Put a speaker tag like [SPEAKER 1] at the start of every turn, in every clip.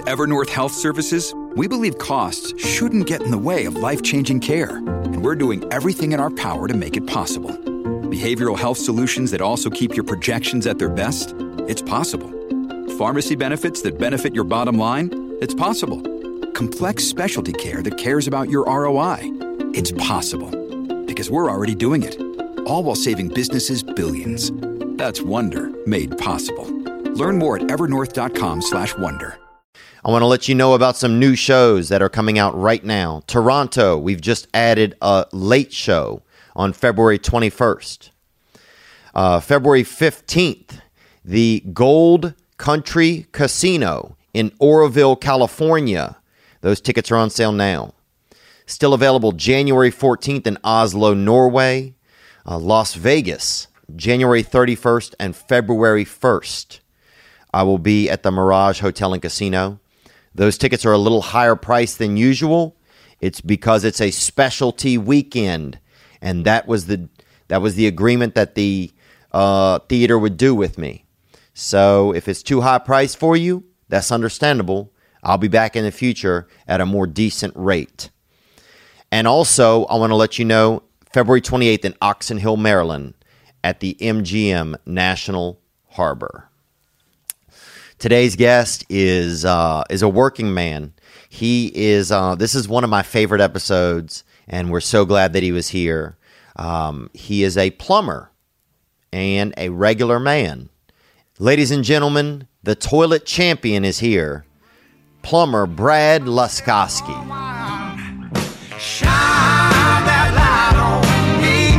[SPEAKER 1] Evernorth Health Services, we believe costs shouldn't get in the way of life-changing care, and we're doing everything in our power to make it possible. Behavioral health solutions that also keep your projections at their best? It's possible. Pharmacy benefits that benefit your bottom line? It's possible. Complex specialty care that cares about your ROI? It's possible. Because we're already doing it. All while saving businesses billions. That's Wonder made possible. Learn more at evernorth.com/wonder.
[SPEAKER 2] I want to let you know about some new shows that are coming out right now. Toronto, we've just added a late show on February 21st. February 15th, the Gold Country Casino in Oroville, California. Those tickets are on sale now. Still available January 14th in Oslo, Norway. Las Vegas, January 31st and February 1st. I will be at the Mirage Hotel and Casino. Those tickets are a little higher priced than usual. It's because it's a specialty weekend, and that was the agreement that the theater would do with me. So if it's too high priced for you, that's understandable. I'll be back in the future at a more decent rate. And also, I want to let you know, February 28th in Oxon Hill, Maryland, at the MGM National Harbor. Today's guest is a working man. He is. This is one of my favorite episodes, and we're so glad that he was here. He is a plumber and a regular man. Ladies and gentlemen, the toilet champion is here. Plumber Brad Laskowski.
[SPEAKER 3] Shine that light on me.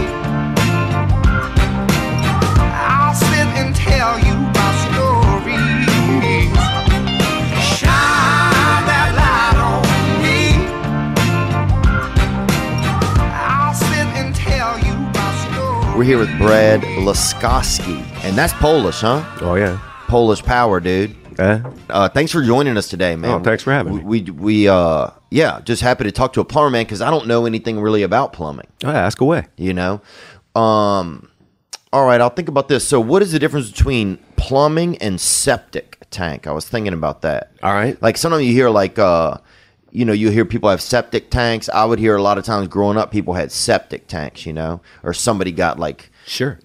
[SPEAKER 3] I'll sit and tell you my stories. Shine that light on me. I'll sit and tell you my stories.
[SPEAKER 2] We're here with Brad Laskowski, and that's Polish, huh?
[SPEAKER 4] Oh, yeah.
[SPEAKER 2] Polish power, dude. Thanks for joining us today, man.
[SPEAKER 4] Oh, thanks for having me.
[SPEAKER 2] We just happy to talk to a plumber, man, because I don't know anything really about plumbing.
[SPEAKER 4] Oh, yeah, ask away.
[SPEAKER 2] You know? All right, I'll think about this. So what is the difference between plumbing and septic tank? I was thinking about that.
[SPEAKER 4] All right.
[SPEAKER 2] Like sometimes you hear you hear people have septic tanks. I would hear a lot of times growing up people had septic tanks, or somebody got
[SPEAKER 4] Sure.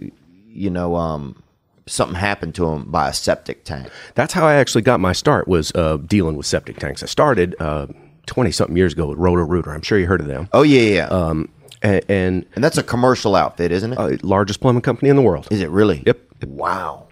[SPEAKER 2] Something happened to them by a septic tank.
[SPEAKER 4] That's how I actually got my start, was dealing with septic tanks. I started 20-something years ago with Roto-Rooter. I'm sure you heard of them.
[SPEAKER 2] Oh, yeah.
[SPEAKER 4] And
[SPEAKER 2] that's a commercial outfit, isn't it?
[SPEAKER 4] Largest plumbing company in the world.
[SPEAKER 2] Is it really?
[SPEAKER 4] Yep.
[SPEAKER 2] Wow.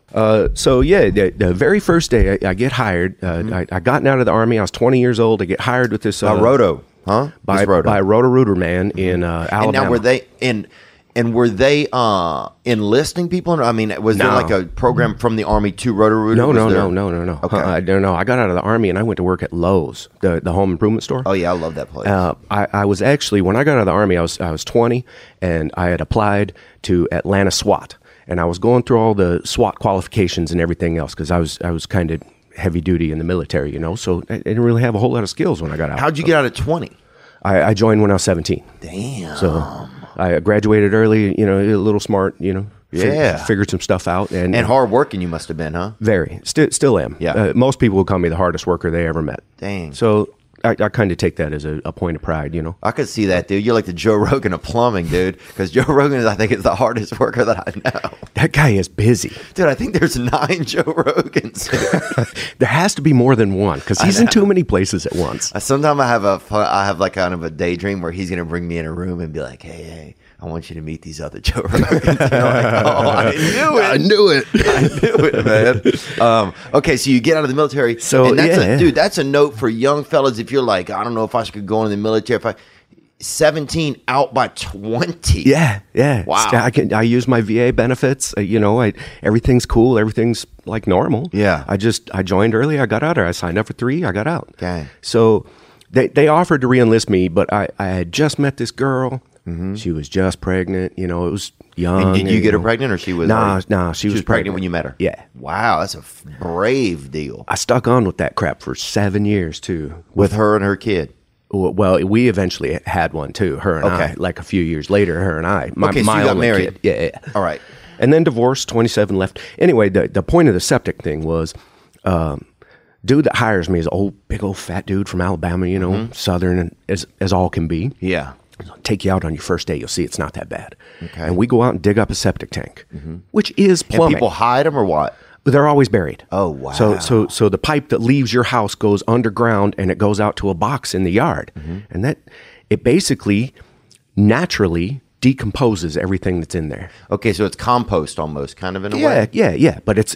[SPEAKER 4] The very first day I get hired, I gotten out of the Army. I was 20 years old. I get hired with this...
[SPEAKER 2] Roto, huh?
[SPEAKER 4] By Roto-Rooter, man, in Alabama.
[SPEAKER 2] And now were they enlisting people? I mean, was there like a program from the Army to Roto-Rooter?
[SPEAKER 4] No.
[SPEAKER 2] Okay.
[SPEAKER 4] I don't know. I got out of the Army and I went to work at Lowe's, the home improvement store.
[SPEAKER 2] Oh, yeah, I love that place.
[SPEAKER 4] I was actually, when I got out of the Army, I was 20, and I had applied to Atlanta SWAT. And I was going through all the SWAT qualifications and everything else, because I was kind of heavy duty in the military, so I didn't really have a whole lot of skills when I got out.
[SPEAKER 2] How'd you get out at 20?
[SPEAKER 4] I joined when I was 17.
[SPEAKER 2] Damn.
[SPEAKER 4] So I graduated early, a little smart, figured some stuff out. And
[SPEAKER 2] hard working you must have been, huh?
[SPEAKER 4] Very. Still am.
[SPEAKER 2] Yeah.
[SPEAKER 4] Most people would call me the hardest worker they ever met.
[SPEAKER 2] Dang.
[SPEAKER 4] So I kind of take that as a point of pride,
[SPEAKER 2] I could see that, dude. You're like the Joe Rogan of plumbing, dude. Because Joe Rogan, I think, is the hardest worker that I know.
[SPEAKER 4] That guy is busy.
[SPEAKER 2] Dude, I think there's 9 Joe Rogans.
[SPEAKER 4] There has to be more than one, because he's in too many places at once.
[SPEAKER 2] Sometimes I have like kind of a daydream where he's going to bring me in a room and be like, hey, I want you to meet these other Joe Rogans. I knew it, man. Okay, so you get out of the military.
[SPEAKER 4] So,
[SPEAKER 2] dude, that's a note for young fellas. If you're like, I don't know if I should go into the military. 17 out by 20.
[SPEAKER 4] Yeah.
[SPEAKER 2] Wow.
[SPEAKER 4] I use my VA benefits. Everything's cool. Everything's like normal.
[SPEAKER 2] Yeah.
[SPEAKER 4] I joined early. I got out, or I signed up for 3. I got out.
[SPEAKER 2] Okay.
[SPEAKER 4] So they offered to re-enlist me, but I had just met this girl. Mm-hmm. She was just pregnant. It was young.
[SPEAKER 2] And did you get her pregnant, or she was?
[SPEAKER 4] Nah, she was
[SPEAKER 2] pregnant when you met her.
[SPEAKER 4] Yeah.
[SPEAKER 2] Wow, that's a brave deal.
[SPEAKER 4] I stuck on with that crap for 7 years too.
[SPEAKER 2] With her and her kid.
[SPEAKER 4] Well, we eventually had one too. Her and I. Like a few years later, her and I.
[SPEAKER 2] So you got married.
[SPEAKER 4] Kid. Yeah.
[SPEAKER 2] All right.
[SPEAKER 4] And then divorced. 27 left. Anyway, the point of the septic thing was, dude that hires me is an big old fat dude from Alabama, you know, Southern and as all can be.
[SPEAKER 2] Yeah.
[SPEAKER 4] I'll take you out on your first day. You'll see it's not that bad.
[SPEAKER 2] Okay.
[SPEAKER 4] And we go out and dig up a septic tank, which is plumbing.
[SPEAKER 2] And people hide them or what?
[SPEAKER 4] They're always buried.
[SPEAKER 2] Oh, wow.
[SPEAKER 4] So the pipe that leaves your house goes underground and it goes out to a box in the yard. And that it basically naturally decomposes everything that's in there.
[SPEAKER 2] Okay, so it's compost almost, kind of in a way.
[SPEAKER 4] Yeah. But it's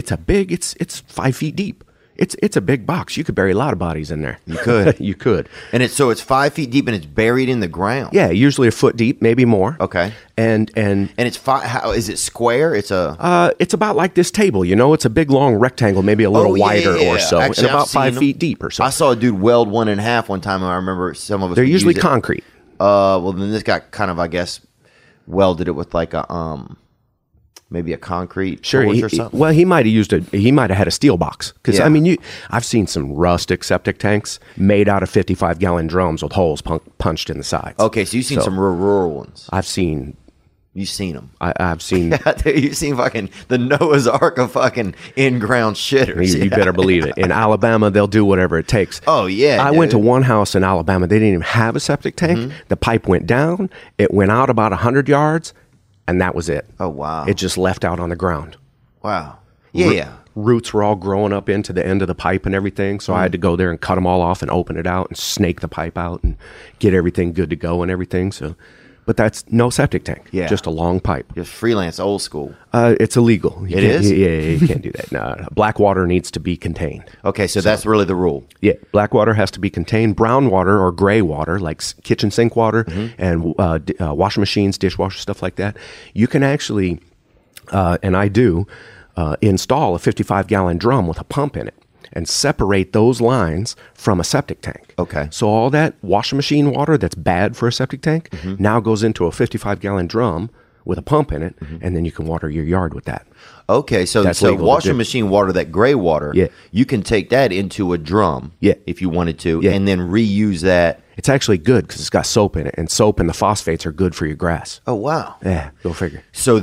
[SPEAKER 4] 5 feet deep. It's a big box. You could bury a lot of bodies in there.
[SPEAKER 2] You could.
[SPEAKER 4] You could.
[SPEAKER 2] And it's 5 feet deep and it's buried in the ground.
[SPEAKER 4] Yeah, usually a foot deep, maybe more.
[SPEAKER 2] Okay.
[SPEAKER 4] And
[SPEAKER 2] it's how is it square? It's
[SPEAKER 4] it's about like this table, you know. It's a big long rectangle, maybe a little wider or so,
[SPEAKER 2] Actually,
[SPEAKER 4] and about
[SPEAKER 2] I've seen
[SPEAKER 4] 5
[SPEAKER 2] them.
[SPEAKER 4] feet deep or so.
[SPEAKER 2] I saw a dude weld one in half one time, and I remember some of us.
[SPEAKER 4] They're
[SPEAKER 2] would
[SPEAKER 4] usually
[SPEAKER 2] use it.
[SPEAKER 4] concrete.
[SPEAKER 2] Well, then this guy kind of, I guess, welded it with like a maybe a concrete torch or something.
[SPEAKER 4] Well, he might have had a steel box because I mean, I've seen some rustic septic tanks made out of 55-gallon drums with holes punched in the sides.
[SPEAKER 2] Okay, so you've seen some rural ones.
[SPEAKER 4] You've seen them. I've seen.
[SPEAKER 2] You've seen fucking the Noah's Ark of fucking in-ground shitters.
[SPEAKER 4] You better believe it. In Alabama, they'll do whatever it takes.
[SPEAKER 2] Oh, yeah.
[SPEAKER 4] I went to one house in Alabama. They didn't even have a septic tank. The pipe went down. It went out about 100 yards, and that was it.
[SPEAKER 2] Oh, wow.
[SPEAKER 4] It just left out on the ground.
[SPEAKER 2] Wow. Yeah.
[SPEAKER 4] Roots were all growing up into the end of the pipe and everything, so I had to go there and cut them all off and open it out and snake the pipe out and get everything good to go and everything. So. But that's no septic tank.
[SPEAKER 2] Yeah.
[SPEAKER 4] Just a long pipe.
[SPEAKER 2] Just freelance, old school.
[SPEAKER 4] It's illegal.
[SPEAKER 2] It is?
[SPEAKER 4] Yeah, you can't do that. No. Black water needs to be contained.
[SPEAKER 2] Okay, so that's really the rule.
[SPEAKER 4] Yeah, black water has to be contained. Brown water or gray water, like kitchen sink water and washing machines, dishwasher, stuff like that, you can actually, and I do, install a 55-gallon drum with a pump in it and separate those lines from a septic tank.
[SPEAKER 2] Okay.
[SPEAKER 4] So all that washing machine water that's bad for a septic tank now goes into a 55-gallon drum with a pump in it, and then you can water your yard with that.
[SPEAKER 2] Okay, so washing machine water, that gray water, you can take that into a drum if you wanted to, and then reuse that.
[SPEAKER 4] It's actually good because it's got soap in it, and soap and the phosphates are good for your grass.
[SPEAKER 2] Oh, wow.
[SPEAKER 4] Yeah, go figure.
[SPEAKER 2] So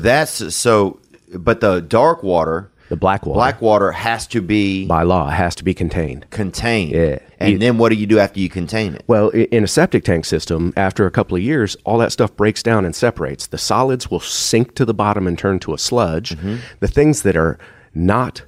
[SPEAKER 2] but the dark water,
[SPEAKER 4] the black water
[SPEAKER 2] has to be,
[SPEAKER 4] by law, has to be contained.
[SPEAKER 2] Yeah. And then what do you do after you contain it?
[SPEAKER 4] Well, in a septic tank system, after a couple of years, all that stuff breaks down and separates. The solids will sink to the bottom and turn to a sludge. The things that are not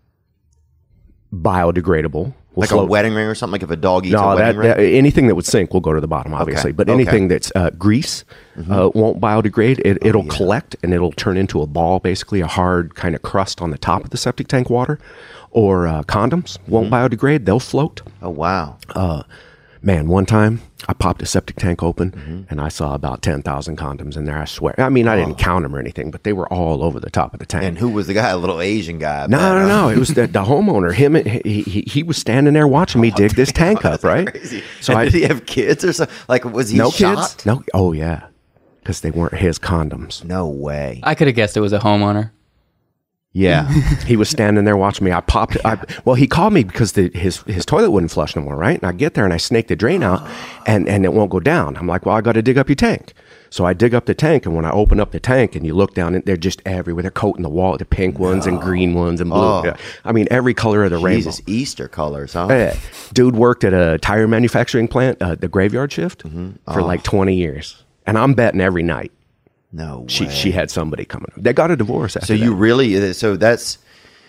[SPEAKER 4] biodegradable will
[SPEAKER 2] like
[SPEAKER 4] float.
[SPEAKER 2] a wedding ring or something? Like if a dog eats a wedding ring?
[SPEAKER 4] Anything that would sink will go to the bottom, obviously. But anything that's grease won't biodegrade. It'll collect and it'll turn into a ball, basically a hard kind of crust on the top of the septic tank water. Or condoms won't biodegrade. They'll float.
[SPEAKER 2] Oh, wow.
[SPEAKER 4] Man, one time I popped a septic tank open and I saw about 10,000 condoms in there, I swear. I mean, I didn't count them or anything, but they were all over the top of the tank.
[SPEAKER 2] And who was the guy? A little Asian guy?
[SPEAKER 4] No. It was the homeowner. He was standing there watching me dig this tank up, right?
[SPEAKER 2] Crazy. So did he have kids or something? Like, was he
[SPEAKER 4] no
[SPEAKER 2] shot?
[SPEAKER 4] Kids? No. Oh, yeah. Because they weren't his condoms.
[SPEAKER 2] No way.
[SPEAKER 5] I could have guessed it was a homeowner.
[SPEAKER 2] Yeah.
[SPEAKER 4] He was standing there watching me. I popped it. Well, he called me because his toilet wouldn't flush no more, right? And I get there and I snake the drain out and it won't go down. I'm like, well, I got to dig up your tank. So I dig up the tank, and when I open up the tank and you look down, they're just everywhere. They're coating the wall, the pink ones and green ones and blue. I mean, every color of the rainbow.
[SPEAKER 2] Jesus, Easter colors, huh?
[SPEAKER 4] Dude worked at a tire manufacturing plant, the graveyard shift, for like 20 years. And I'm betting every night.
[SPEAKER 2] No way.
[SPEAKER 4] She had somebody coming. They got a divorce after that.
[SPEAKER 2] So you really, that's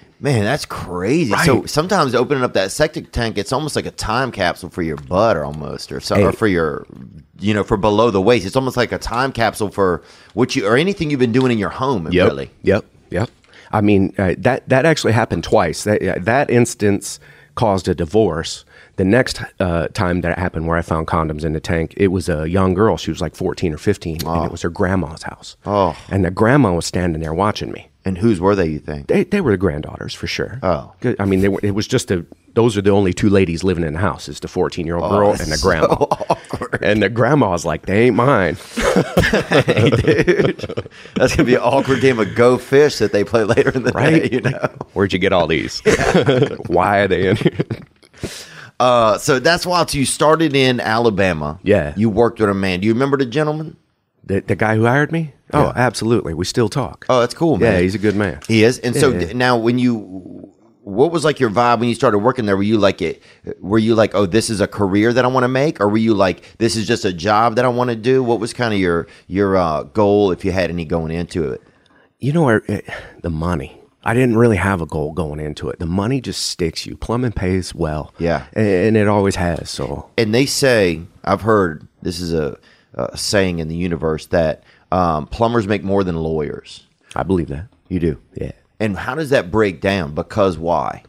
[SPEAKER 2] crazy.
[SPEAKER 4] Right.
[SPEAKER 2] So sometimes opening up that septic tank, it's almost like a time capsule for your butt almost, or something, or for your, for below the waist. It's almost like a time capsule for or anything you've been doing in your home, really.
[SPEAKER 4] Yep. I mean, that actually happened twice. That instance caused a divorce. The next time that it happened where I found condoms in the tank, it was a young girl. She was like 14 or 15, and it was her grandma's house.
[SPEAKER 2] Oh.
[SPEAKER 4] And the grandma was standing there watching me.
[SPEAKER 2] And whose were they, you think?
[SPEAKER 4] They were the granddaughters, for sure.
[SPEAKER 2] Oh.
[SPEAKER 4] I mean, it was just those are the only two ladies living in the house, is the 14-year-old girl and the grandma.
[SPEAKER 2] So awkward.
[SPEAKER 4] And the grandma was like, they ain't mine.
[SPEAKER 2] Hey, dude. That's going to be an awkward game of Go Fish that they play later in the day,
[SPEAKER 4] Where'd you get all these? Why are they in here?
[SPEAKER 2] So that's wild. So you started in Alabama.
[SPEAKER 4] Yeah.
[SPEAKER 2] You worked with a man. Do you remember the gentleman?
[SPEAKER 4] The guy who hired me?
[SPEAKER 2] Yeah.
[SPEAKER 4] Oh, absolutely. We still talk.
[SPEAKER 2] Oh, that's cool, man.
[SPEAKER 4] Yeah, he's a good man.
[SPEAKER 2] He is. And so
[SPEAKER 4] Yeah.
[SPEAKER 2] now when you what was like your vibe when you started working there? Were you like, oh, this is a career that I want to make? Or were you like, this is just a job that I want to do? What was kind of your goal, if you had any going into it?
[SPEAKER 4] You know, the money. I didn't really have a goal going into it. The money just sticks you. Plumbing pays well.
[SPEAKER 2] Yeah.
[SPEAKER 4] And it always has. So.
[SPEAKER 2] And they say, I've heard, this is a saying in the universe, that plumbers make more than lawyers.
[SPEAKER 4] I believe that.
[SPEAKER 2] You do?
[SPEAKER 4] Yeah.
[SPEAKER 2] And how does that break down? Because why?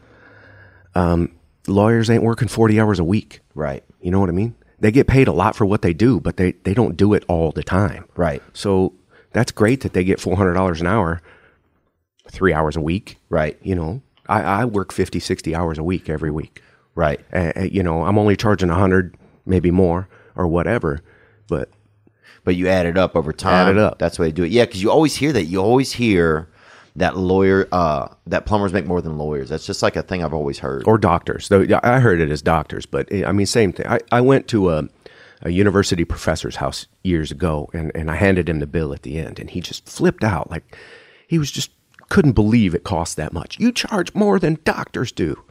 [SPEAKER 4] Lawyers ain't working 40 hours a week.
[SPEAKER 2] Right.
[SPEAKER 4] You know what I mean? They get paid a lot for what they do, but they don't do it all the time.
[SPEAKER 2] Right.
[SPEAKER 4] So that's great that they get $400 an hour, 3 hours a week.
[SPEAKER 2] Right.
[SPEAKER 4] You know, I work 50, 60 hours a week every week.
[SPEAKER 2] Right.
[SPEAKER 4] You know, I'm only charging 100, maybe more or whatever, but
[SPEAKER 2] you add it up over time.
[SPEAKER 4] Add it up.
[SPEAKER 2] That's the way to do it. Yeah, because you always hear that. You always hear that that plumbers make more than lawyers. That's just like a thing I've always heard.
[SPEAKER 4] Or doctors. Though I heard it as doctors, but I mean, same thing. I went to a university professor's house years ago, and I handed him the bill at the end, and he just flipped out. Like, he was just couldn't believe it cost that much. You charge more than doctors do.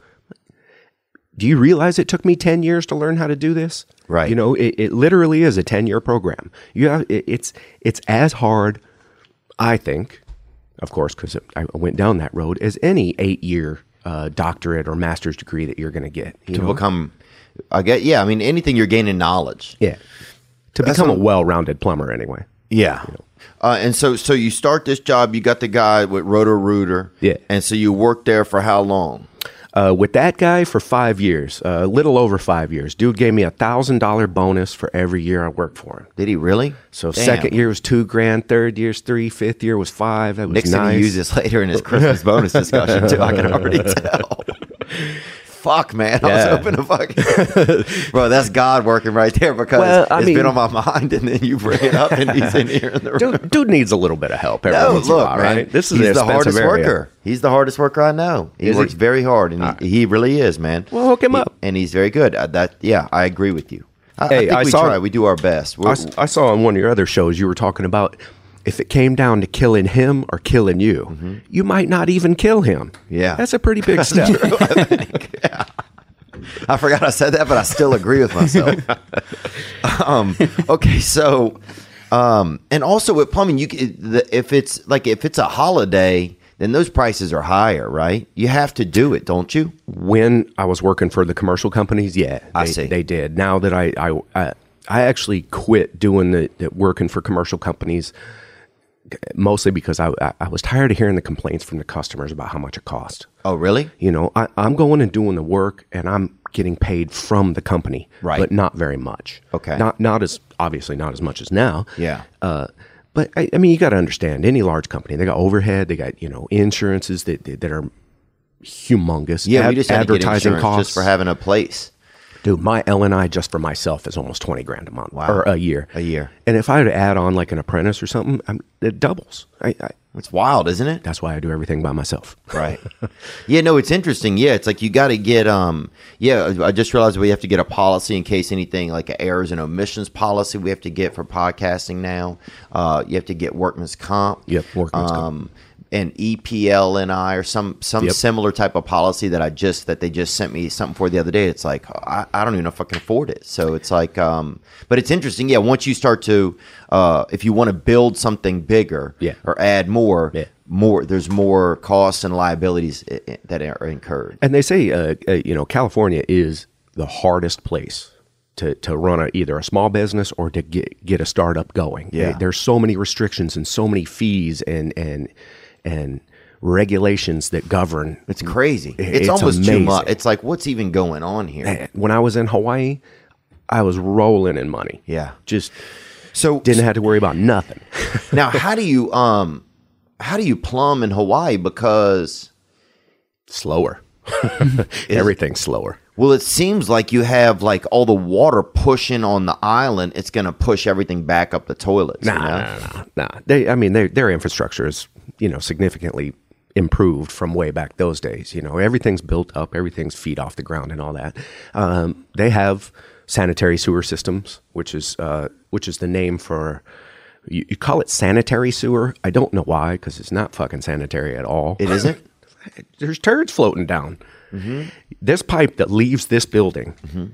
[SPEAKER 4] Do you realize it took me 10 years to learn how to do this?
[SPEAKER 2] Right.
[SPEAKER 4] You know, it literally is a 10-year program. It's as hard, I think, of course, because I went down that road, as any 8-year doctorate or master's degree that you're going to get.
[SPEAKER 2] To become, I mean, anything you're gaining knowledge.
[SPEAKER 4] Yeah. To become a well-rounded plumber anyway.
[SPEAKER 2] Yeah. You know. And so you start this job, you got the guy with Roto-Rooter.
[SPEAKER 4] Yeah.
[SPEAKER 2] And so you worked there for how long?
[SPEAKER 4] With that guy for 5 years, a little over 5 years. Dude gave me $1,000 bonus for every year I worked for him.
[SPEAKER 2] Did he really?
[SPEAKER 4] So
[SPEAKER 2] Damn.
[SPEAKER 4] Second year was $2,000, third year's $3,000, fifth year was $5,000. That was
[SPEAKER 2] Nick's
[SPEAKER 4] nice.
[SPEAKER 2] going to use this later in his Christmas bonus discussion too. I can already tell. Fuck, man. I was hoping to fucking... Bro, that's God working right there, because it's been on my mind, and then you bring it up, and he's in here in the room.
[SPEAKER 4] Dude needs a little bit of help every once in a while,
[SPEAKER 2] man,
[SPEAKER 4] right? This is
[SPEAKER 2] he's the
[SPEAKER 4] expensive
[SPEAKER 2] hardest
[SPEAKER 4] area.
[SPEAKER 2] worker. He's the hardest worker I know. He works very hard, and he really is, man.
[SPEAKER 4] Well, hook him up.
[SPEAKER 2] And he's very good. I agree with you. I think we try. We do our best.
[SPEAKER 4] I saw on one of your other shows you were talking about if it came down to killing him or killing you, you might not even kill him.
[SPEAKER 2] Yeah.
[SPEAKER 4] That's a pretty big step.
[SPEAKER 2] True, I think. Yeah. I forgot I said that, but I still agree with myself. Okay, so, and also with plumbing, if it's a holiday, then those prices are higher, right? You have to do it, don't you?
[SPEAKER 4] When I was working for the commercial companies,
[SPEAKER 2] I see.
[SPEAKER 4] They did. Now that I actually quit doing the working for commercial companies, mostly because I was tired of hearing the complaints from the customers about how much it cost.
[SPEAKER 2] Oh, really?
[SPEAKER 4] You know, I'm going and doing the work, and I'm getting paid from the company,
[SPEAKER 2] right?
[SPEAKER 4] But not very much.
[SPEAKER 2] Okay.
[SPEAKER 4] Not as obviously not as much as now.
[SPEAKER 2] Yeah.
[SPEAKER 4] But I mean, you got to understand, any large company, they got overhead, they got insurances that are humongous.
[SPEAKER 2] Yeah, we just had to get
[SPEAKER 4] advertising
[SPEAKER 2] insurance
[SPEAKER 4] costs
[SPEAKER 2] just for having a place.
[SPEAKER 4] Dude, my L&I just for myself is almost $20,000 a month.
[SPEAKER 2] Wow.
[SPEAKER 4] Or a year.
[SPEAKER 2] A year.
[SPEAKER 4] And if I had to add on like an apprentice or something, it doubles.
[SPEAKER 2] It's wild, isn't it?
[SPEAKER 4] That's why I do everything by myself.
[SPEAKER 2] Right. Yeah, no, it's interesting. Yeah, it's like you got to get, I just realized we have to get a policy in case anything like an errors and omissions policy we have to get for podcasting now. You have to get workman's comp.
[SPEAKER 4] Yep, workman's comp.
[SPEAKER 2] And EPL&I or some similar type of policy that they just sent me something for the other day. It's like, I don't even know if I can afford it. So it's like, but it's interesting. Yeah. Once you start to, if you want to build something bigger or add more, there's more costs and liabilities that are incurred.
[SPEAKER 4] And they say, California is the hardest place to run either a small business or to get a startup going.
[SPEAKER 2] Yeah.
[SPEAKER 4] There's so many restrictions and so many fees and regulations that govern.
[SPEAKER 2] It's crazy. It's almost
[SPEAKER 4] amazing.
[SPEAKER 2] too much. It's like, what's even going on here?
[SPEAKER 4] When I was in Hawaii, I was rolling in money.
[SPEAKER 2] Yeah.
[SPEAKER 4] Just
[SPEAKER 2] so
[SPEAKER 4] didn't have to worry about nothing.
[SPEAKER 2] Now, how do you plumb in Hawaii? Because
[SPEAKER 4] slower. Everything's slower.
[SPEAKER 2] Well, it seems like you have like all the water pushing on the island. It's going to push everything back up the toilets.
[SPEAKER 4] Nah. Their infrastructure is, significantly improved from way back those days. Everything's built up, everything's feet off the ground and all that. They have sanitary sewer systems, which is the name for. You call it sanitary sewer. I don't know why, because it's not fucking sanitary at all.
[SPEAKER 2] It isn't?
[SPEAKER 4] There's turds floating down. This pipe that leaves this building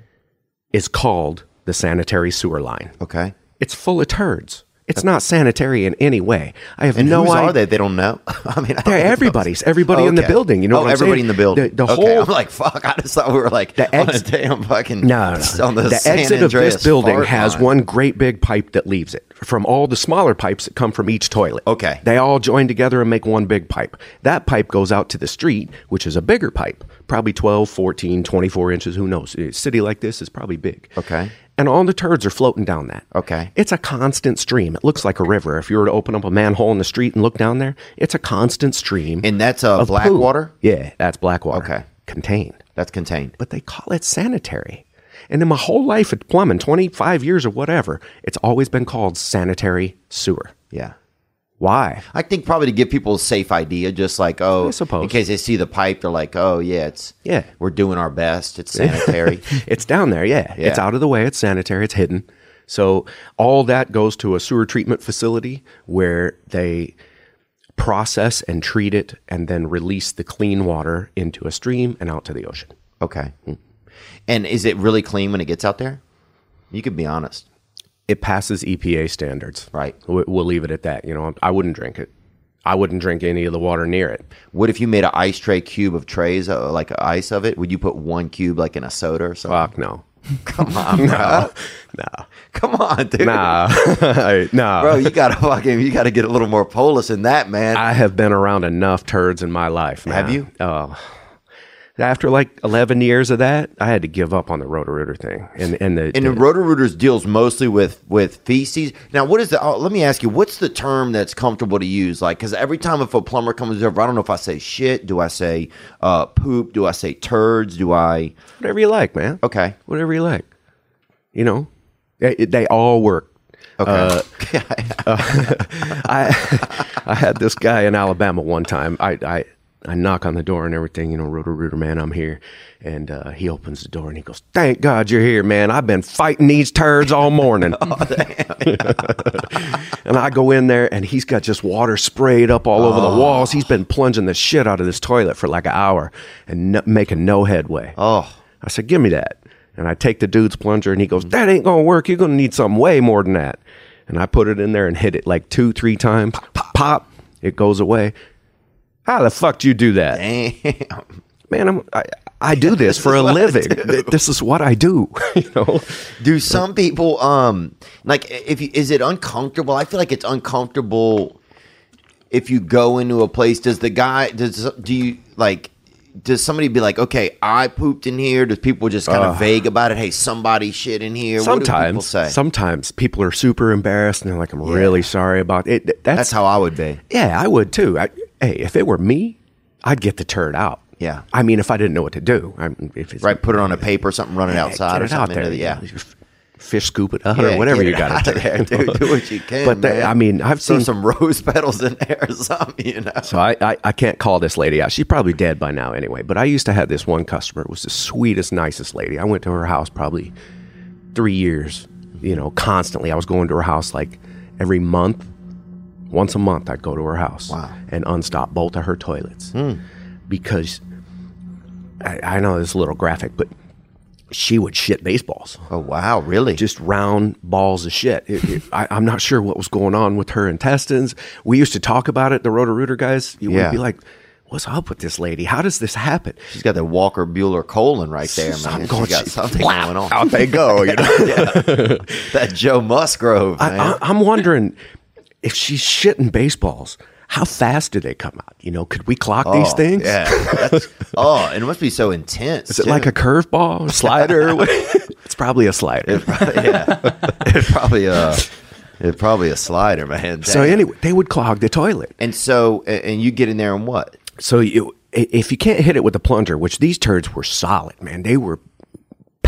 [SPEAKER 4] is called the sanitary sewer line.
[SPEAKER 2] Okay.
[SPEAKER 4] It's full of turds. It's not sanitary in any way. I have
[SPEAKER 2] And
[SPEAKER 4] no
[SPEAKER 2] whose
[SPEAKER 4] idea.
[SPEAKER 2] are they? They don't know. I mean,
[SPEAKER 4] They're everybody's. Everybody in the building. You know what I'm
[SPEAKER 2] everybody
[SPEAKER 4] saying?
[SPEAKER 2] in the building.
[SPEAKER 4] The
[SPEAKER 2] okay.
[SPEAKER 4] whole.
[SPEAKER 2] I'm like, fuck. I just thought we were like on a damn fucking.
[SPEAKER 4] No.
[SPEAKER 2] On the San
[SPEAKER 4] exit of
[SPEAKER 2] Andreas
[SPEAKER 4] this building
[SPEAKER 2] fart
[SPEAKER 4] has
[SPEAKER 2] line.
[SPEAKER 4] one great big pipe that leaves it from all the smaller pipes that come from each toilet.
[SPEAKER 2] Okay.
[SPEAKER 4] They all join together and make one big pipe. That pipe goes out to the street, which is a bigger pipe, probably 12, 14, 24 inches. Who knows? A city like this is probably big.
[SPEAKER 2] Okay.
[SPEAKER 4] And all the turds are floating down that.
[SPEAKER 2] Okay.
[SPEAKER 4] It's a constant stream. It looks like a river. If you were to open up a manhole in the street and look down there, it's a constant stream.
[SPEAKER 2] And that's
[SPEAKER 4] of
[SPEAKER 2] black
[SPEAKER 4] poo.
[SPEAKER 2] water?
[SPEAKER 4] Yeah, that's black water.
[SPEAKER 2] Okay.
[SPEAKER 4] Contained.
[SPEAKER 2] That's contained.
[SPEAKER 4] But they call it sanitary. And in my whole life at plumbing, 25 years or whatever, it's always been called sanitary sewer.
[SPEAKER 2] Yeah.
[SPEAKER 4] Why?
[SPEAKER 2] I think probably to give people a safe idea, just like, oh,
[SPEAKER 4] I suppose.
[SPEAKER 2] in case they see the pipe, they're like, oh, yeah, we're doing our best. It's sanitary.
[SPEAKER 4] It's down there, yeah. It's out of the way. It's sanitary. It's hidden. So all that goes to a sewer treatment facility where they process and treat it and then release the clean water into a stream and out to the ocean.
[SPEAKER 2] Okay. And is it really clean when it gets out there? You could be honest.
[SPEAKER 4] It passes EPA standards.
[SPEAKER 2] Right.
[SPEAKER 4] We'll leave it at that. You know, I wouldn't drink it. I wouldn't drink any of the water near it.
[SPEAKER 2] What if you made an ice tray cube of trays, like ice of it? Would you put one cube like in a soda or something?
[SPEAKER 4] Fuck no.
[SPEAKER 2] Come on, bro.
[SPEAKER 4] No.
[SPEAKER 2] Come on, dude.
[SPEAKER 4] Nah. Nah.
[SPEAKER 2] Bro, you gotta get a little more polis than that, man.
[SPEAKER 4] I have been around enough turds in my life.
[SPEAKER 2] Have
[SPEAKER 4] man.
[SPEAKER 2] you?
[SPEAKER 4] Oh. After like 11 years of that, I had to give up on the Roto-Rooter thing. And
[SPEAKER 2] the Roto-Rooters deals mostly with feces. Now, what is the? Let me ask you, what's the term that's comfortable to use? Like, because every time if a plumber comes over, I don't know if I say shit. Do I say poop? Do I say turds? Do I?
[SPEAKER 4] Whatever you like, man.
[SPEAKER 2] Okay.
[SPEAKER 4] Whatever you like. You know, they all work.
[SPEAKER 2] Okay.
[SPEAKER 4] I had this guy in Alabama one time. I knock on the door and everything, you know, Roto-Rooter man, I'm here. And he opens the door and he goes, "Thank God you're here, man. I've been fighting these turds all morning." And I go in there and he's got just water sprayed up all over the walls. He's been plunging the shit out of this toilet for like an hour and making no headway.
[SPEAKER 2] Oh.
[SPEAKER 4] I said, "Give me that." And I take the dude's plunger and he goes, "That ain't going to work. You're going to need something way more than that." And I put it in there and hit it like 2-3 times. Pop. It goes away. How the fuck do you do that?
[SPEAKER 2] Damn.
[SPEAKER 4] Man, I do this for a living. This is what I do. You know?
[SPEAKER 2] Do some people like is it uncomfortable? I feel like it's uncomfortable if you go into a place. Does somebody be like, "Okay, I pooped in here"? Does people just kind of vague about it? Hey, somebody shit in here.
[SPEAKER 4] Sometimes,
[SPEAKER 2] what do people say?
[SPEAKER 4] Sometimes people are super embarrassed and they're like, "I'm really sorry about it."
[SPEAKER 2] That's how I would be.
[SPEAKER 4] Yeah, I would too. Hey, if it were me, I'd get the turd out.
[SPEAKER 2] Yeah.
[SPEAKER 4] I mean, if I didn't know what to do. If it's,
[SPEAKER 2] Right, put it on a paper or something, run it outside or something.
[SPEAKER 4] Out there,
[SPEAKER 2] yeah.
[SPEAKER 4] Fish scoop it up or whatever
[SPEAKER 2] get
[SPEAKER 4] you
[SPEAKER 2] it
[SPEAKER 4] got
[SPEAKER 2] out
[SPEAKER 4] to
[SPEAKER 2] of there,
[SPEAKER 4] do.
[SPEAKER 2] dude. Do what you can.
[SPEAKER 4] But
[SPEAKER 2] man.
[SPEAKER 4] I mean, I've
[SPEAKER 2] Throw
[SPEAKER 4] seen
[SPEAKER 2] some rose petals in there or something, you know.
[SPEAKER 4] So I can't call this lady out. She's probably dead by now anyway. But I used to have this one customer. It was the sweetest, nicest lady. I went to her house probably 3 years, you know, constantly. I was going to her house like every month. Once a month, I'd go to her house and unstop both of her toilets. Because I know this is a little graphic, but she would shit baseballs.
[SPEAKER 2] Oh, wow, really?
[SPEAKER 4] Just round balls of shit. I'm not sure what was going on with her intestines. We used to talk about it, the Roto-Rooter guys. You would be like, "What's up with this lady? How does this happen?"
[SPEAKER 2] She's got the Walker Bueller colon right there, man.
[SPEAKER 4] Something
[SPEAKER 2] going on.
[SPEAKER 4] Out they go. You know?
[SPEAKER 2] That Joe Musgrove, man.
[SPEAKER 4] I'm wondering if she's shitting baseballs. How fast do they come out? You know, could we clock these things?
[SPEAKER 2] Yeah. And it must be so intense.
[SPEAKER 4] Is it like a curveball, a slider? It's probably a slider.
[SPEAKER 2] It's probably a slider, man. Damn.
[SPEAKER 4] So anyway, they would clog the toilet.
[SPEAKER 2] And so, and you get in there and what?
[SPEAKER 4] So if you can't hit it with a plunger, which these turds were solid, man, they were packed.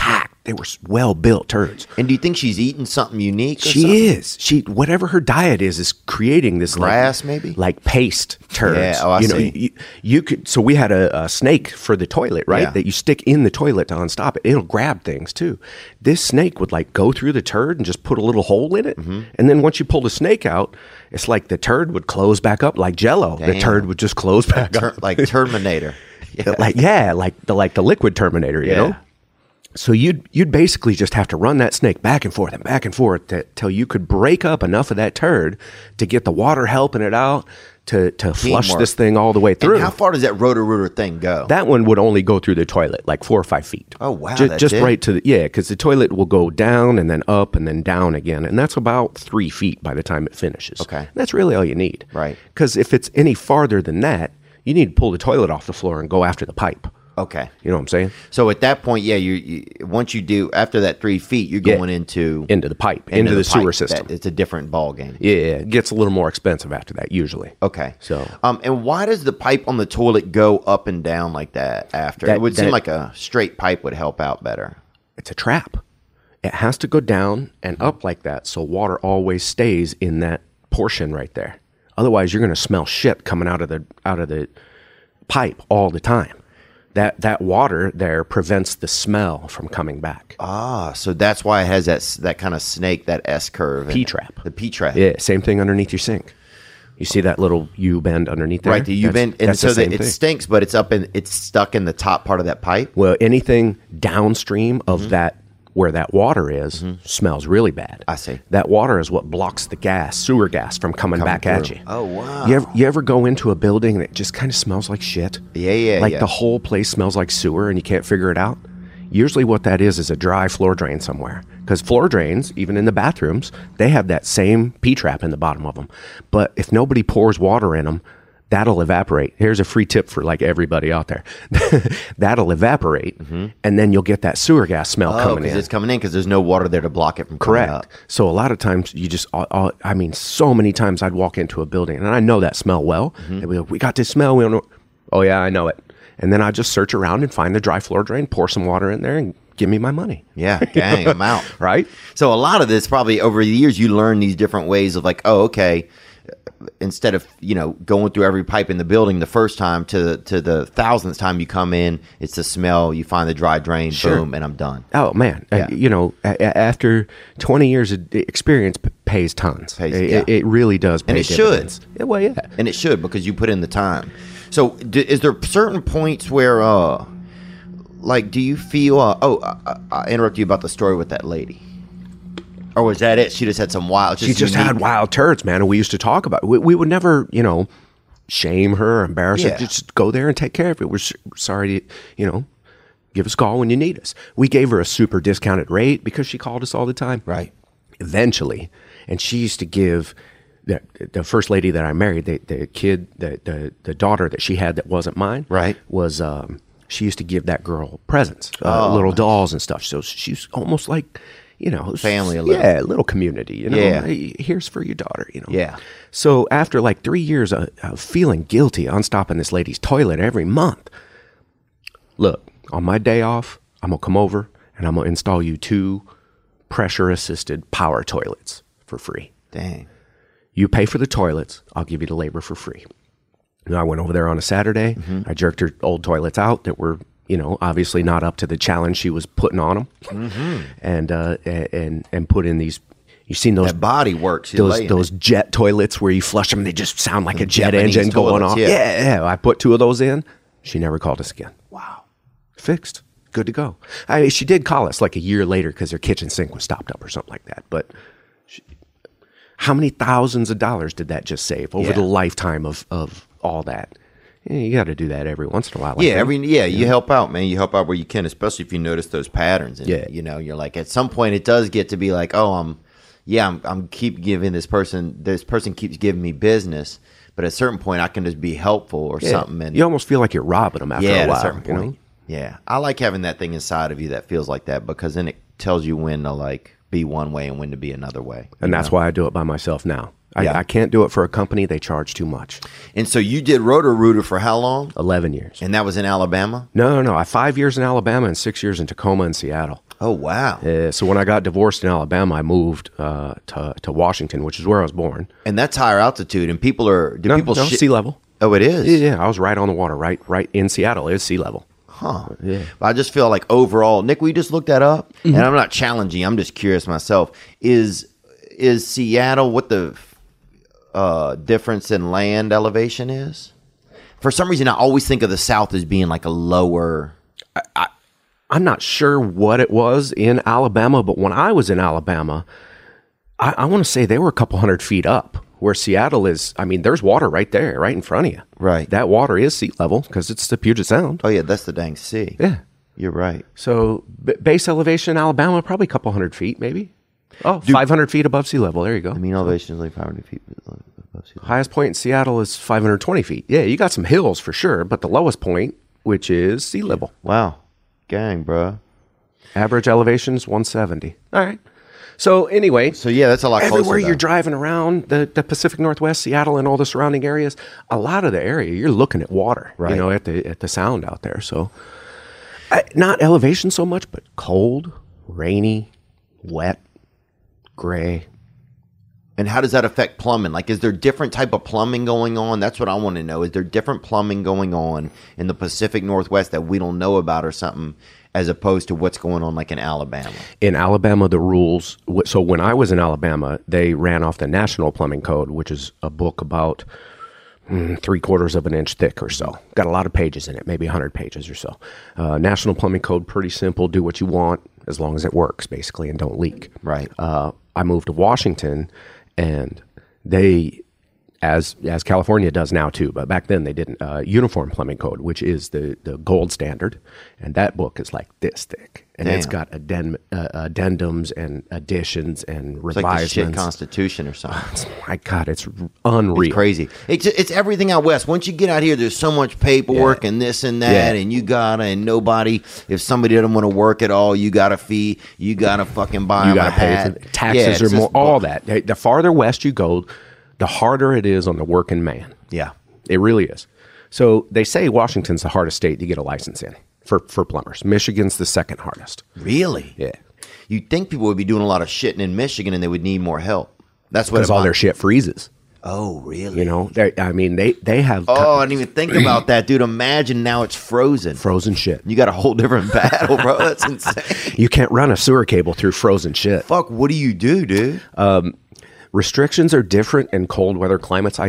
[SPEAKER 4] they were well built turds.
[SPEAKER 2] And do you think she's eating something unique? Or
[SPEAKER 4] She
[SPEAKER 2] something?
[SPEAKER 4] is. She whatever her diet is creating this
[SPEAKER 2] Grass, maybe?
[SPEAKER 4] like paste turds.
[SPEAKER 2] Yeah, oh, I see.
[SPEAKER 4] You could. So we had a snake for the toilet, right?
[SPEAKER 2] Yeah.
[SPEAKER 4] That you stick in the toilet to unstop it. It'll grab things too. This snake would like go through the turd and just put a little hole in it, and then once you pull the snake out, it's like the turd would close back up like Jello. The
[SPEAKER 2] Damn.
[SPEAKER 4] turd would just close back up,
[SPEAKER 2] Like Terminator.
[SPEAKER 4] like the liquid Terminator, you know. So you'd basically just have to run that snake back and forth till you could break up enough of that turd to get the water helping it out to flush
[SPEAKER 2] Teamwork.
[SPEAKER 4] this thing all the way through.
[SPEAKER 2] And how far does that Roto-Rooter thing go?
[SPEAKER 4] That one would only go through the toilet like 4 or 5 feet.
[SPEAKER 2] Oh, wow,
[SPEAKER 4] Just,
[SPEAKER 2] that's it?
[SPEAKER 4] right to because the toilet will go down and then up and then down again, and that's about 3 feet by the time it finishes.
[SPEAKER 2] Okay.
[SPEAKER 4] And that's really all you need.
[SPEAKER 2] Right.
[SPEAKER 4] Because if it's any farther than that, you need to pull the toilet off the floor and go after the pipe.
[SPEAKER 2] Okay.
[SPEAKER 4] You know what I'm saying?
[SPEAKER 2] So at that point, you once you do after that 3 feet, you're going into
[SPEAKER 4] the pipe, into the sewer
[SPEAKER 2] pipe.
[SPEAKER 4] system.
[SPEAKER 2] It's a different ball game.
[SPEAKER 4] Yeah, it gets a little more expensive after that usually.
[SPEAKER 2] Okay.
[SPEAKER 4] So,
[SPEAKER 2] and why does the pipe on the toilet go up and down like that after? It would seem like a straight pipe would help out better.
[SPEAKER 4] it's a trap. It has to go down and up like that so water always stays in that portion right there. Otherwise, you're going to smell shit coming out of the pipe all the time. That water there prevents the smell from coming back.
[SPEAKER 2] Ah, so that's why it has that kind of snake, that S curve.
[SPEAKER 4] P-trap.
[SPEAKER 2] The P-trap.
[SPEAKER 4] Yeah, same thing underneath your sink. You see that little U bend underneath there?
[SPEAKER 2] Right, the U bend, and
[SPEAKER 4] that's the
[SPEAKER 2] so
[SPEAKER 4] same
[SPEAKER 2] it
[SPEAKER 4] thing.
[SPEAKER 2] stinks, but it's stuck in the top part of that pipe.
[SPEAKER 4] Well, anything downstream of that, where that water is, smells really bad.
[SPEAKER 2] I see.
[SPEAKER 4] That water is what blocks the sewer gas from coming back at
[SPEAKER 2] through.
[SPEAKER 4] you.
[SPEAKER 2] Oh, wow.
[SPEAKER 4] You ever go into a building that just kind of smells like shit?
[SPEAKER 2] Yeah,
[SPEAKER 4] Like
[SPEAKER 2] yeah.
[SPEAKER 4] the whole place smells like sewer and you can't figure it out? Usually what that is a dry floor drain somewhere. Because floor drains, even in the bathrooms, they have that same P-trap in the bottom of them. But if nobody pours water in them, that'll evaporate. Here's a free tip for like everybody out there. That'll evaporate, and then you'll get that sewer gas smell coming
[SPEAKER 2] because
[SPEAKER 4] in.
[SPEAKER 2] it's coming in because there's no water there to block it from coming
[SPEAKER 4] Correct.
[SPEAKER 2] up.
[SPEAKER 4] So a lot of times you just, I mean, so many times I'd walk into a building and I know that smell well. They'd be like, we got this smell. We don't know. Oh yeah, I know it. And then I just search around and find the dry floor drain, pour some water in there, and give me my money.
[SPEAKER 2] Yeah, gang, I'm out.
[SPEAKER 4] Right?
[SPEAKER 2] So a lot of this probably over the years you learn these different ways of like, oh, okay, instead of going through every pipe in the building the first time to the thousandth time you come in, it's the smell. You find the dry drain, boom, and I'm done.
[SPEAKER 4] Oh man,
[SPEAKER 2] Yeah.
[SPEAKER 4] After 20 years of experience, pays tons.
[SPEAKER 2] Yeah.
[SPEAKER 4] It really does pay
[SPEAKER 2] And it
[SPEAKER 4] dividends.
[SPEAKER 2] should.
[SPEAKER 4] Yeah, well, yeah.
[SPEAKER 2] And it should because you put in the time. So is there certain points where, like, do you feel? I interrupted you about the story with that lady. Or was that it? She just had some wild.
[SPEAKER 4] She just had wild turds, man, and we used to talk about it. We would never, shame her or embarrass her.
[SPEAKER 2] Yeah.
[SPEAKER 4] Just go there and take care of it. We're sorry to, give us a call when you need us. We gave her a super discounted rate because she called us all the time.
[SPEAKER 2] Right.
[SPEAKER 4] Eventually, and she used to give the first lady that I married, the kid, the daughter that she had that wasn't mine,
[SPEAKER 2] Right.
[SPEAKER 4] was she used to give that girl presents,
[SPEAKER 2] Oh,
[SPEAKER 4] little
[SPEAKER 2] nice.
[SPEAKER 4] dolls and stuff. So she's almost like,
[SPEAKER 2] Family a little.
[SPEAKER 4] yeah, a little community.
[SPEAKER 2] Yeah.
[SPEAKER 4] Hey, here's for your daughter.
[SPEAKER 2] Yeah.
[SPEAKER 4] So after like 3 years of feeling guilty on stopping this lady's toilet every month, look, on my day off, I'm gonna come over and I'm gonna install you 2 pressure-assisted power toilets for free.
[SPEAKER 2] Dang.
[SPEAKER 4] You pay for the toilets, I'll give you the labor for free. And I went over there on a Saturday. I jerked her old toilets out that were, obviously not up to the challenge she was putting on them, and put in these. You've seen those
[SPEAKER 2] That body works.
[SPEAKER 4] those jet toilets where you flush them, and they just sound like a jet
[SPEAKER 2] Japanese
[SPEAKER 4] engine going
[SPEAKER 2] toilets,
[SPEAKER 4] off.
[SPEAKER 2] yeah.
[SPEAKER 4] Yeah. I put 2 of those in. She never called us again.
[SPEAKER 2] Wow.
[SPEAKER 4] Fixed. Good to go. She did call us like a year later because her kitchen sink was stopped up or something like that. But how many thousands of dollars did that just save over
[SPEAKER 2] Yeah.
[SPEAKER 4] the lifetime of all that? You got to do that every once in a while. like
[SPEAKER 2] Yeah,
[SPEAKER 4] that.
[SPEAKER 2] you help out, man. You help out where you can, especially if you notice those patterns. And,
[SPEAKER 4] Yeah.
[SPEAKER 2] you're like, at some point it does get to be like, oh, I'm keep giving this person keeps giving me business, but at a certain point I can just be helpful or
[SPEAKER 4] Yeah.
[SPEAKER 2] something. And
[SPEAKER 4] You almost feel like you're robbing them after
[SPEAKER 2] yeah,
[SPEAKER 4] a
[SPEAKER 2] at
[SPEAKER 4] while.
[SPEAKER 2] a certain
[SPEAKER 4] you know?
[SPEAKER 2] point. Yeah, I like having that thing inside of you that feels like that because then it tells you when to like be one way and when to be another way.
[SPEAKER 4] And that's why I do it by myself now.
[SPEAKER 2] Yeah.
[SPEAKER 4] I can't do it for a company. They charge too much.
[SPEAKER 2] And so you did Roto-Rooter for how long?
[SPEAKER 4] 11 years.
[SPEAKER 2] And that was in Alabama?
[SPEAKER 4] No. I 5 years in Alabama and 6 years in Tacoma and Seattle.
[SPEAKER 2] Oh, wow.
[SPEAKER 4] So when I got divorced in Alabama, I moved to Washington, which is where I was born.
[SPEAKER 2] And that's higher altitude. And people are...
[SPEAKER 4] Sea level.
[SPEAKER 2] Oh, it is?
[SPEAKER 4] Yeah. I was right on the water, right in Seattle. It's sea level.
[SPEAKER 2] Huh.
[SPEAKER 4] Yeah.
[SPEAKER 2] I just feel like overall... Nick, we just looked that up? And I'm not challenging. I'm just curious myself. Is Seattle what the difference in land elevation is? For some reason, I always think of the South as being like a lower...
[SPEAKER 4] I'm not sure what it was in Alabama, but when I was in Alabama, I want to say they were a couple hundred feet up, where Seattle is. I mean, there's water right there, right in front of you.
[SPEAKER 2] Right.
[SPEAKER 4] That water is sea level because it's the Puget Sound.
[SPEAKER 2] Oh, yeah, that's the dang sea.
[SPEAKER 4] Yeah.
[SPEAKER 2] You're right.
[SPEAKER 4] So base elevation in Alabama, probably a couple hundred feet, maybe. Oh, 500 feet above sea level. There you go.
[SPEAKER 2] The mean elevation is like 500 feet above sea level.
[SPEAKER 4] Highest point in Seattle is 520 feet. Yeah, you got some hills for sure, but the lowest point, which is sea level.
[SPEAKER 2] Wow. Gang, bro.
[SPEAKER 4] Average elevation is 170. All right. So anyway,
[SPEAKER 2] So, yeah, that's a lot closer.
[SPEAKER 4] everywhere you're
[SPEAKER 2] though.
[SPEAKER 4] driving around the Pacific Northwest, Seattle, and all the surrounding areas, a lot of the area you're looking at water,
[SPEAKER 2] Right.
[SPEAKER 4] you know, at the sound out there. So, not elevation so much, but cold, rainy, wet, gray.
[SPEAKER 2] And how does that affect plumbing? Like, is there different type of plumbing going on? That's what I want to know. Is there different plumbing going on in the Pacific Northwest that we don't know about or something, as opposed to what's going on like in Alabama?
[SPEAKER 4] In Alabama, the rules. So when I was in Alabama, they ran off the National Plumbing Code, which is a book about 3/4 of an inch thick or so. Got a lot of pages in it, maybe 100 pages or so. National Plumbing Code, pretty simple. Do what you want as long as it works, basically, and don't leak.
[SPEAKER 2] Right.
[SPEAKER 4] I moved to Washington, and they, as California does now too, but back then they didn't, Uniform Plumbing Code, which is the gold standard, and that book is like this thick, and it's
[SPEAKER 2] Damn.
[SPEAKER 4] got addendums and additions and
[SPEAKER 2] It's like the shit
[SPEAKER 4] revisements.
[SPEAKER 2] Constitution or something.
[SPEAKER 4] My God, it's unreal.
[SPEAKER 2] It's crazy. It's everything out west. Once you get out here, there's so much paperwork
[SPEAKER 4] Yeah.
[SPEAKER 2] and this and that,
[SPEAKER 4] Yeah.
[SPEAKER 2] and you gotta, and nobody, if somebody doesn't want to work at all, you got a fee. You gotta fucking buy
[SPEAKER 4] You
[SPEAKER 2] them
[SPEAKER 4] got
[SPEAKER 2] a
[SPEAKER 4] to pay
[SPEAKER 2] hat.
[SPEAKER 4] for taxes
[SPEAKER 2] Yeah, it's
[SPEAKER 4] or more,
[SPEAKER 2] just
[SPEAKER 4] all that. The farther west you go, the harder it is on the working man.
[SPEAKER 2] Yeah.
[SPEAKER 4] It really is. So they say Washington's the hardest state to get a license in for plumbers. Michigan's the second hardest.
[SPEAKER 2] Really?
[SPEAKER 4] Yeah.
[SPEAKER 2] You'd think people would be doing a lot of shitting in Michigan and they would need more help. That's what
[SPEAKER 4] Because all their shit freezes.
[SPEAKER 2] Oh, really?
[SPEAKER 4] You know, they have
[SPEAKER 2] Oh, I didn't even think about that, dude. Imagine now it's frozen.
[SPEAKER 4] frozen shit.
[SPEAKER 2] You got a whole different battle, bro. That's insane.
[SPEAKER 4] You can't run a sewer cable through frozen shit.
[SPEAKER 2] Fuck, what do you do, dude?
[SPEAKER 4] Restrictions are different in cold weather climates.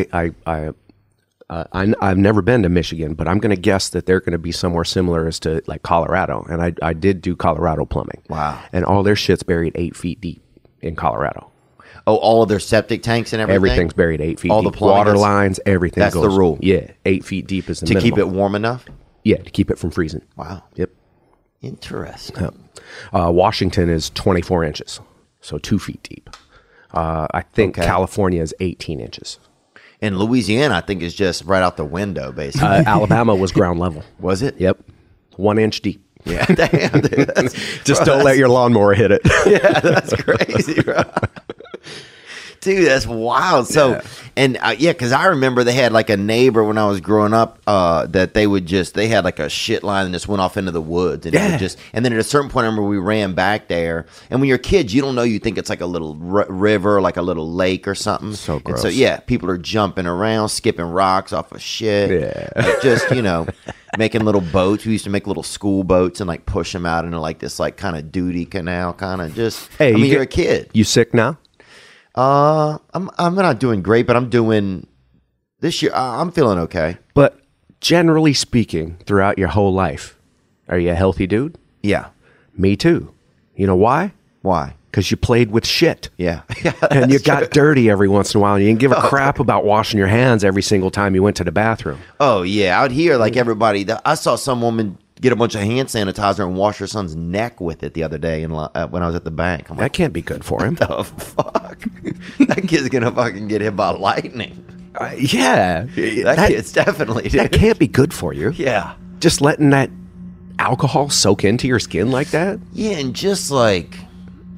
[SPEAKER 4] I've never been to Michigan, but I'm going to guess that they're going to be somewhere similar as to like Colorado. And I did do Colorado plumbing.
[SPEAKER 2] Wow.
[SPEAKER 4] And all their shit's buried 8 feet deep in Colorado.
[SPEAKER 2] Oh, all of their septic tanks and everything?
[SPEAKER 4] Everything's buried 8 feet
[SPEAKER 2] All
[SPEAKER 4] deep.
[SPEAKER 2] the plumbing
[SPEAKER 4] Water
[SPEAKER 2] is-
[SPEAKER 4] lines, everything
[SPEAKER 2] That's
[SPEAKER 4] goes.
[SPEAKER 2] the rule.
[SPEAKER 4] Yeah, 8 feet deep is the
[SPEAKER 2] To
[SPEAKER 4] minimum.
[SPEAKER 2] keep it warm enough?
[SPEAKER 4] Yeah, to keep it from freezing.
[SPEAKER 2] Wow.
[SPEAKER 4] Yep.
[SPEAKER 2] Interesting.
[SPEAKER 4] Washington is 24 inches, so 2 feet deep. I think
[SPEAKER 2] Okay.
[SPEAKER 4] California is 18 inches.
[SPEAKER 2] And Louisiana, I think, is just right out the window, basically.
[SPEAKER 4] Alabama was ground level.
[SPEAKER 2] Was it?
[SPEAKER 4] Yep. 1 inch deep.
[SPEAKER 2] Yeah. Damn, dude. That's,
[SPEAKER 4] Just
[SPEAKER 2] bro,
[SPEAKER 4] don't let your lawnmower hit it.
[SPEAKER 2] Yeah, that's crazy, bro. Dude, that's wild. So,
[SPEAKER 4] Yeah.
[SPEAKER 2] and because I remember they had like a neighbor when I was growing up that they had like a shit line and just went off into the woods. And it would and then at a certain point, I remember we ran back there. And when you're kids, you don't know, you think it's like a little river, like a little lake or something.
[SPEAKER 4] So
[SPEAKER 2] And
[SPEAKER 4] gross.
[SPEAKER 2] so, yeah, people are jumping around, skipping rocks off of shit.
[SPEAKER 4] Yeah.
[SPEAKER 2] Like, just, making little boats. We used to make little school boats and like push them out into like this like kind of duty canal, kind of just.
[SPEAKER 4] Hey,
[SPEAKER 2] you're a kid.
[SPEAKER 4] You sick now?
[SPEAKER 2] I'm not doing great, but I'm doing this year. I'm feeling okay.
[SPEAKER 4] But generally speaking, throughout your whole life, are you a healthy dude?
[SPEAKER 2] Yeah.
[SPEAKER 4] Me too. You know why?
[SPEAKER 2] Why?
[SPEAKER 4] Because you played with shit.
[SPEAKER 2] Yeah.
[SPEAKER 4] And you got dirty every once in a while. And you didn't give a crap about washing your hands every single time you went to the bathroom.
[SPEAKER 2] Oh yeah, out here, like everybody. I saw some woman get a bunch of hand sanitizer and wash her son's neck with it the other day, when I was at the bank. I'm
[SPEAKER 4] That
[SPEAKER 2] like,
[SPEAKER 4] can't be good for him.
[SPEAKER 2] oh fuck, that kid's gonna fucking get hit by lightning.
[SPEAKER 4] Yeah.
[SPEAKER 2] That kid's definitely.
[SPEAKER 4] That
[SPEAKER 2] Dude.
[SPEAKER 4] can't be good for you.
[SPEAKER 2] Yeah.
[SPEAKER 4] Just letting that alcohol soak into your skin like that?
[SPEAKER 2] Yeah, and just like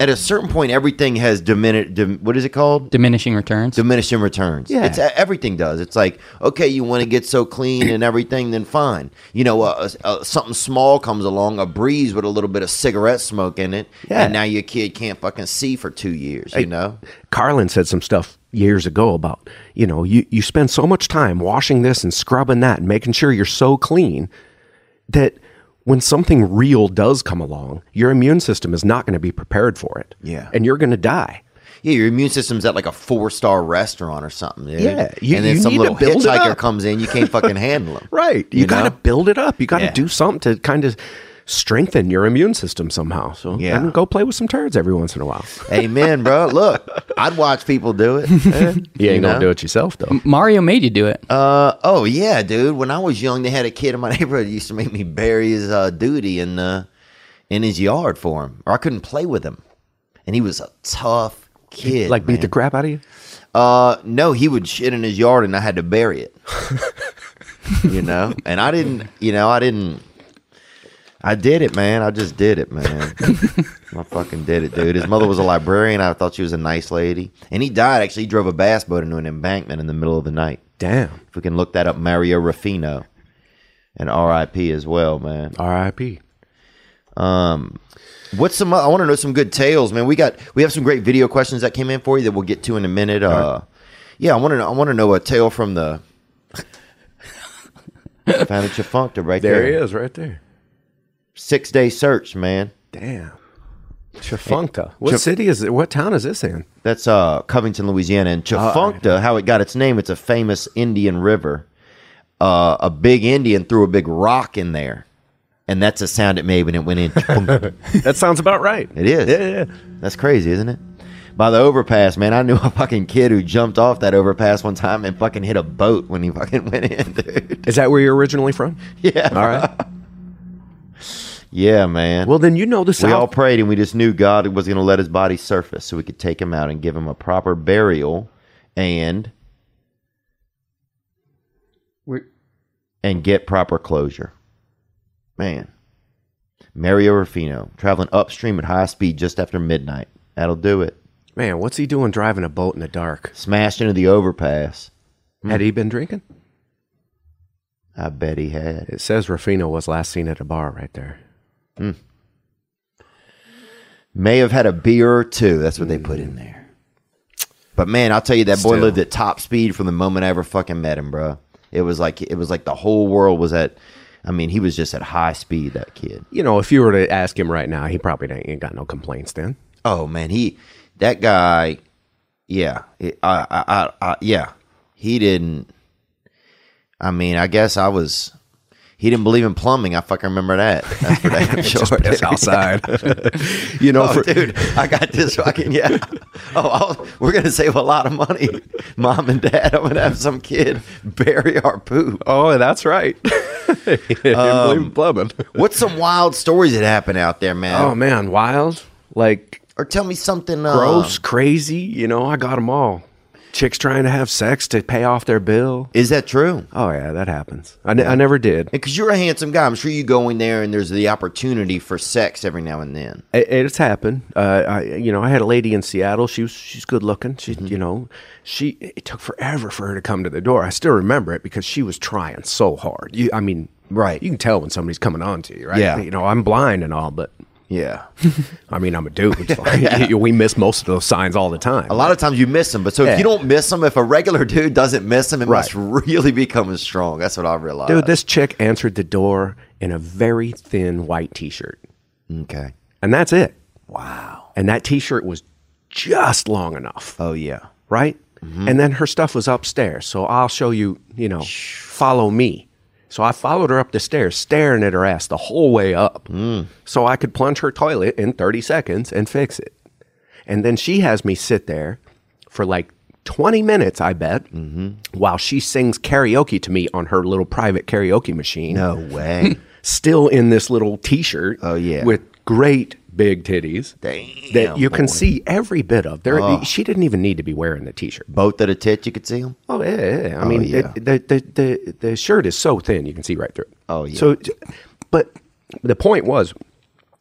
[SPEAKER 2] at a certain point, everything has diminished. What is it called?
[SPEAKER 5] Diminishing returns.
[SPEAKER 2] Diminishing returns.
[SPEAKER 4] Yeah.
[SPEAKER 2] It's everything does. It's like, okay, you want to get so clean and everything, then fine. You know, something small comes along, a breeze with a little bit of cigarette smoke in it,
[SPEAKER 4] Yeah.
[SPEAKER 2] and now your kid can't fucking see for 2 years. You know.
[SPEAKER 4] Carlin said some stuff years ago about, you know, you spend so much time washing this and scrubbing that and making sure you're so clean that when something real does come along, your immune system is not going to be prepared for it.
[SPEAKER 2] Yeah.
[SPEAKER 4] And you're going to die.
[SPEAKER 2] Yeah, your immune system's at like a 4-star restaurant or something, dude.
[SPEAKER 4] Yeah,
[SPEAKER 2] and then
[SPEAKER 4] you
[SPEAKER 2] some
[SPEAKER 4] need
[SPEAKER 2] little
[SPEAKER 4] to build it
[SPEAKER 2] hitchhiker
[SPEAKER 4] up.
[SPEAKER 2] comes in, you can't fucking handle him.
[SPEAKER 4] Right. You got to
[SPEAKER 2] know?
[SPEAKER 4] build it up. You got to
[SPEAKER 2] Yeah.
[SPEAKER 4] do something to kind of strengthen your immune system somehow. So
[SPEAKER 2] Yeah.
[SPEAKER 4] and go play with some turds every once in a while.
[SPEAKER 2] Amen, bro. Look, I'd watch people do it.
[SPEAKER 4] You ain't
[SPEAKER 2] know?
[SPEAKER 4] gonna do it yourself though.
[SPEAKER 5] Mario made you do it.
[SPEAKER 2] Oh yeah, dude. When I was young, they had a kid in my neighborhood who used to make me bury his duty in his yard for him, or I couldn't play with him. And he was a tough kid.
[SPEAKER 4] Like beat
[SPEAKER 2] man.
[SPEAKER 4] the crap out of you.
[SPEAKER 2] No, he would shit in his yard, and I had to bury it. You know, and I didn't. I did it, man. I just did it, man. I fucking did it, dude. His mother was a librarian. I thought she was a nice lady. And he died, actually. He drove a bass boat into an embankment in the middle of the night.
[SPEAKER 4] Damn.
[SPEAKER 2] If we can look that up, Mario Ruffino. And R.I.P. as well, man.
[SPEAKER 4] R.I.P.
[SPEAKER 2] What's some? I want to know some good tales, man. We have some great video questions that came in for you that we'll get to in a minute. Yeah, I want to know a tale from the. Found it, you funked it right there.
[SPEAKER 4] There he is, right there.
[SPEAKER 2] 6-day search, man.
[SPEAKER 4] Damn. Chafunkta. What city is it? What town is this in?
[SPEAKER 2] That's Covington, Louisiana. And Chafunkta, how it got its name, it's a famous Indian river. A big Indian threw a big rock in there. And that's the sound it made when it went in.
[SPEAKER 4] That sounds about right.
[SPEAKER 2] It is.
[SPEAKER 4] Yeah.
[SPEAKER 2] That's crazy, isn't it? By the overpass, man, I knew a fucking kid who jumped off that overpass one time and fucking hit a boat when he fucking went in, dude.
[SPEAKER 4] Is that where you're originally from?
[SPEAKER 2] Yeah.
[SPEAKER 4] All right.
[SPEAKER 2] Yeah, man.
[SPEAKER 4] Well, then you know the
[SPEAKER 2] we all
[SPEAKER 4] South.
[SPEAKER 2] prayed and we just knew God was going to let his body surface so we could take him out and give him a proper burial and get proper closure. Man. Mario Ruffino, traveling upstream at high speed just after midnight. That'll do it.
[SPEAKER 4] Man, what's he doing driving a boat in the dark?
[SPEAKER 2] Smashed into the overpass.
[SPEAKER 4] Had he been drinking?
[SPEAKER 2] I bet he had.
[SPEAKER 4] It says Ruffino was last seen at a bar right there.
[SPEAKER 2] May have had a beer or two. That's what they put in there. But man, I'll tell you, that boy
[SPEAKER 4] Still.
[SPEAKER 2] lived at top speed from the moment I ever fucking met him, bro. It was like the whole world was at. I mean, he was just at high speed. That kid.
[SPEAKER 4] You know, if you were to ask him right now, he probably ain't got no complaints then.
[SPEAKER 2] Oh man, that guy. Yeah, yeah. He didn't. I mean, I guess he didn't believe in plumbing. I fucking remember that. That's for damn sure.
[SPEAKER 4] Just piss outside. You know,
[SPEAKER 2] Dude, I got this fucking, yeah. We're going to save a lot of money. Mom and Dad, I'm going to have some kid bury our poop.
[SPEAKER 4] Oh, that's right. He didn't believe in plumbing.
[SPEAKER 2] What's some wild stories that happen out there, man?
[SPEAKER 4] Oh, man, wild. Like,
[SPEAKER 2] Or tell me something.
[SPEAKER 4] gross, crazy. You know, I got them all. Chicks trying to have sex to pay off their bill.
[SPEAKER 2] Is that true?
[SPEAKER 4] Oh, yeah, that happens. I never did.
[SPEAKER 2] Because you're a handsome guy. I'm sure you go in there and there's the opportunity for sex every now and then.
[SPEAKER 4] It's happened. I had a lady in Seattle. She's good looking. It took forever for her to come to the door. I still remember it because she was trying so hard.
[SPEAKER 2] Right.
[SPEAKER 4] You can tell when somebody's coming on to you, right?
[SPEAKER 2] Yeah.
[SPEAKER 4] You know, I'm blind and all, but
[SPEAKER 2] Yeah.
[SPEAKER 4] I mean, I'm a dude. So we miss most of those signs all the time.
[SPEAKER 2] A lot of times you miss them. But so if you don't miss them, if a regular dude doesn't miss them, it must really be coming strong. That's what I realized.
[SPEAKER 4] Dude, this chick answered the door in a very thin white T-shirt.
[SPEAKER 2] Okay.
[SPEAKER 4] And that's it.
[SPEAKER 2] Wow.
[SPEAKER 4] And that T-shirt was just long enough.
[SPEAKER 2] Oh, yeah.
[SPEAKER 4] Right? Mm-hmm. And then her stuff was upstairs. So I'll show you, follow me. So I followed her up the stairs, staring at her ass the whole way up. So I could plunge her toilet in 30 seconds and fix it. And then she has me sit there for like 20 minutes, I bet, while she sings karaoke to me on her little private karaoke machine.
[SPEAKER 2] No way.
[SPEAKER 4] Still in this little T-shirt.
[SPEAKER 2] Oh, yeah.
[SPEAKER 4] With great big titties.
[SPEAKER 2] Damn,
[SPEAKER 4] that you can
[SPEAKER 2] boy.
[SPEAKER 4] see every bit of. She didn't even need to be wearing the T-shirt.
[SPEAKER 2] Both at a tit, you could see them?
[SPEAKER 4] Oh, yeah. I mean,
[SPEAKER 2] yeah.
[SPEAKER 4] the shirt is so thin, you can see right through it.
[SPEAKER 2] Oh, yeah.
[SPEAKER 4] So, but the point was,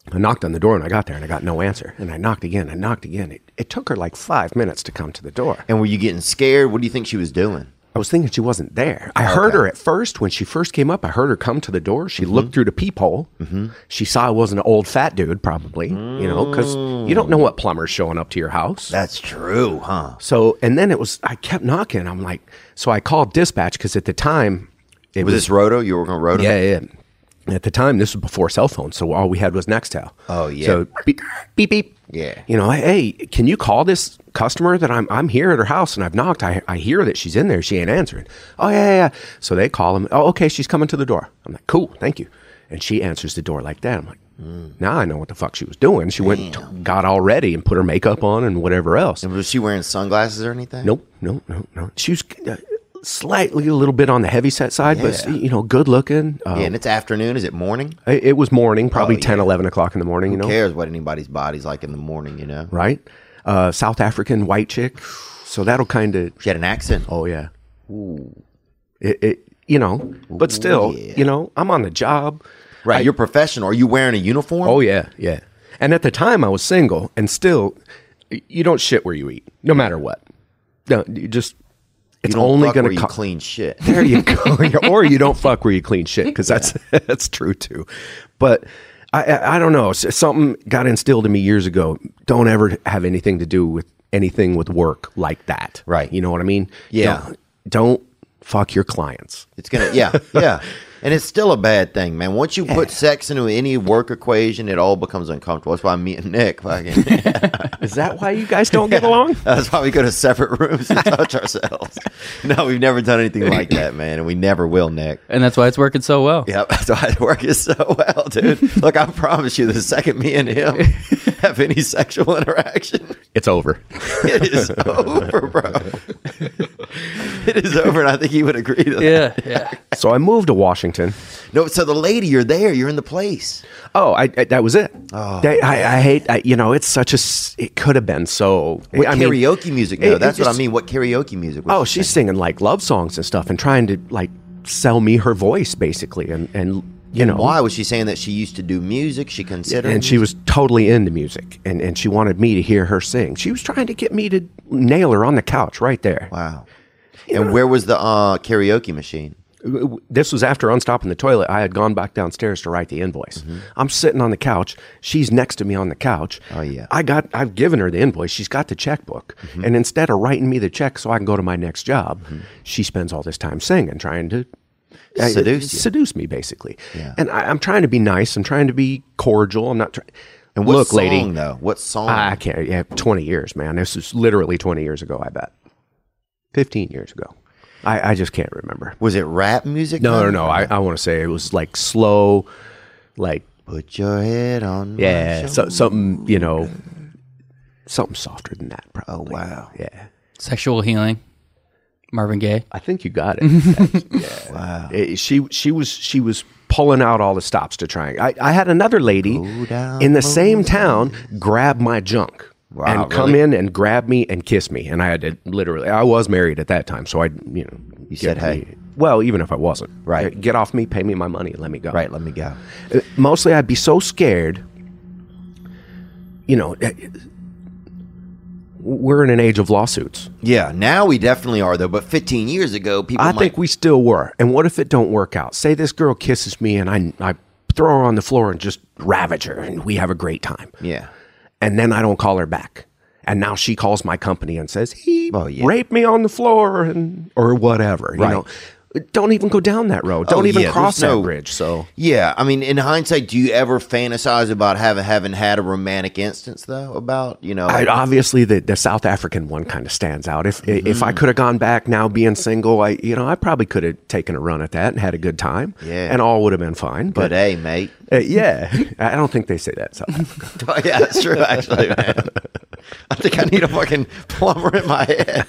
[SPEAKER 4] I knocked on the door and I got there and I got no answer. And I knocked again. It took her like 5 minutes to come to the door.
[SPEAKER 2] And were you getting scared? What do you think she was doing?
[SPEAKER 4] I was thinking she wasn't there. I heard her at first when she first came up. I heard her come to the door. She looked through the peephole. She saw I was an old fat dude, probably, because you don't know what plumber's showing up to your house.
[SPEAKER 2] That's true, huh?
[SPEAKER 4] So, and then I kept knocking. I'm like, so I called dispatch because at the time,
[SPEAKER 2] Was this Roto? You were going to Roto?
[SPEAKER 4] Yeah. At the time, this was before cell phones, so all we had was Nextel.
[SPEAKER 2] Oh, yeah.
[SPEAKER 4] So beep, beep, beep.
[SPEAKER 2] Yeah.
[SPEAKER 4] Hey, can you call this customer that I'm here at her house and I've knocked. I hear that she's in there. She ain't answering. Oh, yeah. So they call him. Oh, okay, she's coming to the door. I'm like, cool, thank you. And she answers the door like that. I'm like, now I know what the fuck she was doing. She went and got all ready and put her makeup on and whatever else.
[SPEAKER 2] And was she wearing sunglasses or anything?
[SPEAKER 4] Nope. She was slightly a little bit on the heavy set side, but good looking.
[SPEAKER 2] And it's afternoon. Is it morning?
[SPEAKER 4] It was morning, probably 10, 11 o'clock in the morning.
[SPEAKER 2] Who cares what anybody's body's like in the morning,
[SPEAKER 4] Right? South African white chick. So that'll kind of.
[SPEAKER 2] She had an accent.
[SPEAKER 4] Oh, yeah. Ooh. But still, I'm on the job.
[SPEAKER 2] Right. You're professional. Are you wearing a uniform?
[SPEAKER 4] Oh, yeah. And at the time I was single, and still, you don't shit where you eat, no matter what. No, you just. It's only going to
[SPEAKER 2] clean shit.
[SPEAKER 4] There you go. Or you don't fuck where you clean shit, because that's true too. But I don't know. Something got instilled in me years ago. Don't ever have anything to do with anything with work like that.
[SPEAKER 2] Right.
[SPEAKER 4] You know what I mean?
[SPEAKER 2] Yeah.
[SPEAKER 4] Don't fuck your clients.
[SPEAKER 2] It's gonna. Yeah. And it's still a bad thing, man. Once you put sex into any work equation, it all becomes uncomfortable. That's why me and Nick fucking.
[SPEAKER 4] Is that why you guys don't get along?
[SPEAKER 2] That's why we go to separate rooms and touch ourselves. No, we've never done anything like that, man, and we never will, Nick.
[SPEAKER 5] And that's why it's working so well.
[SPEAKER 2] Yep, that's why it works so well, dude. Look, I promise you, the second me and him have any sexual interaction,
[SPEAKER 4] it's over.
[SPEAKER 2] It is over, bro. It is over, and I think he would agree to that.
[SPEAKER 5] Yeah.
[SPEAKER 4] So I moved to Washington.
[SPEAKER 2] No, so the lady, you're there. You're in the place.
[SPEAKER 4] Oh, I that was it.
[SPEAKER 2] Oh.
[SPEAKER 4] I hate, it's such a, it could have been so.
[SPEAKER 2] What karaoke music, though? That's what I mean. What karaoke music was
[SPEAKER 4] she's singing like love songs and stuff and trying to like sell me her voice, basically. And
[SPEAKER 2] why was she saying that she used to do music? She considered,
[SPEAKER 4] and she was totally into music, and she wanted me to hear her sing. She was trying to get me to nail her on the couch right there.
[SPEAKER 2] Wow. And where was the karaoke machine?
[SPEAKER 4] This was after unstopping the toilet. I had gone back downstairs to write the invoice. Mm-hmm. I'm sitting on the couch. She's next to me on the couch.
[SPEAKER 2] Oh, yeah.
[SPEAKER 4] I've given her the invoice. She's got the checkbook. Mm-hmm. And instead of writing me the check so I can go to my next job, she spends all this time singing, trying to seduce me, basically.
[SPEAKER 2] Yeah.
[SPEAKER 4] And I'm trying to be nice. I'm trying to be cordial. I'm not trying.
[SPEAKER 2] And what song,
[SPEAKER 4] lady,
[SPEAKER 2] though? What song?
[SPEAKER 4] I can't. Yeah, 20 years, man. This is literally 20 years ago, I bet. 15 years ago. I just can't remember.
[SPEAKER 2] Was it rap music?
[SPEAKER 4] No. I want to say it was like slow, like
[SPEAKER 2] put your head on. Yeah,
[SPEAKER 4] something something softer than that. Probably.
[SPEAKER 2] Oh wow.
[SPEAKER 4] Yeah.
[SPEAKER 5] Sexual Healing, Marvin Gaye.
[SPEAKER 4] I think you got it.
[SPEAKER 2] Wow.
[SPEAKER 4] She was pulling out all the stops to try. I had another lady in the same town grab my junk.
[SPEAKER 2] Wow,
[SPEAKER 4] and come in and grab me and kiss me. And I had to literally, I was married at that time. So
[SPEAKER 2] you said, hey.
[SPEAKER 4] Well, even if I wasn't.
[SPEAKER 2] Right.
[SPEAKER 4] Get off me, pay me my money, and let me go.
[SPEAKER 2] Right, let me go.
[SPEAKER 4] Mostly I'd be so scared. We're in an age of lawsuits.
[SPEAKER 2] Yeah, now we definitely are, though. But 15 years ago,
[SPEAKER 4] I think we still were. And what if it don't work out? Say this girl kisses me and I throw her on the floor and just ravage her and we have a great time.
[SPEAKER 2] Yeah.
[SPEAKER 4] And then I don't call her back. And now she calls my company and says, he raped me on the floor or whatever.
[SPEAKER 2] Right.
[SPEAKER 4] Don't even go down that road. Don't even cross that bridge. So
[SPEAKER 2] yeah, I mean, in hindsight, do you ever fantasize about having had a romantic instance, though? About
[SPEAKER 4] obviously the South African one kind of stands out. If I could have gone back now, being single, I probably could have taken a run at that and had a good time.
[SPEAKER 2] Yeah,
[SPEAKER 4] and all would have been fine.
[SPEAKER 2] But hey, mate.
[SPEAKER 4] Yeah, I don't think they say that in South Africa.
[SPEAKER 2] Oh, yeah, that's true. Actually, man, I think I need a fucking plumber in my head.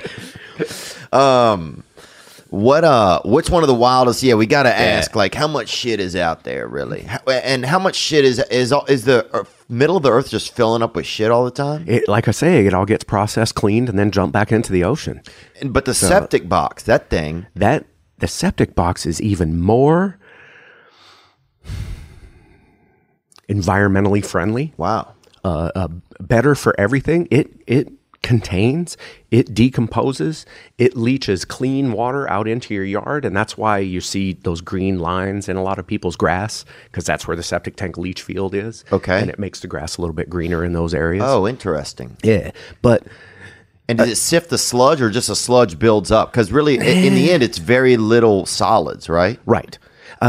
[SPEAKER 2] What's one of the wildest? Yeah, we got to ask, like, how much shit is out there, really? And how much shit is the middle of the earth just filling up with shit all the time?
[SPEAKER 4] Like I say, it all gets processed, cleaned, and then dumped back into the ocean.
[SPEAKER 2] But the septic box, that thing.
[SPEAKER 4] The septic box is even more. environmentally friendly.
[SPEAKER 2] Wow.
[SPEAKER 4] Better for everything. It contains, it decomposes, it leaches clean water out into your yard, and that's why you see those green lines in a lot of people's grass, because that's where the septic tank leach field is.
[SPEAKER 2] Okay.
[SPEAKER 4] And it makes the grass a little bit greener in those areas.
[SPEAKER 2] Oh, interesting.
[SPEAKER 4] Yeah, but
[SPEAKER 2] And does it sift the sludge, or just a sludge builds up? Because really, in the end, it's very little solids, right?
[SPEAKER 4] right.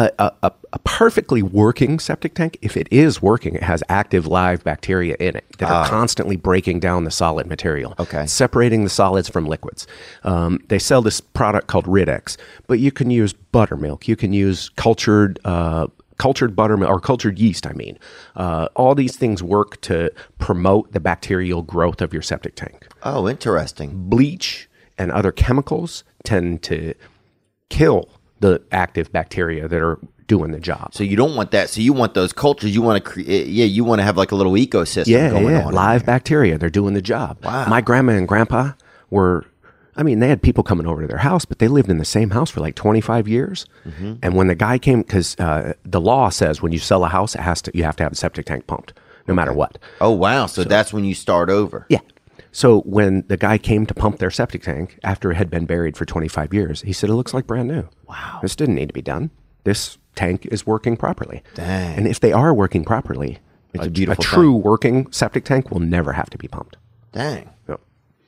[SPEAKER 4] A perfectly working septic tank, if it is working, it has active live bacteria in it that are constantly breaking down the solid material,
[SPEAKER 2] Okay.
[SPEAKER 4] separating the solids from liquids. They sell this product called Ridex, but you can use buttermilk. You can use cultured buttermilk, or cultured yeast, I mean. All these things work to promote the bacterial growth of your septic tank.
[SPEAKER 2] Oh, interesting.
[SPEAKER 4] Bleach and other chemicals tend to kill the active bacteria that are doing the job.
[SPEAKER 2] So you don't want that. So you want those cultures. You want to create. Yeah, you want to have like a little ecosystem going on.
[SPEAKER 4] Live bacteria. They're doing the job.
[SPEAKER 2] Wow.
[SPEAKER 4] My grandma and grandpa were, I mean, they had people coming over to their house, but they lived in the same house for like 25 years.
[SPEAKER 2] Mm-hmm.
[SPEAKER 4] And when the guy came, because the law says when you sell a house, you have to have a septic tank pumped, no matter what.
[SPEAKER 2] Oh, wow. So that's when you start over.
[SPEAKER 4] Yeah. So when the guy came to pump their septic tank after it had been buried for 25 years, he said, it looks like brand new.
[SPEAKER 2] Wow.
[SPEAKER 4] This didn't need to be done. This tank is working properly.
[SPEAKER 2] Dang.
[SPEAKER 4] And if they are working properly,
[SPEAKER 2] It's a beautiful
[SPEAKER 4] true working septic tank will never have to be pumped.
[SPEAKER 2] Dang.
[SPEAKER 4] Yep.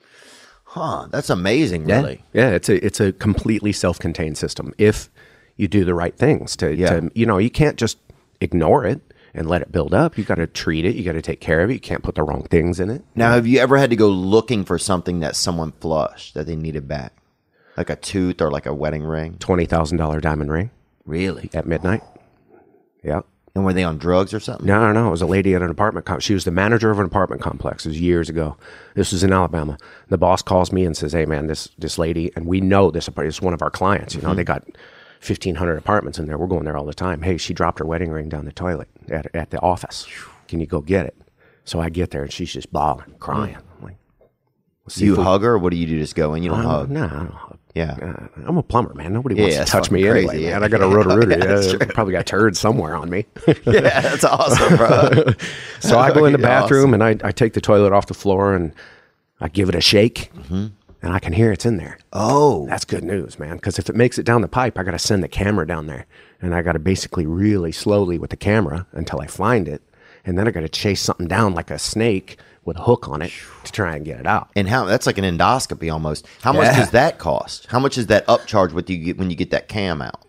[SPEAKER 2] Huh. That's amazing, really.
[SPEAKER 4] Yeah, it's a completely self-contained system if you do the right things to you can't just ignore it and let it build up. You got to treat it. You got to take care of it. You can't put the wrong things in it.
[SPEAKER 2] Now, have you ever had to go looking for something that someone flushed that they needed back? Like a tooth or like a wedding ring?
[SPEAKER 4] $20,000 diamond ring
[SPEAKER 2] Really?
[SPEAKER 4] at midnight. Yeah.
[SPEAKER 2] And were they on drugs or something?
[SPEAKER 4] No. It was a lady at an apartment complex. She was the manager of an apartment complex. It was years ago. This was in Alabama. The boss calls me and says, "Hey, man, this lady," and we know this apartment is one of our clients. You know, they got 1,500 apartments in there. We're going there all the time. Hey, she dropped her wedding ring down the toilet at the office. Can you go get it? So I get there and she's just bawling, crying. I'm like,
[SPEAKER 2] Do you hug her, or what do? Just go in? You don't hug?
[SPEAKER 4] No, I don't hug.
[SPEAKER 2] Yeah.
[SPEAKER 4] I'm a plumber, man. Nobody wants to
[SPEAKER 2] it's
[SPEAKER 4] touch me
[SPEAKER 2] fucking
[SPEAKER 4] anyway,
[SPEAKER 2] crazy,
[SPEAKER 4] man.
[SPEAKER 2] yeah.
[SPEAKER 4] I got a roto-rooter.
[SPEAKER 2] That's true.
[SPEAKER 4] Probably got turds somewhere on me.
[SPEAKER 2] Yeah, that's awesome, bro.
[SPEAKER 4] So I go in the bathroom
[SPEAKER 2] Awesome.
[SPEAKER 4] and I take the toilet off the floor and I give it a shake, and I can hear it's in there.
[SPEAKER 2] Oh.
[SPEAKER 4] That's good news, man. Because if it makes it down the pipe, I got to send the camera down there, and I got to basically really slowly with the camera until I find it, and then I got to chase something down like a snake with a hook on it to try and get it out.
[SPEAKER 2] And that's like an endoscopy almost. How much does that cost? How much is that upcharge with you get when you get that cam out?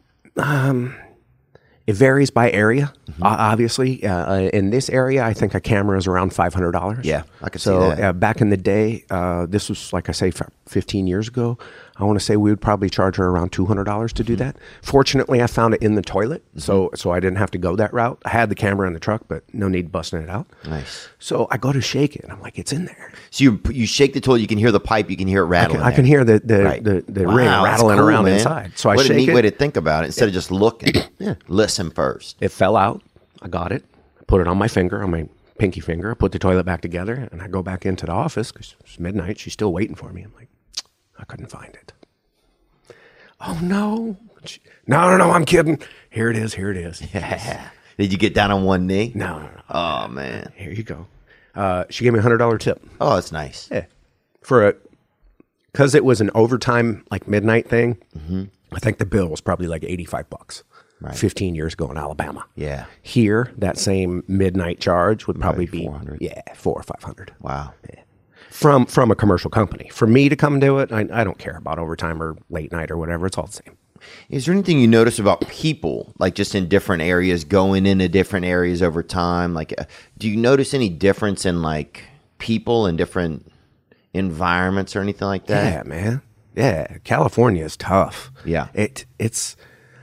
[SPEAKER 4] It varies by area, obviously. In this area, I think a camera is around $500.
[SPEAKER 2] Yeah, I could see
[SPEAKER 4] so,
[SPEAKER 2] that.
[SPEAKER 4] back in the day, this was, like I say, 15 years ago, I want to say we would probably charge her around $200 to do that. Fortunately, I found it in the toilet, so I didn't have to go that route. I had the camera in the truck, but no need busting it out.
[SPEAKER 2] Nice.
[SPEAKER 4] So I go to shake it, and I'm like, it's in there.
[SPEAKER 2] So you shake the toilet, you can hear the pipe, you can hear it rattling.
[SPEAKER 4] I can hear the
[SPEAKER 2] Right.
[SPEAKER 4] ring
[SPEAKER 2] Wow, that's
[SPEAKER 4] rattling
[SPEAKER 2] cool,
[SPEAKER 4] around
[SPEAKER 2] man.
[SPEAKER 4] inside. So I
[SPEAKER 2] what
[SPEAKER 4] shake
[SPEAKER 2] a neat
[SPEAKER 4] it.
[SPEAKER 2] way to think about it instead of just looking. Listen first.
[SPEAKER 4] It fell out. I got it. Put it on my finger, on my pinky finger. I put the toilet back together, and I go back into the office because it's midnight. She's still waiting for me. I'm like, I couldn't find it. Oh, no. No, I'm kidding. Here it is.
[SPEAKER 2] Yeah. Did you get down on one knee?
[SPEAKER 4] No.
[SPEAKER 2] Oh, man.
[SPEAKER 4] Here you go. She gave me a $100 tip.
[SPEAKER 2] Oh, that's nice.
[SPEAKER 4] Yeah. Because it was an overtime, like midnight thing, I think the bill was probably like $85.
[SPEAKER 2] Right.
[SPEAKER 4] 15 years ago in Alabama.
[SPEAKER 2] Yeah.
[SPEAKER 4] Here, that same midnight charge would probably be
[SPEAKER 2] $400.
[SPEAKER 4] $400 or $500.
[SPEAKER 2] Wow.
[SPEAKER 4] Yeah. From a commercial company. For me to come do it, I don't care about overtime or late night or whatever. It's all the same.
[SPEAKER 2] Is there anything you notice about people, like just in different areas, going into different areas over time? Like, do you notice any difference in like people in different environments or anything like that?
[SPEAKER 4] Yeah, man. Yeah, California is tough.
[SPEAKER 2] Yeah.
[SPEAKER 4] It's.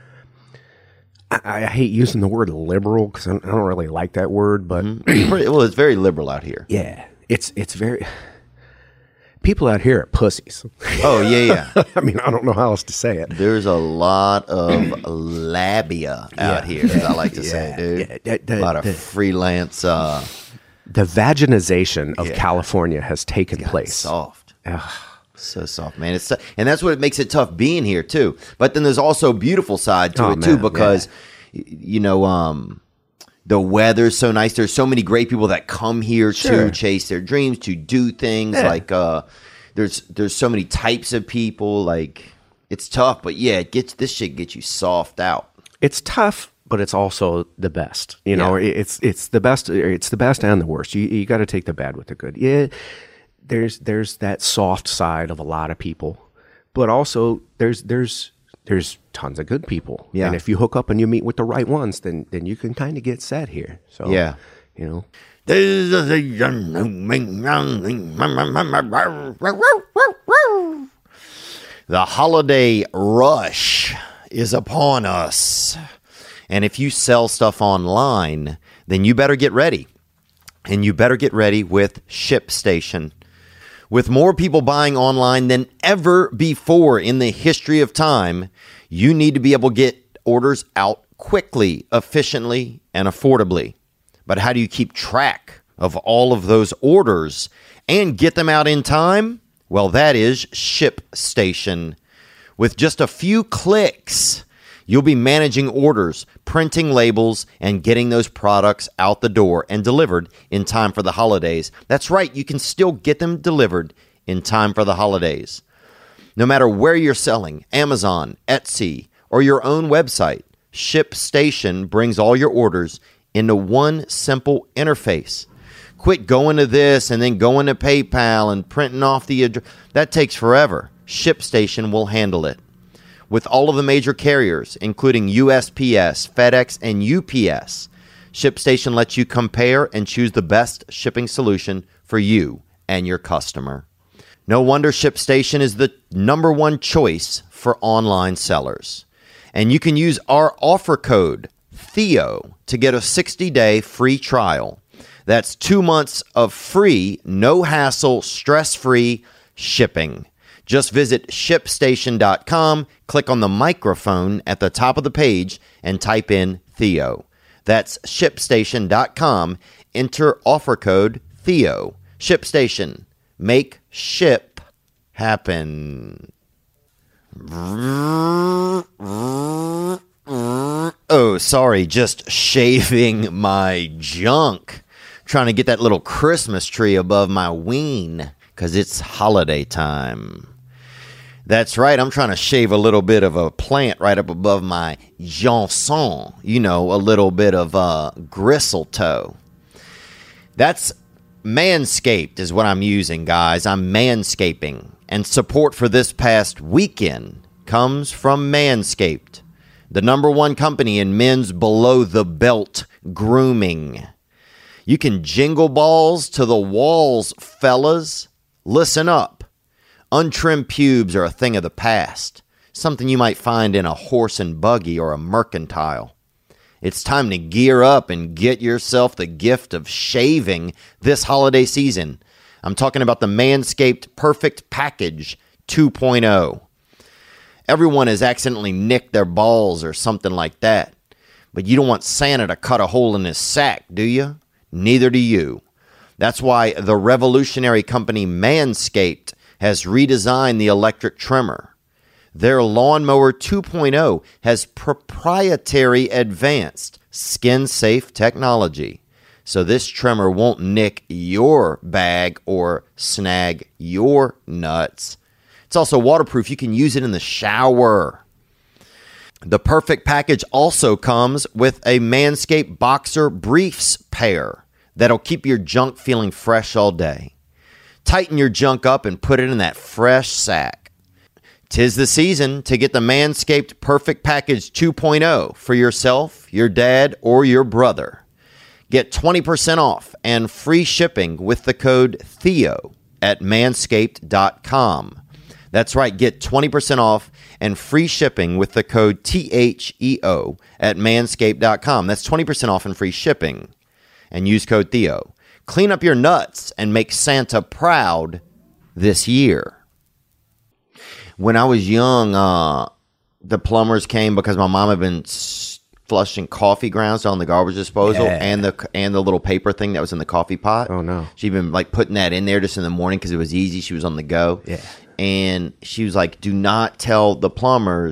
[SPEAKER 4] I hate using the word liberal because I don't really like that word, but
[SPEAKER 2] Well, it's very liberal out here.
[SPEAKER 4] yeah, it's very. People out here are pussies.
[SPEAKER 2] Oh, yeah.
[SPEAKER 4] I mean, I don't know how else to say it.
[SPEAKER 2] There's a lot of labia out here, as I like to say, dude.
[SPEAKER 4] Yeah.
[SPEAKER 2] A lot of freelance.
[SPEAKER 4] The vaginization of California has taken place.
[SPEAKER 2] Soft. So soft, man. And that's what makes it tough being here, too. But then there's also a beautiful side to it, too,
[SPEAKER 4] man,
[SPEAKER 2] because, The weather's so nice. There's so many great people that come here
[SPEAKER 4] Sure.
[SPEAKER 2] to chase their dreams, to do things.
[SPEAKER 4] Yeah.
[SPEAKER 2] Like there's so many types of people. Like it's tough, but yeah, this shit gets you soft out.
[SPEAKER 4] It's tough, but it's also the best. You know,
[SPEAKER 2] Yeah.
[SPEAKER 4] it's the best. It's the best and the worst. You got to take the bad with the good. Yeah, there's that soft side of a lot of people, but also there's tons of good people.
[SPEAKER 2] Yeah.
[SPEAKER 4] And if you hook up and you meet with the right ones, then you can kind of get set here. So
[SPEAKER 2] Yeah.
[SPEAKER 4] you know.
[SPEAKER 2] The holiday rush is upon us. And if you sell stuff online, then you better get ready. And you better get ready with ShipStation. With more people buying online than ever before in the history of time, you need to be able to get orders out quickly, efficiently, and affordably. But how do you keep track of all of those orders and get them out in time? Well, that is ShipStation. With just a few clicks, you'll be managing orders, printing labels, and getting those products out the door and delivered in time for the holidays. That's right, you can still get them delivered in time for the holidays. No matter where you're selling, Amazon, Etsy, or your own website, ShipStation brings all your orders into one simple interface. Quit going to this and then going to PayPal and printing off the address. That takes forever. ShipStation will handle it. With all of the major carriers, including USPS, FedEx, and UPS, ShipStation lets you compare and choose the best shipping solution for you and your customer. No wonder ShipStation is the number one choice for online sellers. And you can use our offer code, Theo, to get a 60-day free trial. That's 2 months of free, no-hassle, stress-free shipping. Just visit ShipStation.com, click on the microphone at the top of the page, and type in Theo. That's ShipStation.com. Enter offer code Theo. ShipStation. Make ship happen. Oh, sorry, just shaving my junk. Trying to get that little Christmas tree above my ween because it's holiday time. That's right, I'm trying to shave a little bit of a plant right up above my jonson. You know, a little bit of gristle-toe. That's Manscaped is what I'm using, guys. I'm manscaping. And support for this past weekend comes from Manscaped, the number one company in men's below-the-belt grooming. You can jingle balls to the walls, fellas. Listen up. Untrimmed pubes are a thing of the past, something you might find in a horse and buggy or a mercantile. It's time to gear up and get yourself the gift of shaving this holiday season. I'm talking about the Manscaped Perfect Package 2.0. Everyone has accidentally nicked their balls or something like that, but you don't want Santa to cut a hole in his sack, do you? Neither do you. That's why the revolutionary company Manscaped has redesigned the electric trimmer. Their Lawnmower 2.0 has proprietary advanced skin-safe technology, so this trimmer won't nick your bag or snag your nuts. It's also waterproof. You can use it in the shower. The Perfect Package also comes with a Manscaped Boxer Briefs pair that'll keep your junk feeling fresh all day. Tighten your junk up and put it in that fresh sack. 'Tis the season to get the Manscaped Perfect Package 2.0 for yourself, your dad, or your brother. Get 20% off and free shipping with the code Theo at manscaped.com. That's right, get 20% off and free shipping with the code THEO at manscaped.com. That's 20% off and free shipping. And use code Theo. Clean up your nuts and make Santa proud this year. When I was young, the plumbers came because my mom had been flushing coffee grounds down the garbage disposal and the little paper thing that was in the coffee pot.
[SPEAKER 4] Oh, no.
[SPEAKER 2] She'd been like putting that in there just in the morning because it was easy. She was on the go.
[SPEAKER 4] Yeah.
[SPEAKER 2] And she was like, do not tell the plumbers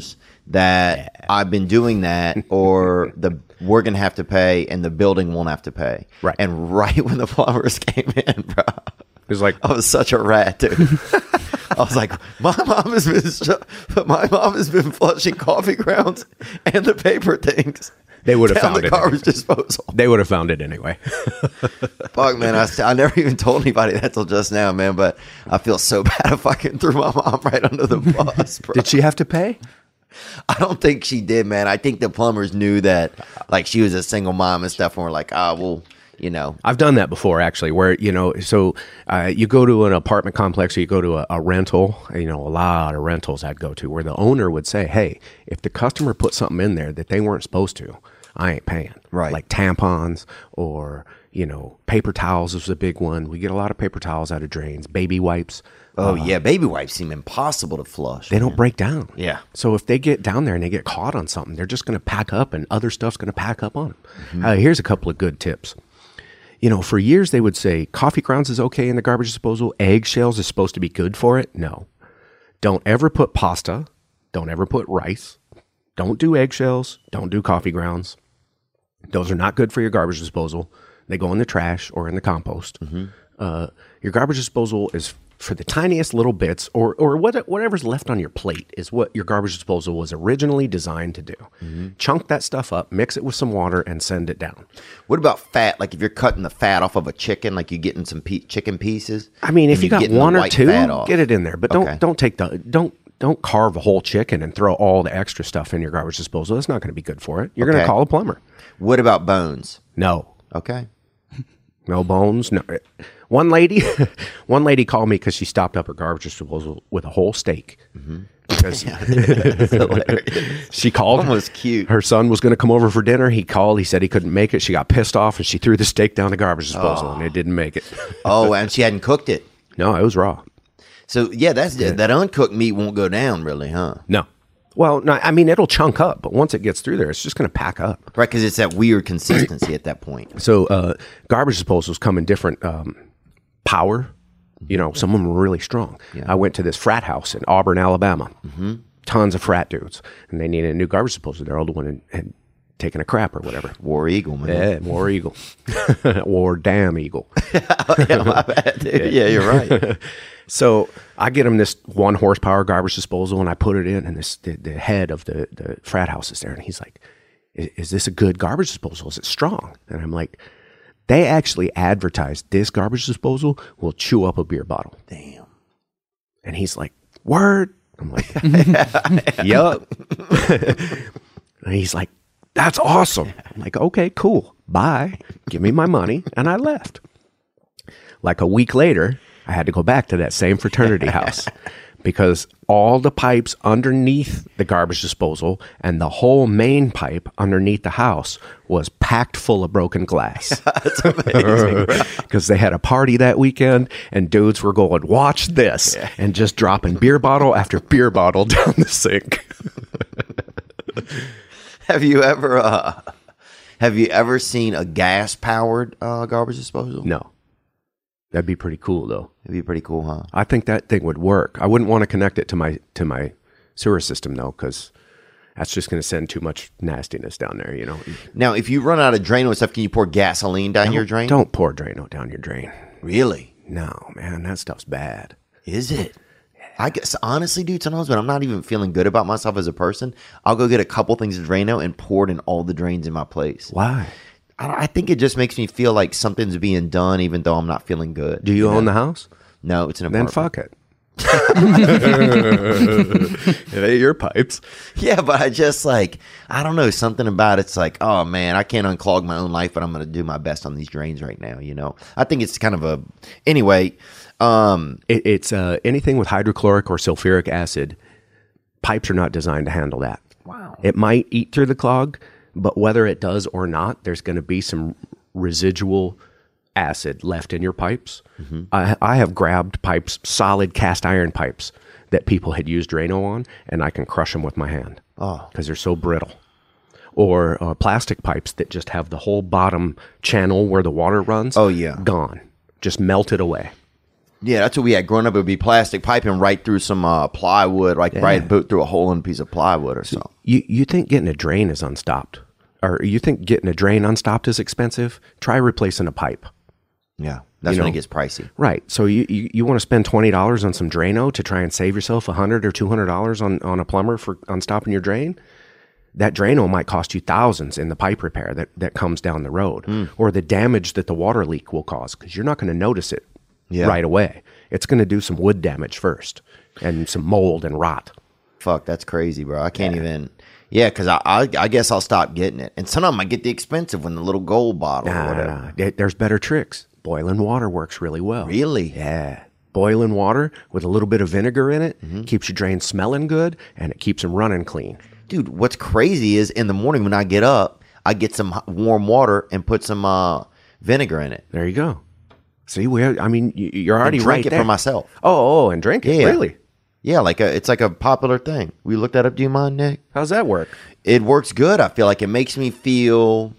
[SPEAKER 2] that I've been doing that, or we're gonna have to pay, and the building won't have to pay.
[SPEAKER 4] Right.
[SPEAKER 2] And right when the plumbers came in, bro,
[SPEAKER 4] It was like,
[SPEAKER 2] I was such a rat, dude. I was like, my mom has been flushing coffee grounds and the paper things.
[SPEAKER 4] they would have
[SPEAKER 2] down
[SPEAKER 4] found
[SPEAKER 2] the
[SPEAKER 4] it.
[SPEAKER 2] garbage disposal.
[SPEAKER 4] They would have found it anyway.
[SPEAKER 2] Fuck, man, I never even told anybody that till just now, man. But I feel so bad if I fucking threw my mom right under the bus, bro.
[SPEAKER 4] Did she have to pay?
[SPEAKER 2] I don't think she did, man. I think the plumbers knew that, like, she was a single mom and stuff, and we're like, well, you know.
[SPEAKER 4] I've done that before, actually, where, so you go to an apartment complex or you go to a rental, a lot of rentals I'd go to where the owner would say, hey, if the customer put something in there that they weren't supposed to, I ain't paying.
[SPEAKER 2] Right.
[SPEAKER 4] Like tampons or, paper towels is a big one. We get a lot of paper towels out of drains, baby wipes.
[SPEAKER 2] Oh, yeah, baby wipes seem impossible to flush.
[SPEAKER 4] They don't break down.
[SPEAKER 2] Yeah.
[SPEAKER 4] So if they get down there and they get caught on something, they're just going to pack up and other stuff's going to pack up on them. Here's a couple of good tips. For years they would say coffee grounds is okay in the garbage disposal. Eggshells is supposed to be good for it. No. Don't ever put pasta. Don't ever put rice. Don't do eggshells. Don't do coffee grounds. Those are not good for your garbage disposal. They go in the trash or in the compost. Your garbage disposal is for the tiniest little bits or whatever's left on your plate is what your garbage disposal was originally designed to do. Chunk that stuff up, mix it with some water, and send it down.
[SPEAKER 2] What about fat? Like if you're cutting the fat off of a chicken, like you're getting some chicken pieces?
[SPEAKER 4] I mean, if you got one or two,
[SPEAKER 2] get
[SPEAKER 4] get it in there. But don't take don't carve a whole chicken and throw all the extra stuff in your garbage disposal. That's not going to be good for it. You're going to call a plumber.
[SPEAKER 2] What about bones?
[SPEAKER 4] No.
[SPEAKER 2] Okay.
[SPEAKER 4] No bones. No. One lady called me because she stopped up her garbage disposal with a whole steak. Because she called.
[SPEAKER 2] Almost cute.
[SPEAKER 4] Her son was going to come over for dinner. He called. He said he couldn't make it. She got pissed off and she threw the steak down the garbage disposal and it didn't make it.
[SPEAKER 2] Oh, and she hadn't cooked it.
[SPEAKER 4] No, it was raw.
[SPEAKER 2] So yeah, that uncooked meat won't go down, really, huh?
[SPEAKER 4] No. Well, no, I mean, it'll chunk up, but once it gets through there, it's just going to pack up.
[SPEAKER 2] Right, because it's that weird consistency at that point.
[SPEAKER 4] So garbage disposals come in different power. Some of them are really strong. Yeah. I went to this frat house in Auburn, Alabama. Tons of frat dudes, and they needed a new garbage disposal. Their old one had taken a crap or whatever.
[SPEAKER 2] War Eagle, man.
[SPEAKER 4] Yeah, War Eagle. War damn Eagle.
[SPEAKER 2] Yeah, my bad, dude. Yeah, you're right.
[SPEAKER 4] So I get him this 1 horsepower garbage disposal, and I put it in, and the head of the frat house is there, and he's like, "Is this a good garbage disposal? Is it strong?" And I'm like, "They actually advertised this garbage disposal will chew up a beer bottle."
[SPEAKER 2] Damn.
[SPEAKER 4] And he's like, "Word." I'm like, "Yup." And he's like, "That's awesome." I'm like, "Okay, cool. Bye. Give me my money." And I left. Like a week later, I had to go back to that same fraternity house because all the pipes underneath the garbage disposal and the whole main pipe underneath the house was packed full of broken glass.
[SPEAKER 2] That's amazing, bro.
[SPEAKER 4] Because they had a party that weekend and dudes were going, "Watch this," and just dropping beer bottle after beer bottle down the sink.
[SPEAKER 2] Have you ever seen a gas powered garbage disposal?
[SPEAKER 4] No. That'd be pretty cool, though.
[SPEAKER 2] It'd be pretty cool, huh?
[SPEAKER 4] I think that thing would work. I wouldn't want to connect it to my sewer system, though, because that's just going to send too much nastiness down there,
[SPEAKER 2] Now, if you run out of Drano stuff, can you pour gasoline down your drain?
[SPEAKER 4] Don't pour Drano down your drain.
[SPEAKER 2] Really?
[SPEAKER 4] No, man, that stuff's bad.
[SPEAKER 2] Is it? I guess, honestly, dude, sometimes when I'm not even feeling good about myself as a person, I'll go get a couple things of Drano and pour it in all the drains in my place.
[SPEAKER 4] Why?
[SPEAKER 2] I think it just makes me feel like something's being done even though I'm not feeling good.
[SPEAKER 4] Do you own the house?
[SPEAKER 2] No, it's an
[SPEAKER 4] Then
[SPEAKER 2] apartment.
[SPEAKER 4] fuck it. It ain't your pipes.
[SPEAKER 2] Yeah, but I just I don't know, something about it's like, oh man, I can't unclog my own life, but I'm going to do my best on these drains right now, I think it's kind of anyway.
[SPEAKER 4] It's anything with hydrochloric or sulfuric acid. Pipes are not designed to handle that.
[SPEAKER 2] Wow.
[SPEAKER 4] It might eat through the clog, but whether it does or not, there's going to be some residual acid left in your pipes. I have grabbed pipes, solid cast iron pipes that people had used Drano on, and I can crush them with my hand because they're so brittle. Or plastic pipes that just have the whole bottom channel where the water runs.
[SPEAKER 2] Oh, yeah.
[SPEAKER 4] Gone. Just melted away.
[SPEAKER 2] Yeah, that's what we had growing up. It would be plastic piping right through some plywood, like right through a hole in a piece of plywood or something.
[SPEAKER 4] You think getting a drain is unstopped, or you think getting a drain unstopped is expensive? Try replacing a pipe.
[SPEAKER 2] Yeah, that's when it gets pricey.
[SPEAKER 4] Right. So you want to spend $20 on some Drano to try and save yourself $100 or $200 on a plumber for unstopping your drain? That Drano might cost you thousands in the pipe repair that comes down the road, or the damage that the water leak will cause, because you're not going to notice it right away. It's going to do some wood damage first and some mold and rot.
[SPEAKER 2] Fuck, that's crazy, bro. I can't even. Yeah, because I guess I'll stop getting it. And sometimes I get the expensive one, the little gold bottle or whatever.
[SPEAKER 4] There's better tricks. Boiling water works really well.
[SPEAKER 2] Really?
[SPEAKER 4] Yeah. Boiling water with a little bit of vinegar in it keeps your drain smelling good, and it keeps them running clean.
[SPEAKER 2] Dude, what's crazy is in the morning when I get up, I get some warm water and put some vinegar in it.
[SPEAKER 4] There you go. See, you're already
[SPEAKER 2] and drink
[SPEAKER 4] right
[SPEAKER 2] it
[SPEAKER 4] there.
[SPEAKER 2] for myself.
[SPEAKER 4] Oh, and drink it?
[SPEAKER 2] Yeah.
[SPEAKER 4] Really?
[SPEAKER 2] Yeah, it's like a popular thing. We looked that up. Do you mind, Nick?
[SPEAKER 4] How's that work?
[SPEAKER 2] It works good. I feel like it makes me feel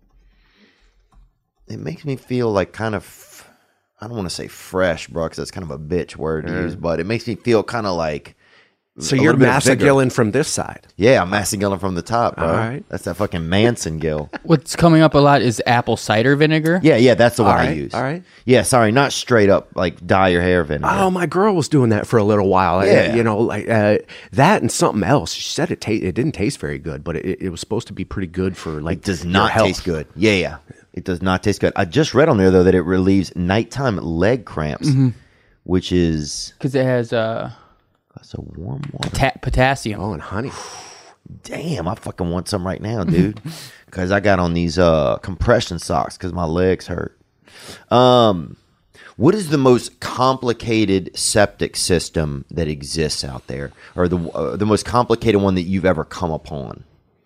[SPEAKER 2] like kind of, I don't want to say fresh, bro, because that's kind of a bitch word to use, but it makes me feel kind of like.
[SPEAKER 4] So you're Massagilling from this side.
[SPEAKER 2] Yeah, I'm Massagilling from the top, bro.
[SPEAKER 4] All right.
[SPEAKER 2] That's that fucking Manson gill.
[SPEAKER 5] What's coming up a lot is apple cider vinegar.
[SPEAKER 2] Yeah, that's the one I
[SPEAKER 4] right,
[SPEAKER 2] use.
[SPEAKER 4] all right.
[SPEAKER 2] Yeah, sorry, not straight up like dye your hair vinegar.
[SPEAKER 4] Oh, my girl was doing that for a little while.
[SPEAKER 2] Yeah.
[SPEAKER 4] That and something else. She said it didn't taste very good, but it was supposed to be pretty good for like.
[SPEAKER 2] It does
[SPEAKER 4] your
[SPEAKER 2] not
[SPEAKER 4] health.
[SPEAKER 2] taste good. Yeah. It does not taste good. I just read on there, though, that it relieves nighttime leg cramps, which is.
[SPEAKER 5] Because it has
[SPEAKER 2] That's a warm water.
[SPEAKER 5] potassium.
[SPEAKER 4] Oh, and honey.
[SPEAKER 2] Damn, I fucking want some right now, dude. Because I got on these compression socks because my legs hurt. What is the most complicated septic system that exists out there, or the most complicated one that you've ever come upon?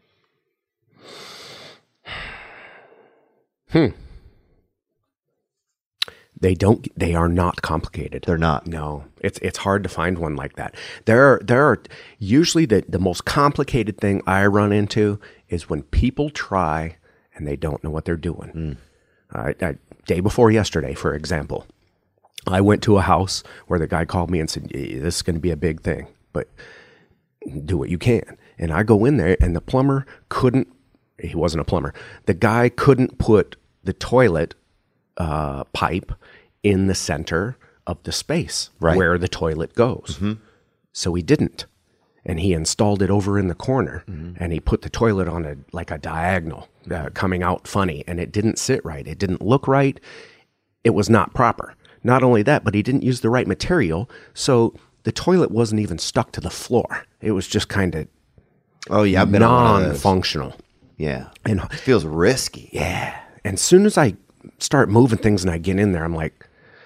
[SPEAKER 4] They are not complicated.
[SPEAKER 2] They're not.
[SPEAKER 4] No, it's hard to find one like that. There are usually the most complicated thing I run into is when people try and they don't know what they're doing. Day before yesterday, for example, I went to a house where the guy called me and said, "This is going to be a big thing, but do what you can." And I go in there, and the plumber couldn't. He wasn't a plumber. The guy couldn't put the toilet pipe in the center of the space where the toilet goes. So he didn't. And he installed it over in the corner, and he put the toilet on a diagonal coming out funny, and it didn't sit right. It didn't look right. It was not proper. Not only that, but he didn't use the right material. So the toilet wasn't even stuck to the floor. It was just kind of
[SPEAKER 2] I've been on one of those.
[SPEAKER 4] non-functional.
[SPEAKER 2] Yeah.
[SPEAKER 4] And
[SPEAKER 2] It feels risky.
[SPEAKER 4] yeah. And as soon as I start moving things and I get in there, I'm like,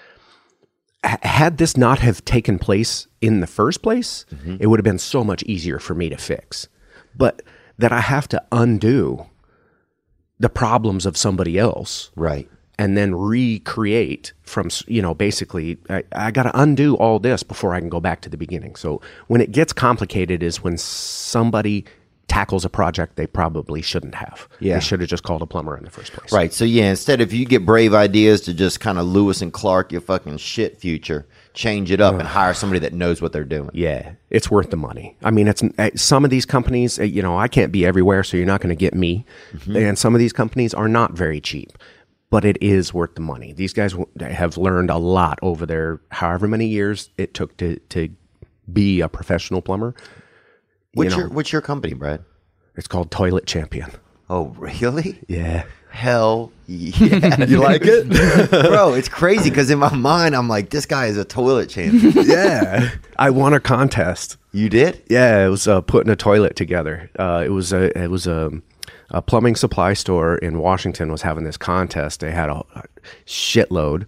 [SPEAKER 4] had this not have taken place in the first place, it would have been so much easier for me to fix. But that I have to undo the problems of somebody else.
[SPEAKER 2] Right.
[SPEAKER 4] And then recreate from, basically, I got to undo all this before I can go back to the beginning. So when it gets complicated is when somebody tackles a project they probably shouldn't have.
[SPEAKER 2] Yeah.
[SPEAKER 4] They should have just called a plumber in the first place.
[SPEAKER 2] Right. So, yeah, instead if you get brave ideas to just kind of Lewis and Clark your fucking shit future, change it up and hire somebody that knows what they're doing.
[SPEAKER 4] Yeah, it's worth the money. I mean, it's some of these companies, I can't be everywhere, so you're not going to get me. And some of these companies are not very cheap, but it is worth the money. These guys have learned a lot over their however many years it took to be a professional plumber.
[SPEAKER 2] What's your company, Brad?
[SPEAKER 4] It's called Toilet Champion.
[SPEAKER 2] Oh, really?
[SPEAKER 4] Yeah.
[SPEAKER 2] Hell yeah. You like it? Bro, it's crazy because in my mind, I'm like, this guy is a toilet champion.
[SPEAKER 4] Yeah. I won a contest.
[SPEAKER 2] You did?
[SPEAKER 4] Yeah, it was putting a toilet together. It was a plumbing supply store in Washington was having this contest. They had a shitload,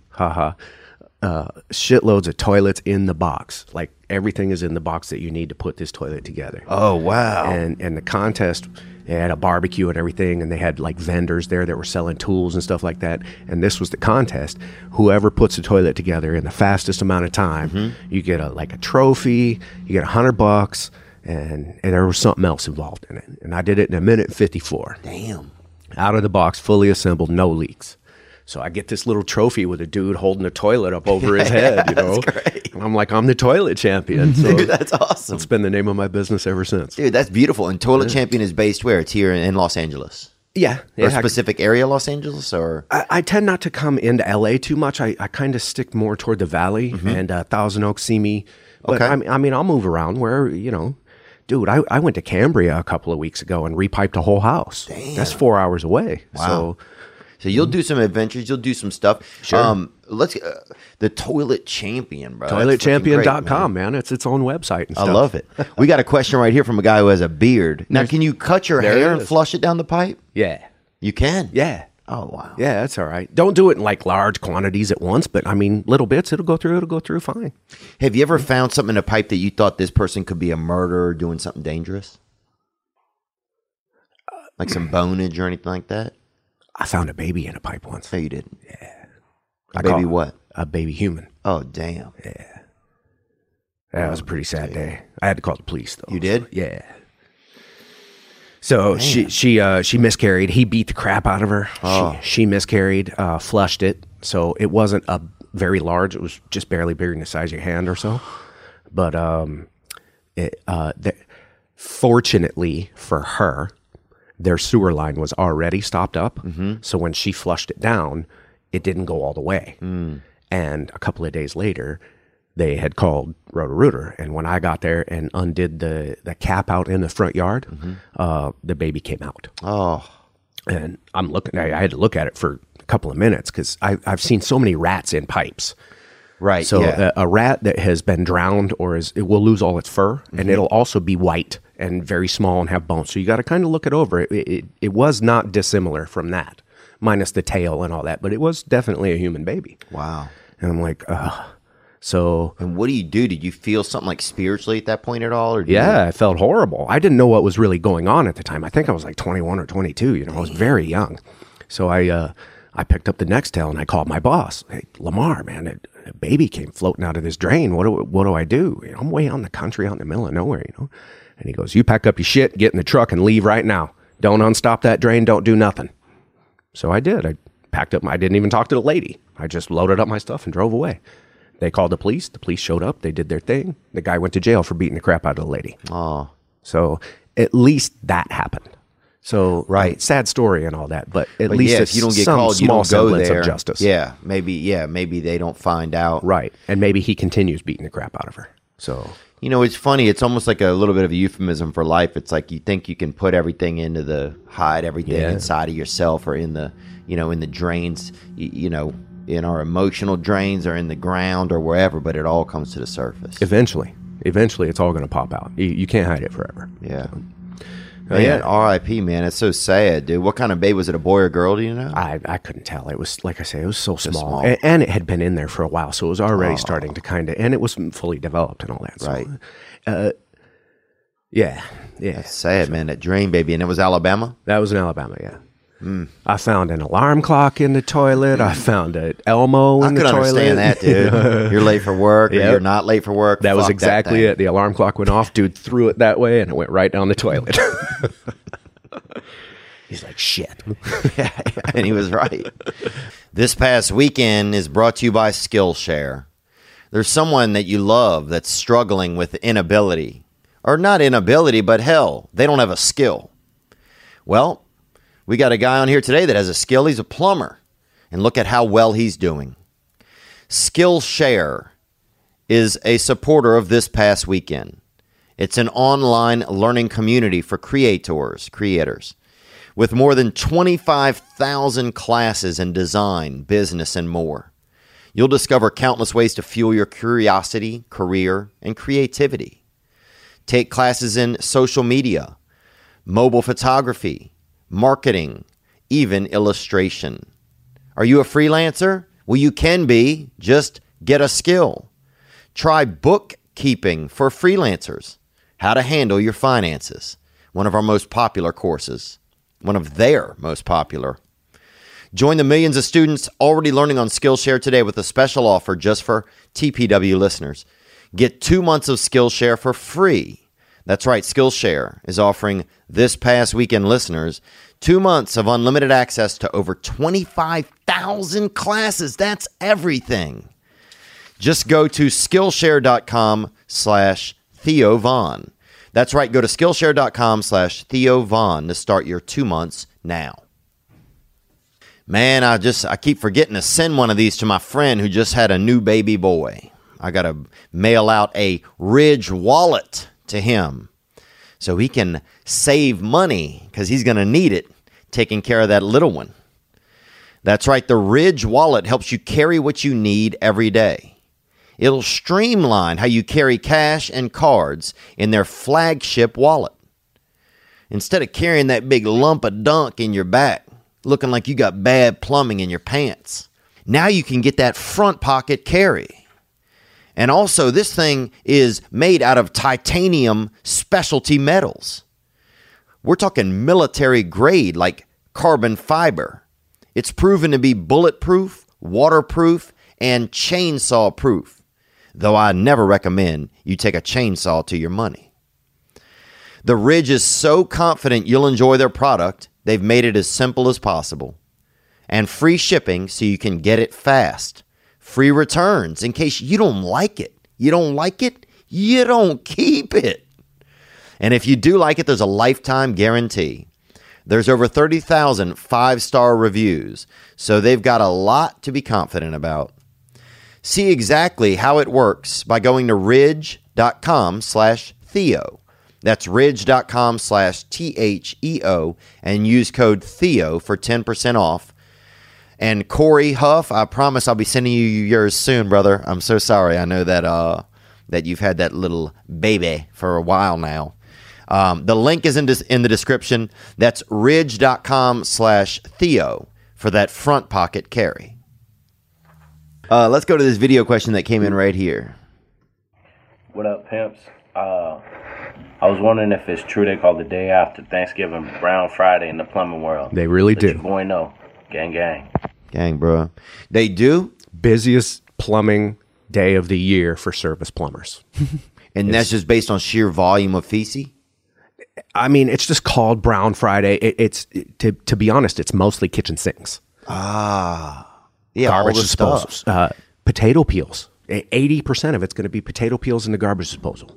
[SPEAKER 4] shitloads of toilets in the box. Like everything is in the box that you need to put this toilet together.
[SPEAKER 2] Oh, wow.
[SPEAKER 4] And the contest, they had a barbecue and everything, and they had like vendors there that were selling tools and stuff like that. And this was the contest. Whoever puts the toilet together in the fastest amount of time, you get a trophy, you get $100, and there was something else involved in it. And I did it in 1:54.
[SPEAKER 2] Damn.
[SPEAKER 4] Out of the box, fully assembled, no leaks. So I get this little trophy with a dude holding a toilet up over his head, you know.
[SPEAKER 2] great.
[SPEAKER 4] And I'm like, I'm the toilet champion. So
[SPEAKER 2] Dude, that's awesome.
[SPEAKER 4] it's been the name of my business ever since.
[SPEAKER 2] Dude, that's beautiful. And Toilet Champion is based where? It's here in Los Angeles.
[SPEAKER 4] Yeah.
[SPEAKER 2] Or a specific area of Los Angeles, or?
[SPEAKER 4] I tend not to come into LA too much. I kind of stick more toward the Valley and Thousand Oaks, Simi. But
[SPEAKER 2] Okay.
[SPEAKER 4] I mean, I'll move around where, you know. Dude, I went to Cambria a couple of weeks ago and repiped a whole house. Damn. That's 4 hours away.
[SPEAKER 2] Wow. So you'll do some adventures, you'll do some stuff.
[SPEAKER 4] Sure.
[SPEAKER 2] Let's the Toilet Champion, bro. That's freaking
[SPEAKER 4] ToiletChampion.com,
[SPEAKER 2] great,
[SPEAKER 4] man. It's its own website and
[SPEAKER 2] I
[SPEAKER 4] stuff.
[SPEAKER 2] love it. We got a question right here from a guy who has a beard. Now, can you cut your
[SPEAKER 4] There
[SPEAKER 2] hair
[SPEAKER 4] it
[SPEAKER 2] and
[SPEAKER 4] is.
[SPEAKER 2] flush it down the pipe?
[SPEAKER 4] Yeah.
[SPEAKER 2] You can.
[SPEAKER 4] Yeah.
[SPEAKER 2] Oh wow.
[SPEAKER 4] Yeah, that's all right. Don't do it in like large quantities at once, but I mean, little bits, it'll go through fine.
[SPEAKER 2] Have you ever found something in a pipe that you thought this person could be a murderer doing something dangerous? Like some bonage or anything like that?
[SPEAKER 4] I found a baby in a pipe once.
[SPEAKER 2] No, you didn't. Yeah.
[SPEAKER 4] I
[SPEAKER 2] Baby
[SPEAKER 4] caught
[SPEAKER 2] what?
[SPEAKER 4] A baby human.
[SPEAKER 2] Oh, damn.
[SPEAKER 4] That was a pretty sad day. I had to call the police though.
[SPEAKER 2] You did?
[SPEAKER 4] Yeah. So she miscarried. He beat the crap out of her.
[SPEAKER 2] Oh.
[SPEAKER 4] She miscarried, flushed it. So it wasn't a very large. It was just barely bigger than the size of your hand or so. But fortunately for her, their sewer line was already stopped up. So when she flushed it down, it didn't go all the way. And a couple of days later, they had called Roto-Rooter. And when I got there and undid the cap out in the front yard, the baby came out.
[SPEAKER 2] Oh.
[SPEAKER 4] And I'm looking, I had to look at it for a couple of minutes because I've seen so many rats in pipes.
[SPEAKER 2] Right.
[SPEAKER 4] So
[SPEAKER 2] yeah.
[SPEAKER 4] a rat that has been drowned it will lose all its fur, and it'll also be white and very small and have bones. So you got to kind of look it over. It was not dissimilar from that, minus the tail and all that, but it was definitely a human baby.
[SPEAKER 2] Wow.
[SPEAKER 4] And I'm like, ugh. So
[SPEAKER 2] And what do you do? Did you feel something like spiritually at that point at all? Or did
[SPEAKER 4] yeah, I felt horrible. I didn't know what was really going on at the time. I think I was like 21 or 22. You know, I was very young. So I picked up the Nextel and I called my boss. Hey, Lamar, man, a baby came floating out of this drain. What do I do? You know, I'm way out in the country, out in the middle of nowhere. You know, and he goes, "You pack up your shit, get in the truck, and leave right now. Don't unstop that drain. Don't do nothing." So I did. I packed up. I didn't even talk to the lady. I just loaded up my stuff and drove away. They called the police. The police showed up. They did their thing. The guy went to jail for beating the crap out of the lady.
[SPEAKER 2] Oh.
[SPEAKER 4] So at least that happened. So
[SPEAKER 2] Right.
[SPEAKER 4] sad story and all that, but at
[SPEAKER 2] But
[SPEAKER 4] least
[SPEAKER 2] yeah,
[SPEAKER 4] it's
[SPEAKER 2] if you don't get
[SPEAKER 4] some
[SPEAKER 2] called, you
[SPEAKER 4] small
[SPEAKER 2] don't go
[SPEAKER 4] semblance
[SPEAKER 2] there.
[SPEAKER 4] of justice.
[SPEAKER 2] Yeah, maybe they don't find out.
[SPEAKER 4] Right. And maybe he continues beating the crap out of her. So
[SPEAKER 2] You know, it's funny. It's almost like a little bit of a euphemism for life. It's like you think you can put everything hide everything
[SPEAKER 4] Yeah.
[SPEAKER 2] inside of yourself, or in the, in the drains, in our emotional drains, or in the ground, or wherever. But it all comes to the surface.
[SPEAKER 4] eventually it's all going to pop out. You can't hide it forever.
[SPEAKER 2] Yeah.
[SPEAKER 4] Oh,
[SPEAKER 2] Man,
[SPEAKER 4] yeah.
[SPEAKER 2] R.I.P. Man, it's so sad, dude. What kind of baby was it? A boy or girl? Do you know?
[SPEAKER 4] I couldn't tell. It was, like I say, it was so small.
[SPEAKER 2] small.
[SPEAKER 4] And it had been in there for a while, so it was already starting to kind of, and it was fully developed and all that. So,
[SPEAKER 2] Right.
[SPEAKER 4] Yeah.
[SPEAKER 2] That's sad, man. That drain baby, and it was Alabama.
[SPEAKER 4] That was in Alabama, yeah. I found an alarm clock in the toilet. I found an Elmo
[SPEAKER 2] I
[SPEAKER 4] in the
[SPEAKER 2] could
[SPEAKER 4] toilet.
[SPEAKER 2] understand that, dude. You're late for work, or
[SPEAKER 4] Yep.
[SPEAKER 2] you're not late for work.
[SPEAKER 4] That was
[SPEAKER 2] Fuck
[SPEAKER 4] exactly
[SPEAKER 2] thing.
[SPEAKER 4] it. The alarm clock went off. Dude threw it that way, and it went right down the toilet. He's like, shit.
[SPEAKER 2] And he was right. This past weekend is brought to you by Skillshare. There's someone that you love that's struggling with inability. Or not inability, but hell, they don't have a skill. Well, we got a guy on here today that has a skill. He's a plumber. And look at how well he's doing. Skillshare is a supporter of this past weekend. It's an online learning community for creators. With more than 25,000 classes in design, business, and more. You'll discover countless ways to fuel your curiosity, career, and creativity. Take classes in social media, mobile photography, marketing, even illustration. Are you a freelancer? Well, you can be. Just get a skill. Try bookkeeping for freelancers. How to handle your finances. One of our most popular courses. One of their most popular. Join the millions of students already learning on Skillshare today with a special offer just for TPW listeners. Get 2 months of Skillshare for free. That's right, Skillshare is offering this past weekend listeners 2 months of unlimited access to over 25,000 classes. That's everything. Just go to Skillshare.com/Theo Von. That's right, go to Skillshare.com/Theo Von to start your 2 months now. Man, I keep forgetting to send one of these to my friend who just had a new baby boy. I got to mail out a Ridge wallet to him so he can save money because he's going to need it taking care of that little one. That's right, the Ridge wallet helps you carry what you need every day. It'll streamline how you carry cash and cards in their flagship wallet. Instead of carrying that big lump of dunk in your back, looking like you got bad plumbing in your pants, now you can get that front pocket carry. And also, this thing is made out of titanium specialty metals. We're talking military grade, like carbon fiber. It's proven to be bulletproof, waterproof, and chainsaw proof, though I never recommend you take a chainsaw to your money. The Ridge is so confident you'll enjoy their product, they've made it as simple as possible. And free shipping so you can get it fast. Free returns in case you don't like it. You don't like it, you don't keep it. And if you do like it, there's a lifetime guarantee. There's over 30,000 5-star reviews, so they've got a lot to be confident about. See exactly how it works by going to ridge.com/Theo. That's ridge.com/THEO and use code Theo for 10% off. And Corey Huff, I promise I'll be sending you yours soon, brother. I'm so sorry. I know that that you've had that little baby for a while now. The link is in the description. That's ridge.com/Theo for that front pocket carry. Let's go to this video question that came in right here.
[SPEAKER 6] What up, pimps? I was wondering if it's true they call the day after Thanksgiving Brown Friday in the plumbing world.
[SPEAKER 4] They really
[SPEAKER 6] Let
[SPEAKER 4] do.
[SPEAKER 6] your boy know. Gang, gang.
[SPEAKER 2] Gang, bro. They do?
[SPEAKER 4] Busiest plumbing day of the year for service plumbers.
[SPEAKER 2] And that's just based on sheer volume of feces?
[SPEAKER 4] I mean, it's just called Brown Friday. To be honest, it's mostly kitchen sinks.
[SPEAKER 2] Yeah,
[SPEAKER 4] Garbage
[SPEAKER 2] all the
[SPEAKER 4] disposals.
[SPEAKER 2] stuff.
[SPEAKER 4] Potato peels. 80% of it's going to be potato peels in the garbage disposal.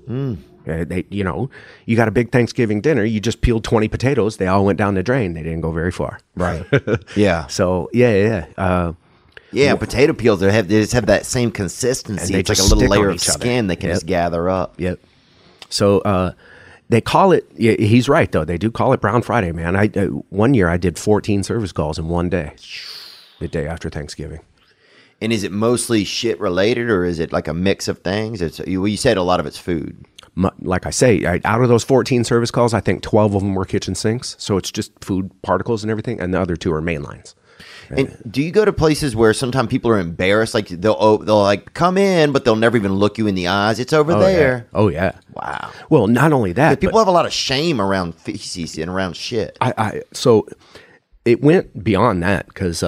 [SPEAKER 4] You got a big Thanksgiving dinner. You just peeled 20 potatoes. They all went down the drain. They didn't go very far.
[SPEAKER 2] Right. Yeah.
[SPEAKER 4] So, yeah.
[SPEAKER 2] Potato peels, they just have that same consistency.
[SPEAKER 4] And they
[SPEAKER 2] It's like a
[SPEAKER 4] just
[SPEAKER 2] little
[SPEAKER 4] stick on
[SPEAKER 2] layer of
[SPEAKER 4] each other.
[SPEAKER 2] skin they can just gather up.
[SPEAKER 4] Yep. So, they call it, he's right, though. They do call it Brown Friday, man. One year I did 14 service calls in one day, the day after Thanksgiving.
[SPEAKER 2] And is it mostly shit related, or is it like a mix of things? You said a lot of it's food.
[SPEAKER 4] Like I say, out of those 14 service calls, I think 12 of them were kitchen sinks. So it's just food particles and everything. And the other 2 are main lines.
[SPEAKER 2] And do you go to places where sometimes people are embarrassed? Like they'll like come in, but they'll never even look you in the eyes. It's over there.
[SPEAKER 4] Yeah. Oh, yeah.
[SPEAKER 2] Wow.
[SPEAKER 4] Well, not only that.
[SPEAKER 2] People have a lot of shame around feces and around shit.
[SPEAKER 4] So it went beyond that because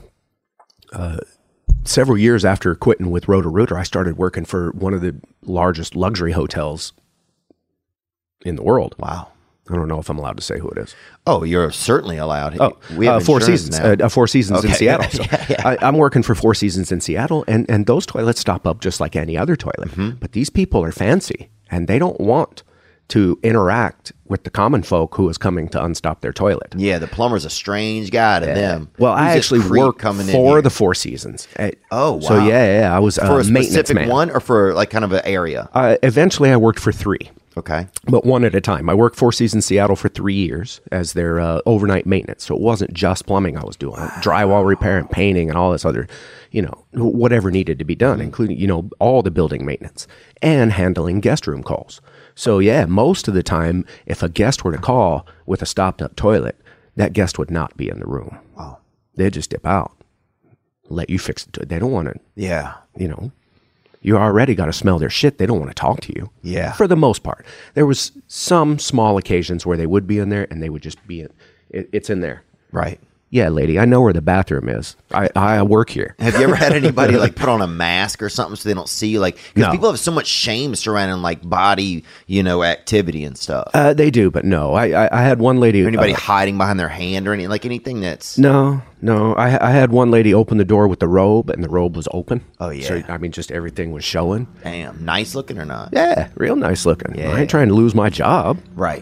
[SPEAKER 4] several years after quitting with Roto-Rooter, I started working for one of the largest luxury hotels in the world.
[SPEAKER 2] Wow.
[SPEAKER 4] I don't know if I'm allowed to say who it is.
[SPEAKER 2] Oh, you're certainly allowed.
[SPEAKER 4] We have Four Seasons. Four Seasons in Seattle. So
[SPEAKER 2] Yeah.
[SPEAKER 4] I'm working for Four Seasons in Seattle, and those toilets stop up just like any other toilet.
[SPEAKER 2] Mm-hmm.
[SPEAKER 4] But these people are fancy, and they don't want to interact with the common folk who is coming to unstop their toilet.
[SPEAKER 2] Yeah, the plumber's a strange guy to them.
[SPEAKER 4] Well, I
[SPEAKER 2] He's this
[SPEAKER 4] actually
[SPEAKER 2] creep
[SPEAKER 4] work
[SPEAKER 2] coming in
[SPEAKER 4] for
[SPEAKER 2] here.
[SPEAKER 4] the Four Seasons.
[SPEAKER 2] Oh, wow.
[SPEAKER 4] So yeah, I was
[SPEAKER 2] For a
[SPEAKER 4] maintenance
[SPEAKER 2] specific
[SPEAKER 4] man.
[SPEAKER 2] one, or for like kind of an area?
[SPEAKER 4] Eventually, I worked for 3.
[SPEAKER 2] Okay.
[SPEAKER 4] But one at a time. I worked Four Seasons Seattle for 3 years as their overnight maintenance. So it wasn't just plumbing I was doing. Drywall repair and painting and all this other, whatever needed to be done, including, all the building maintenance and handling guest room calls. So yeah, most of the time, if a guest were to call with a stopped up toilet, that guest would not be in the room.
[SPEAKER 2] Wow.
[SPEAKER 4] They'd just dip out, let you fix it. They don't want to,
[SPEAKER 2] Yeah.
[SPEAKER 4] You already got to smell their shit. They don't want to talk to you.
[SPEAKER 2] Yeah.
[SPEAKER 4] For the most part. There was some small occasions where they would be in there and they would just be in. It's in there.
[SPEAKER 2] Right.
[SPEAKER 4] Yeah, lady, I know where the bathroom is. I work here.
[SPEAKER 2] Have you ever had anybody like put on a mask or something so they don't see you? Like, because
[SPEAKER 4] No.
[SPEAKER 2] people have so much shame surrounding like body, activity and stuff.
[SPEAKER 4] They do, but no. I had one lady.
[SPEAKER 2] Or anybody hiding behind their hand or anything, like anything that's.
[SPEAKER 4] No. I had one lady open the door with the robe, and the robe was open.
[SPEAKER 2] Oh, yeah.
[SPEAKER 4] So, I mean, just everything was showing.
[SPEAKER 2] Damn, nice looking or not?
[SPEAKER 4] Yeah, real nice looking.
[SPEAKER 2] Yeah.
[SPEAKER 4] I ain't trying to lose my job.
[SPEAKER 2] Right.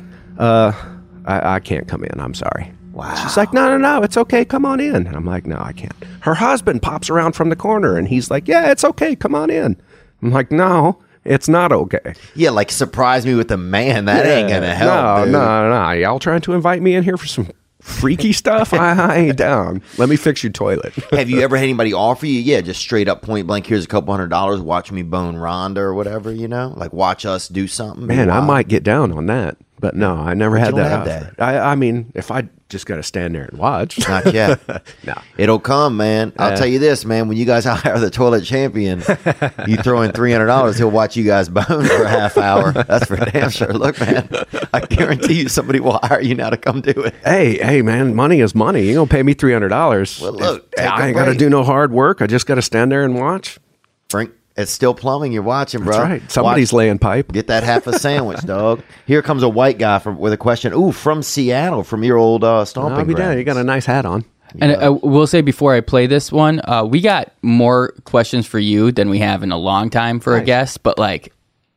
[SPEAKER 4] I can't come in. I'm sorry.
[SPEAKER 2] Wow.
[SPEAKER 4] She's like, no, it's okay. Come on in. And I'm like, no, I can't. Her husband pops around from the corner, and he's like, yeah, it's okay. Come on in. I'm like, no, it's not okay.
[SPEAKER 2] Yeah, like surprise me with a man. That ain't gonna help.
[SPEAKER 4] No. Y'all trying to invite me in here for some freaky stuff? I ain't down. Let me fix your toilet.
[SPEAKER 2] Have you ever had anybody offer you? Yeah, just straight up point blank. Here's a couple $100. Watch me bone Rhonda or whatever. Like watch us do something.
[SPEAKER 4] Man, I
[SPEAKER 2] Wow.
[SPEAKER 4] might get down on that. But no, I never had
[SPEAKER 2] don't
[SPEAKER 4] that.
[SPEAKER 2] have
[SPEAKER 4] offer. I mean, if I just got to stand there and watch.
[SPEAKER 2] Not yet.
[SPEAKER 4] No.
[SPEAKER 2] It'll come, man. I'll tell you this, man. When you guys hire the toilet champion, you throw in $300, he'll watch you guys bone for a half hour. That's for damn sure. Look, man, I guarantee you somebody will hire you now to come do it.
[SPEAKER 4] Hey, man, money is money. You gonna pay me $300?
[SPEAKER 2] Well, look, take
[SPEAKER 4] I
[SPEAKER 2] a
[SPEAKER 4] ain't got to
[SPEAKER 2] break.
[SPEAKER 4] do no hard work. I just got to stand there and watch.
[SPEAKER 2] Frank, it's still plumbing you're watching, bro.
[SPEAKER 4] That's right. Somebody's laying pipe.
[SPEAKER 2] Get that half a sandwich, dog. Here comes a white guy with a question. Ooh, from Seattle, from your old stomping
[SPEAKER 4] I'll be down.
[SPEAKER 2] grounds.
[SPEAKER 4] You got a nice hat on.
[SPEAKER 5] And I will say before I play this one, we got more questions for you than we have in a long time for a guest, but like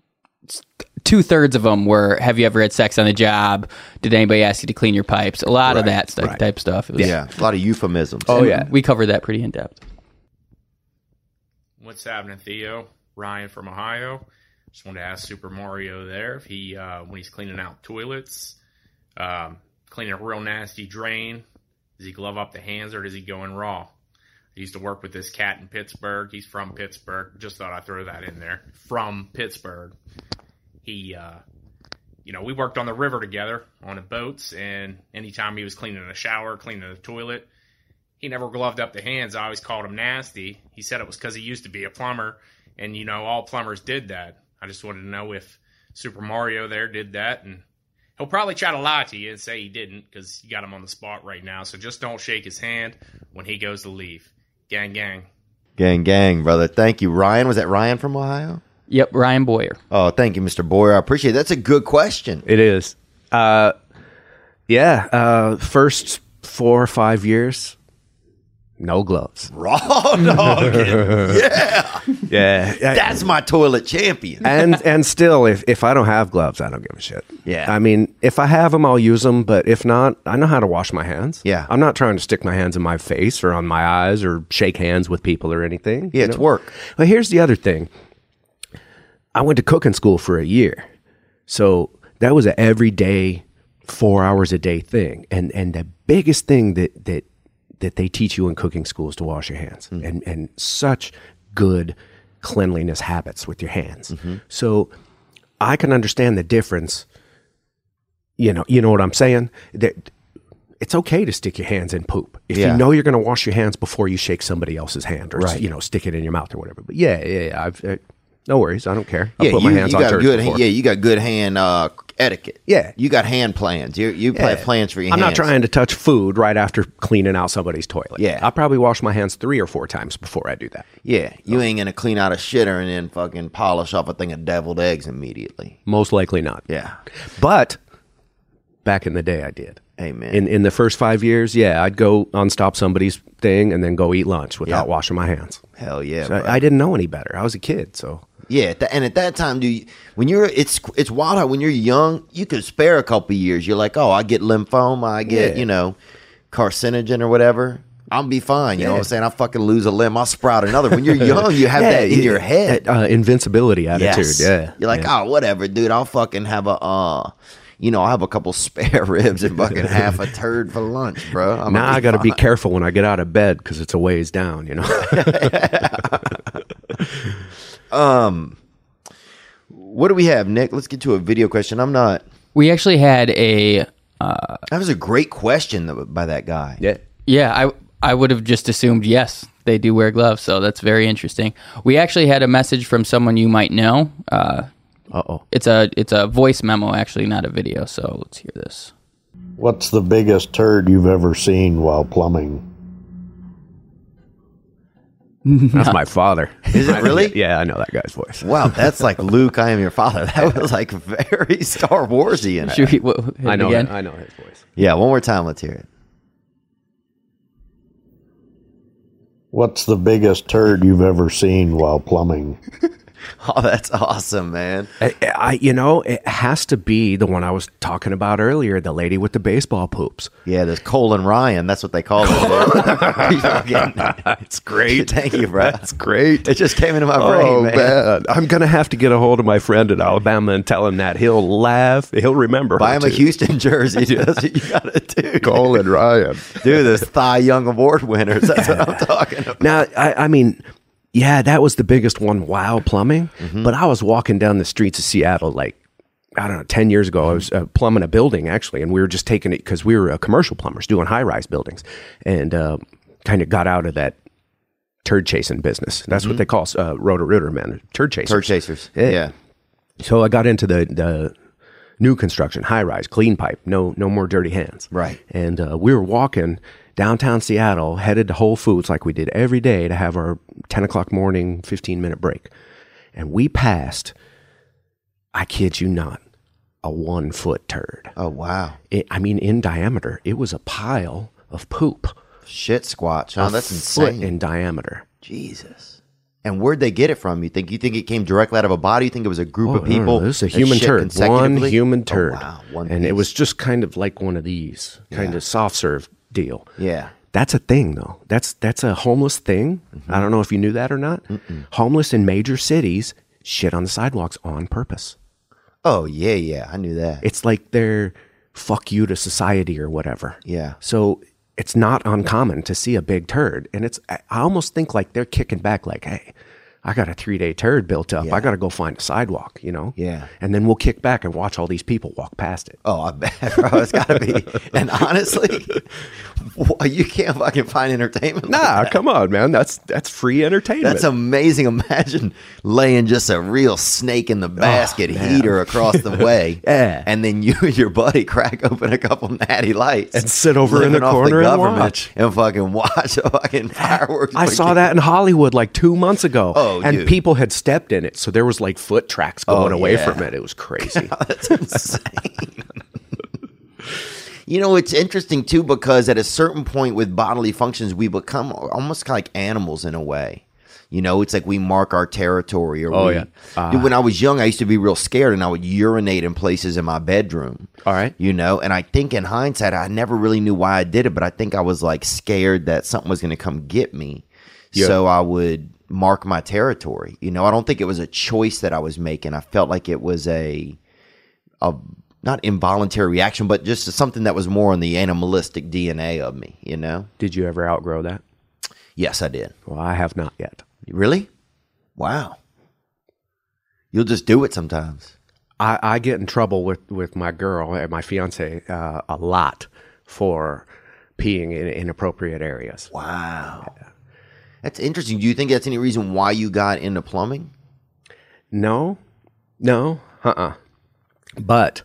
[SPEAKER 5] 2/3 of them were, have you ever had sex on the job? Did anybody ask you to clean your pipes? A lot of that stuff, type stuff. It was,
[SPEAKER 2] Yeah, a lot of euphemisms.
[SPEAKER 4] Oh, yeah.
[SPEAKER 5] We covered that pretty in depth.
[SPEAKER 7] What's happening, Theo? Ryan from Ohio. Just wanted to ask Super Mario there if he, when he's cleaning out toilets, cleaning a real nasty drain, does he glove up the hands or does he go in raw? I used to work with this cat in Pittsburgh. He's from Pittsburgh. Just thought I'd throw that in there. From Pittsburgh. He, we worked on the river together on the boats, and anytime he was cleaning a shower, cleaning a toilet, he never gloved up the hands. I always called him nasty. He said it was because he used to be a plumber, and, all plumbers did that. I just wanted to know if Super Mario there did that, and he'll probably try to lie to you and say he didn't because you got him on the spot right now, so just don't shake his hand when he goes to leave. Gang, gang.
[SPEAKER 2] Gang, gang, brother. Thank you. Ryan, was that Ryan from Ohio?
[SPEAKER 5] Yep, Ryan Boyer.
[SPEAKER 2] Oh, thank you, Mr. Boyer. I appreciate it. That's a good question.
[SPEAKER 4] It is. First 4 or 5 years, no gloves.
[SPEAKER 2] Raw dogging. Yeah.
[SPEAKER 4] Yeah.
[SPEAKER 2] That's my toilet champion.
[SPEAKER 4] and still, if I don't have gloves, I don't give a shit.
[SPEAKER 2] Yeah.
[SPEAKER 4] I mean, if I have them, I'll use them. But if not, I know how to wash my hands.
[SPEAKER 2] Yeah.
[SPEAKER 4] I'm not trying to stick my hands in my face or on my eyes or shake hands with people or anything.
[SPEAKER 2] Yeah, it's work.
[SPEAKER 4] But here's the other thing. I went to cooking school for a year. So that was an everyday, 4 hours a day thing. And the biggest thing that they teach you in cooking school is to wash your hands and such good cleanliness habits with your hands. So I can understand the difference. You know what I'm saying? That it's okay to stick your hands in poop. If you know you're going to wash your hands before you shake somebody else's hand or, stick it in your mouth or whatever. But I've no worries. I don't care. I'll put my hands on church before.
[SPEAKER 2] You got good hand etiquette.
[SPEAKER 4] Yeah.
[SPEAKER 2] You got hand plans. You have plans for your
[SPEAKER 4] I'm
[SPEAKER 2] hands.
[SPEAKER 4] not trying to touch food right after cleaning out somebody's toilet.
[SPEAKER 2] Yeah.
[SPEAKER 4] I'll probably wash my hands 3 or 4 times before I do that.
[SPEAKER 2] Yeah, you ain't going to clean out a shitter and then fucking polish off a thing of deviled eggs immediately.
[SPEAKER 4] Most likely not.
[SPEAKER 2] Yeah.
[SPEAKER 4] But back in the day, I did.
[SPEAKER 2] Amen.
[SPEAKER 4] In the first 5 years, I'd go unstop somebody's thing and then go eat lunch without washing my hands.
[SPEAKER 2] Hell yeah.
[SPEAKER 4] So
[SPEAKER 2] bro.
[SPEAKER 4] I didn't know any better. I was a kid, so.
[SPEAKER 2] Yeah, and at that time, it's wild how when you're young, you could spare a couple of years. You're like, oh, I get lymphoma, I get, carcinogen or whatever. I'll be fine. You know what I'm saying? I'll fucking lose a limb. I'll sprout another. When you're young, you have that in your head.
[SPEAKER 4] Invincibility attitude,
[SPEAKER 2] Yes. You're like, oh, whatever, dude. I'll fucking have I'll have a couple spare ribs and fucking half a turd for lunch, bro.
[SPEAKER 4] Now I got to be careful when I get out of bed because it's a ways down,
[SPEAKER 2] What do we have, Nick? Let's get to a video question.
[SPEAKER 5] We actually had
[SPEAKER 2] That was a great question by that guy.
[SPEAKER 5] I would have just assumed, yes, they do wear gloves, so that's very interesting. We actually had a message from someone you might know.
[SPEAKER 4] Uh-oh.
[SPEAKER 5] It's a voice memo, actually, not a video, so let's hear this.
[SPEAKER 8] What's the biggest turd you've ever seen while plumbing?
[SPEAKER 4] That's my father.
[SPEAKER 2] Is it really?
[SPEAKER 4] Yeah, I know that guy's voice.
[SPEAKER 2] Wow, that's like Luke, I am your father. That was like very Star Warsy in it.
[SPEAKER 5] Should we, hit
[SPEAKER 4] I
[SPEAKER 5] it
[SPEAKER 4] know.
[SPEAKER 5] again?
[SPEAKER 4] I know his voice.
[SPEAKER 2] Yeah, one more time. Let's hear it.
[SPEAKER 8] What's the biggest turd you've ever seen while plumbing?
[SPEAKER 2] Oh, that's awesome, man.
[SPEAKER 4] It has to be the one I was talking about earlier, the lady with the baseball poops.
[SPEAKER 2] Yeah, there's Colin Ryan. That's what they call it.
[SPEAKER 4] It's great.
[SPEAKER 2] Thank you, bro.
[SPEAKER 4] That's great.
[SPEAKER 2] It just came into my brain, man.
[SPEAKER 4] I'm going to have to get a hold of my friend in Alabama and tell him that. He'll laugh. He'll remember.
[SPEAKER 2] Buy
[SPEAKER 4] her
[SPEAKER 2] him a
[SPEAKER 4] too.
[SPEAKER 2] Houston jersey, dude. That's what you got to do.
[SPEAKER 4] Colin Ryan.
[SPEAKER 2] Dude, those Thigh Young Award winners. That's what I'm talking about.
[SPEAKER 4] Now, I mean, yeah, that was the biggest one, while plumbing. But I was walking down the streets of Seattle, like, I don't know, 10 years ago. I was plumbing a building, actually, and we were just taking it because we were commercial plumbers doing high-rise buildings, and kind of got out of that turd chasing business. That's what they call Roto-Rooter men, turd chasers.
[SPEAKER 2] Turd chasers. Yeah.
[SPEAKER 4] So I got into the new construction, high-rise, clean pipe, no more dirty hands.
[SPEAKER 2] Right.
[SPEAKER 4] And we were walking downtown Seattle, headed to Whole Foods like we did every day to have our 10 o'clock morning, 15-minute break. And we passed, I kid you not, a 1-foot turd.
[SPEAKER 2] Oh, wow.
[SPEAKER 4] In diameter, it was a pile of poop.
[SPEAKER 2] Shit squatch, huh? That's
[SPEAKER 4] Foot
[SPEAKER 2] insane.
[SPEAKER 4] in diameter.
[SPEAKER 2] Jesus. And where'd they get it from? You think it came directly out of a body? You think it was a group of people?
[SPEAKER 4] No, this is a
[SPEAKER 2] that
[SPEAKER 4] human
[SPEAKER 2] shit
[SPEAKER 4] turd. One
[SPEAKER 2] consecutively?
[SPEAKER 4] human turd.
[SPEAKER 2] Oh, wow. One
[SPEAKER 4] and it
[SPEAKER 2] piece.
[SPEAKER 4] was just kind of like one of these, kind of soft serve deal.
[SPEAKER 2] Yeah.
[SPEAKER 4] That's a thing, though. That's a homeless thing. I don't know if you knew that or not. Homeless in major cities shit on the sidewalks on purpose.
[SPEAKER 2] Oh, yeah. I knew that.
[SPEAKER 4] It's like they're fuck you to society or whatever.
[SPEAKER 2] Yeah.
[SPEAKER 4] So it's not uncommon to see a big turd. And I almost think like they're kicking back like, hey, I got a 3-day turd built up.
[SPEAKER 2] Yeah.
[SPEAKER 4] I got to go find a sidewalk, you know?
[SPEAKER 2] Yeah.
[SPEAKER 4] And then we'll kick back and watch all these people walk past it.
[SPEAKER 2] Oh, I bet, bro. It's got to be. And honestly, you can't fucking find entertainment like
[SPEAKER 4] Nah,
[SPEAKER 2] that.
[SPEAKER 4] come on, man. That's free entertainment.
[SPEAKER 2] That's amazing. Imagine laying just a real snake in the basket heater across the way.
[SPEAKER 4] Yeah.
[SPEAKER 2] And then you and your buddy crack open a couple natty lights.
[SPEAKER 4] And sit over in
[SPEAKER 2] living
[SPEAKER 4] the
[SPEAKER 2] off
[SPEAKER 4] corner and
[SPEAKER 2] government
[SPEAKER 4] watch.
[SPEAKER 2] And fucking watch the fucking fireworks.
[SPEAKER 4] I saw that in Hollywood like 2 months ago.
[SPEAKER 2] Oh,
[SPEAKER 4] and
[SPEAKER 2] dude.
[SPEAKER 4] people had stepped in it. So there was like foot tracks going away
[SPEAKER 2] yeah.
[SPEAKER 4] from it. It was crazy.
[SPEAKER 2] That's insane. You know, it's interesting too because at a certain point with bodily functions, we become almost like animals in a way. You know, it's like we mark our territory. Or Dude, when I was young, I used to be real scared, and I would urinate in places in my bedroom.
[SPEAKER 4] All right.
[SPEAKER 2] You know, and I think in hindsight, I never really knew why I did it, but I think I was like scared that something was going to come get me.
[SPEAKER 4] Yeah.
[SPEAKER 2] So I would mark my territory. You know, I don't think it was a choice that I was making. I felt like it was a not involuntary reaction, but just something that was more on the animalistic DNA of me, you know?
[SPEAKER 4] Did you ever outgrow that?
[SPEAKER 2] Yes, I did.
[SPEAKER 4] Well, I have not yet.
[SPEAKER 2] Really? Wow. You'll just do it sometimes.
[SPEAKER 4] I get in trouble with my girl, my fiance, a lot for peeing in inappropriate areas.
[SPEAKER 2] Wow. Yeah. That's interesting. Do you think that's any reason why you got into plumbing?
[SPEAKER 4] No. But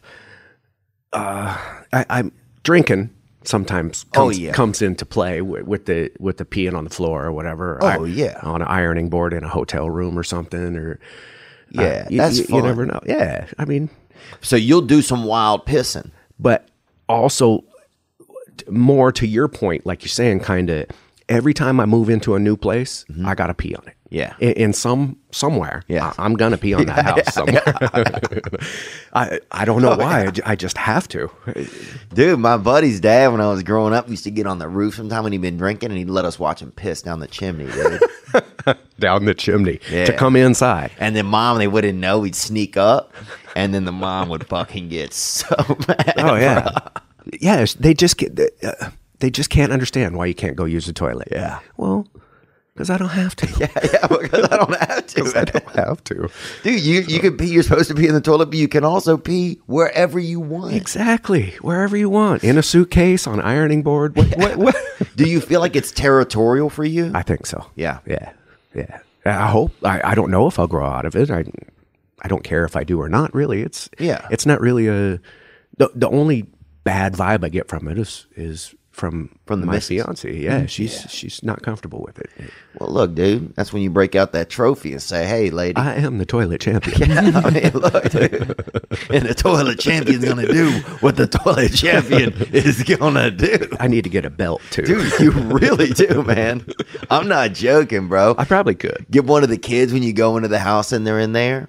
[SPEAKER 4] I'm drinking sometimes comes into play with the peeing on the floor or whatever. On an ironing board in a hotel room or something. Or
[SPEAKER 2] that's fun.
[SPEAKER 4] You never know. Yeah, I mean,
[SPEAKER 2] so you'll do some wild pissing,
[SPEAKER 4] but also more to your point, like you're saying, kind of. Every time I move into a new place, I gotta pee on it.
[SPEAKER 2] Yeah,
[SPEAKER 4] in somewhere.
[SPEAKER 2] Yeah,
[SPEAKER 4] I'm gonna pee on that house somewhere. I don't know why. I just have to.
[SPEAKER 2] Dude, my buddy's dad, when I was growing up, used to get on the roof sometime when he'd been drinking, and he'd let us watch him piss down the chimney, dude.
[SPEAKER 4] Down the chimney to come inside.
[SPEAKER 2] And then mom, they wouldn't know. We'd sneak up, and then the mom would fucking get so mad.
[SPEAKER 4] Oh yeah, yeah. They just get. They just can't understand why you can't go use the toilet.
[SPEAKER 2] Yeah.
[SPEAKER 4] Well, because I don't have to.
[SPEAKER 2] Yeah, because I don't have to.
[SPEAKER 4] I don't have to.
[SPEAKER 2] Dude, you can pee. You're supposed to pee in the toilet, but you can also pee wherever you want.
[SPEAKER 4] Exactly. Wherever you want. In a suitcase, on an ironing board. What?
[SPEAKER 2] Do you feel like it's territorial for you?
[SPEAKER 4] I think so.
[SPEAKER 2] Yeah.
[SPEAKER 4] Yeah. I hope. I don't know if I'll grow out of it. I don't care if I do or not, really. It's not really the only bad vibe I get from it is from
[SPEAKER 2] the
[SPEAKER 4] my
[SPEAKER 2] missus.
[SPEAKER 4] fiance. Yeah, she's not comfortable with it.
[SPEAKER 2] Well, look, dude, that's when you break out that trophy and say, "Hey, lady,
[SPEAKER 4] I am the toilet champion.
[SPEAKER 2] I mean, look, dude, and the toilet champion's gonna do what the toilet champion is gonna do."
[SPEAKER 4] I need to get a belt too.
[SPEAKER 2] Dude, you really do, man. I'm not joking, bro.
[SPEAKER 4] I probably could.
[SPEAKER 2] Get one of the kids when you go into the house and they're in there.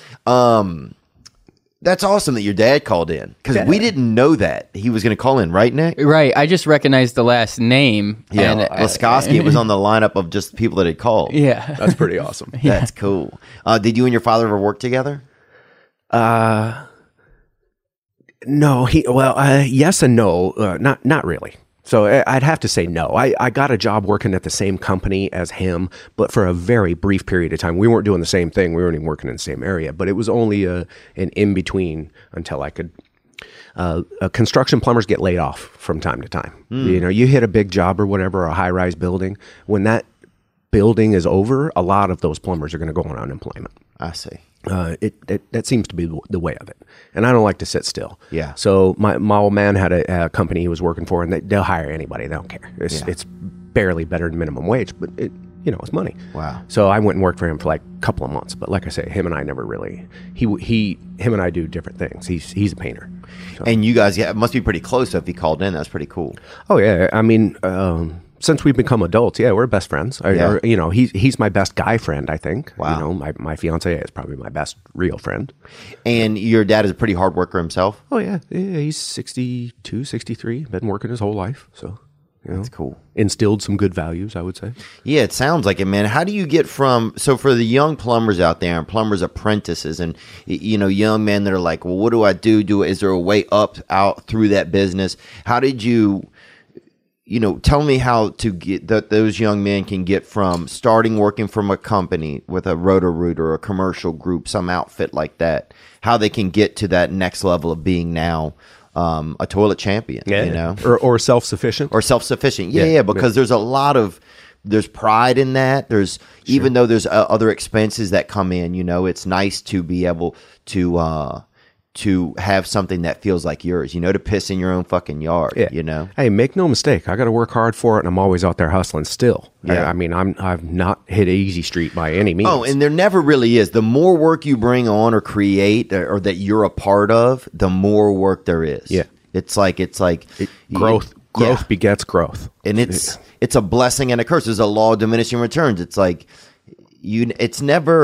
[SPEAKER 2] That's awesome that your dad called in, because we didn't know that he was going to call in, right, Nick?
[SPEAKER 5] Right. I just recognized the last name.
[SPEAKER 2] Yeah,
[SPEAKER 5] And,
[SPEAKER 2] Laskoski was on the lineup of just people that had called.
[SPEAKER 5] Yeah.
[SPEAKER 4] That's pretty awesome.
[SPEAKER 2] That's cool. Did you and your father ever work together?
[SPEAKER 4] No, yes and no, not really. So I'd have to say no. I got a job working at the same company as him, but for a very brief period of time. We weren't doing the same thing. We weren't even working in the same area, but it was only an in-between until I could. Construction plumbers get laid off from time to time. You know, you hit a big job or whatever, a high-rise building. When that building is over, a lot of those plumbers are going to go on unemployment.
[SPEAKER 2] I see.
[SPEAKER 4] That seems to be the way of it, and I don't like to sit still.
[SPEAKER 2] Yeah.
[SPEAKER 4] So my old man had a company he was working for, and they'll hire anybody. They don't care. It's barely better than minimum wage, but it's money.
[SPEAKER 2] Wow.
[SPEAKER 4] So I went and worked for him for like a couple of months. But like I say, him and I never really. Him and I do different things. He's a painter. So.
[SPEAKER 2] And you guys, it must be pretty close. So if he called in, that's pretty cool.
[SPEAKER 4] Oh yeah, I mean. Since we've become adults, we're best friends. He's my best guy friend, I think.
[SPEAKER 2] Wow.
[SPEAKER 4] My fiance is probably my best real friend.
[SPEAKER 2] And your dad is a pretty hard worker himself?
[SPEAKER 4] Oh, yeah. He's 62, 63, been working his whole life. So,
[SPEAKER 2] that's cool.
[SPEAKER 4] Instilled some good values, I would say.
[SPEAKER 2] Yeah, it sounds like it, man. How do you get so for the young plumbers out there and plumbers apprentices and, young men that are like, well, what do I do? Is there a way out through that business? How did you... tell me how to get those young men can get from starting working from a company with a Roto-Rooter or a commercial group, some outfit like that, how they can get to that next level of being now a toilet champion,
[SPEAKER 4] or self-sufficient.
[SPEAKER 2] Or self-sufficient. Yeah, because there's there's pride in that. Even though there's other expenses that come in, it's nice to be able to have something that feels like yours, to piss in your own fucking yard,
[SPEAKER 4] Hey, make no mistake. I got to work hard for it, and I'm always out there hustling still.
[SPEAKER 2] Yeah.
[SPEAKER 4] I mean, I've not hit easy street by any means.
[SPEAKER 2] Oh, and there never really is. The more work you bring on or create or that you're a part of, the more work there is.
[SPEAKER 4] Yeah.
[SPEAKER 2] It's like
[SPEAKER 4] growth begets growth.
[SPEAKER 2] And it's a blessing and a curse. There's a law of diminishing returns. It's like it's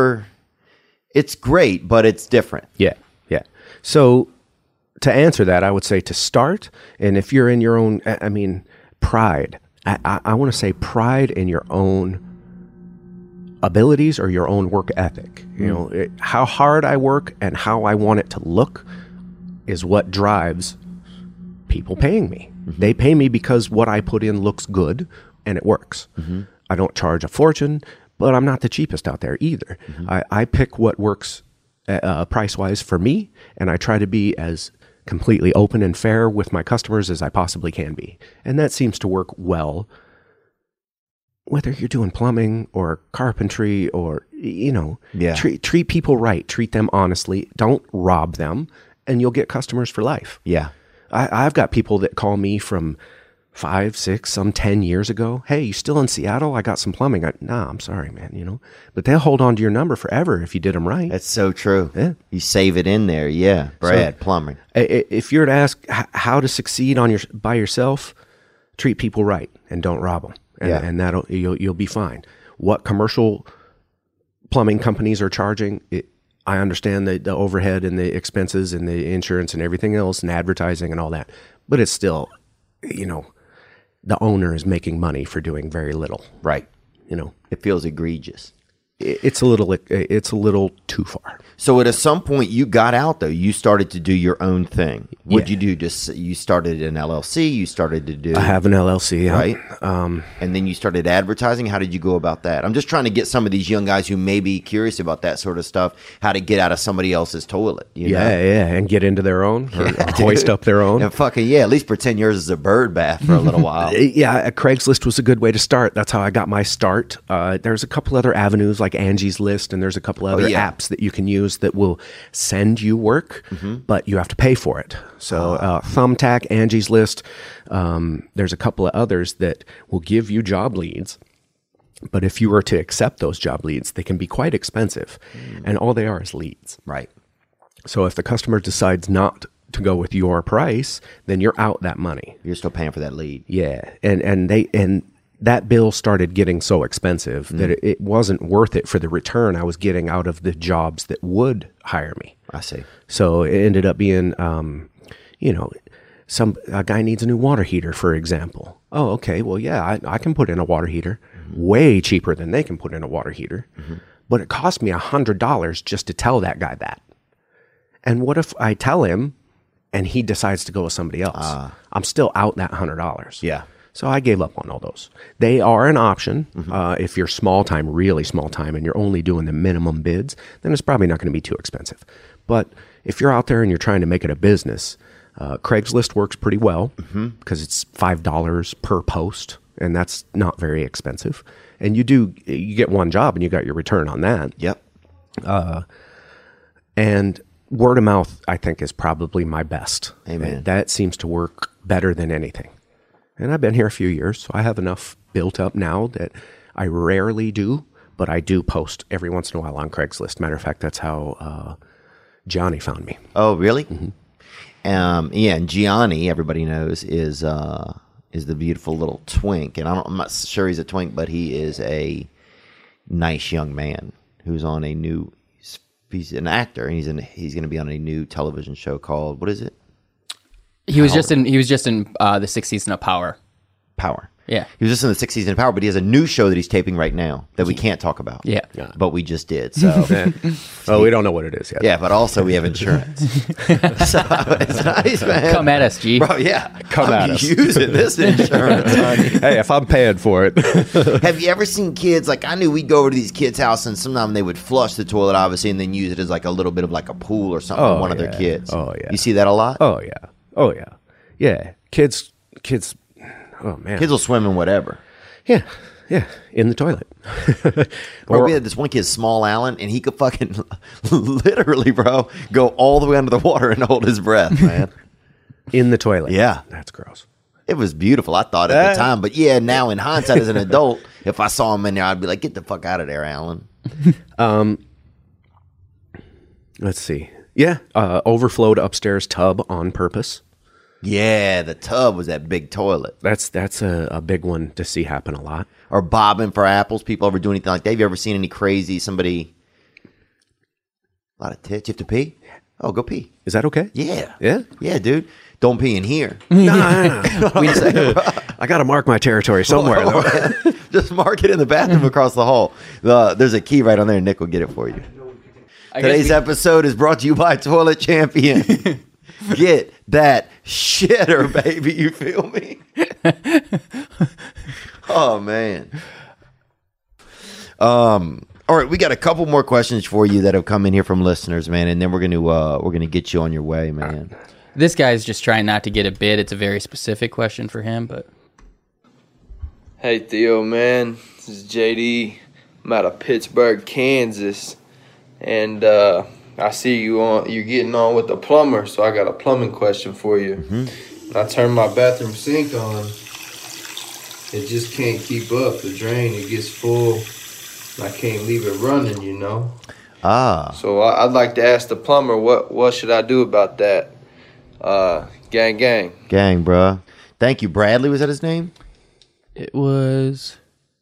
[SPEAKER 2] great, but it's different.
[SPEAKER 4] Yeah. So to answer that, I would say to start, and if you're in your own, pride. I want to say pride in your own abilities or your own work ethic. How hard I work and how I want it to look is what drives people paying me. Mm-hmm. They pay me because what I put in looks good and it works. Mm-hmm. I don't charge a fortune, but I'm not the cheapest out there either. Mm-hmm. I pick what works price-wise for me, and I try to be as completely open and fair with my customers as I possibly can be. And that seems to work well, whether you're doing plumbing or carpentry or, treat people right, treat them honestly, don't rob them, and you'll get customers for life.
[SPEAKER 2] Yeah.
[SPEAKER 4] I've got people that call me from 5, 6, some 10 years ago. Hey, you still in Seattle? I got some plumbing. Nah, I'm sorry, man, But they'll hold on to your number forever if you did them right.
[SPEAKER 2] That's so true.
[SPEAKER 4] Yeah.
[SPEAKER 2] You save it in there. Yeah. Brad, plumbing.
[SPEAKER 4] If you're to ask how to succeed by yourself, treat people right and don't rob them. And that'll you'll be fine. What commercial plumbing companies are charging, I understand the overhead and the expenses and the insurance and everything else and advertising and all that. But it's still, the owner is making money for doing very little.
[SPEAKER 2] Right. It feels egregious.
[SPEAKER 4] It's a little too far.
[SPEAKER 2] So at some point you got out though. You started to do your own thing. What'd you do? You started an LLC. You started to do.
[SPEAKER 4] I have an LLC,
[SPEAKER 2] right? And then you started advertising. How did you go about that? I'm just trying to get some of these young guys who may be curious about that sort of stuff, how to get out of somebody else's toilet.
[SPEAKER 4] And get into their own or hoist up their own.
[SPEAKER 2] And at least pretend yours is a bird bath for a little while.
[SPEAKER 4] Craigslist was a good way to start. That's how I got my start. There's a couple other avenues like Angie's List, and there's a couple other
[SPEAKER 2] yeah.
[SPEAKER 4] apps that you can use that will send you work, but you have to pay for it. So Thumbtack, Angie's List, there's a couple of others that will give you job leads. But if you were to accept those job leads, they can be quite expensive, and all they are is leads.
[SPEAKER 2] Right.
[SPEAKER 4] So if the customer decides not to go with your price, then you're out that money.
[SPEAKER 2] You're still paying for that lead.
[SPEAKER 4] Yeah, and that bill started getting so expensive that it wasn't worth it for the return I was getting out of the jobs that would hire me.
[SPEAKER 2] I see.
[SPEAKER 4] So it ended up being, a guy needs a new water heater, for example. Oh, okay. Well, yeah, I can put in a water heater way cheaper than they can put in a water heater, but it cost me $100 just to tell that guy that. And what if I tell him and he decides to go with somebody else? I'm still out that $100.
[SPEAKER 2] Yeah.
[SPEAKER 4] So I gave up on all those. They are an option. If you're small time, really small time, and you're only doing the minimum bids, then it's probably not going to be too expensive. But if you're out there and you're trying to make it a business, Craigslist works pretty well because it's $5 per post, and that's not very expensive. And you get one job and you got your return on that.
[SPEAKER 2] Yep.
[SPEAKER 4] And word of mouth, I think, is probably my best.
[SPEAKER 2] Amen.
[SPEAKER 4] That seems to work better than anything. And I've been here a few years, so I have enough built up now that I rarely do, but I do post every once in a while on Craigslist. Matter of fact, that's how Johnny found me.
[SPEAKER 2] Oh, really? Yeah, and Gianni, everybody knows, is the beautiful little twink. And I'm not sure he's a twink, but he is a nice young man who's on a new... He's an actor, and he's going to be on a new television show called, what is it?
[SPEAKER 5] He was just in the sixth season of Power.
[SPEAKER 2] Power.
[SPEAKER 5] Yeah.
[SPEAKER 2] He was just in the sixth season of Power, but he has a new show that he's taping right now that we can't talk about.
[SPEAKER 5] Yeah.
[SPEAKER 2] But we just did. So
[SPEAKER 4] Oh, we don't know what it is yet.
[SPEAKER 2] yeah, but also we have insurance. So it's nice, man.
[SPEAKER 5] Come at us, G.
[SPEAKER 2] Bro, yeah.
[SPEAKER 4] Come at us.
[SPEAKER 2] Using this insurance, honey.
[SPEAKER 4] Hey, if I'm paying for it.
[SPEAKER 2] Have you ever seen kids, like I knew we'd go over to these kids' house and sometimes they would flush the toilet, obviously, and then use it as like a little bit of like a pool or something for one of their kids.
[SPEAKER 4] Oh, yeah.
[SPEAKER 2] You see that a lot?
[SPEAKER 4] Oh, yeah. Yeah. Kids, oh, man.
[SPEAKER 2] Kids will swim in whatever.
[SPEAKER 4] Yeah, in the toilet.
[SPEAKER 2] Bro, we had this one kid, Small Allen, and he could fucking literally, bro, go all the way under the water and hold his breath, man.
[SPEAKER 4] In the toilet.
[SPEAKER 2] Yeah.
[SPEAKER 4] That's gross.
[SPEAKER 2] It was beautiful, I thought at the time. But yeah, now in hindsight as an adult, if I saw him in there, I'd be like, get the fuck out of there, Allen.
[SPEAKER 4] Let's see. Yeah, overflowed upstairs tub on purpose.
[SPEAKER 2] Yeah, the tub was that big toilet.
[SPEAKER 4] That's a big one to see happen a lot.
[SPEAKER 2] Or bobbing for apples. People ever do anything like that? Have you ever seen any crazy, somebody, a lot of tits? You have to pee? Oh, go pee.
[SPEAKER 4] Is that okay?
[SPEAKER 2] Yeah.
[SPEAKER 4] Yeah?
[SPEAKER 2] Yeah, dude. Don't pee in here.
[SPEAKER 4] No. I got to mark my territory somewhere, though.
[SPEAKER 2] Just mark it in the bathroom across the hall. There's a key right on there. Nick will get it for you. Today's episode is brought to you by Toilet Champion. Get that shitter, baby. You feel me? Oh, man. All right, we got a couple more questions for you that have come in here from listeners, man, and then we're gonna get you on your way, man.
[SPEAKER 5] This guy's just trying not to get a bid. It's a very specific question for him, but
[SPEAKER 9] Hey Theo, man, this is JD. I'm out of Pittsburgh, Kansas, and I see you're getting on with the plumber, so I got a plumbing question for you. When I turn my bathroom sink on, it just can't keep up. The drain, it gets full, and I can't leave it running, you know. So I'd like to ask the plumber, what should I do about that? Gang.
[SPEAKER 2] Gang, bruh. Thank you, Bradley. Was that his name?
[SPEAKER 5] it was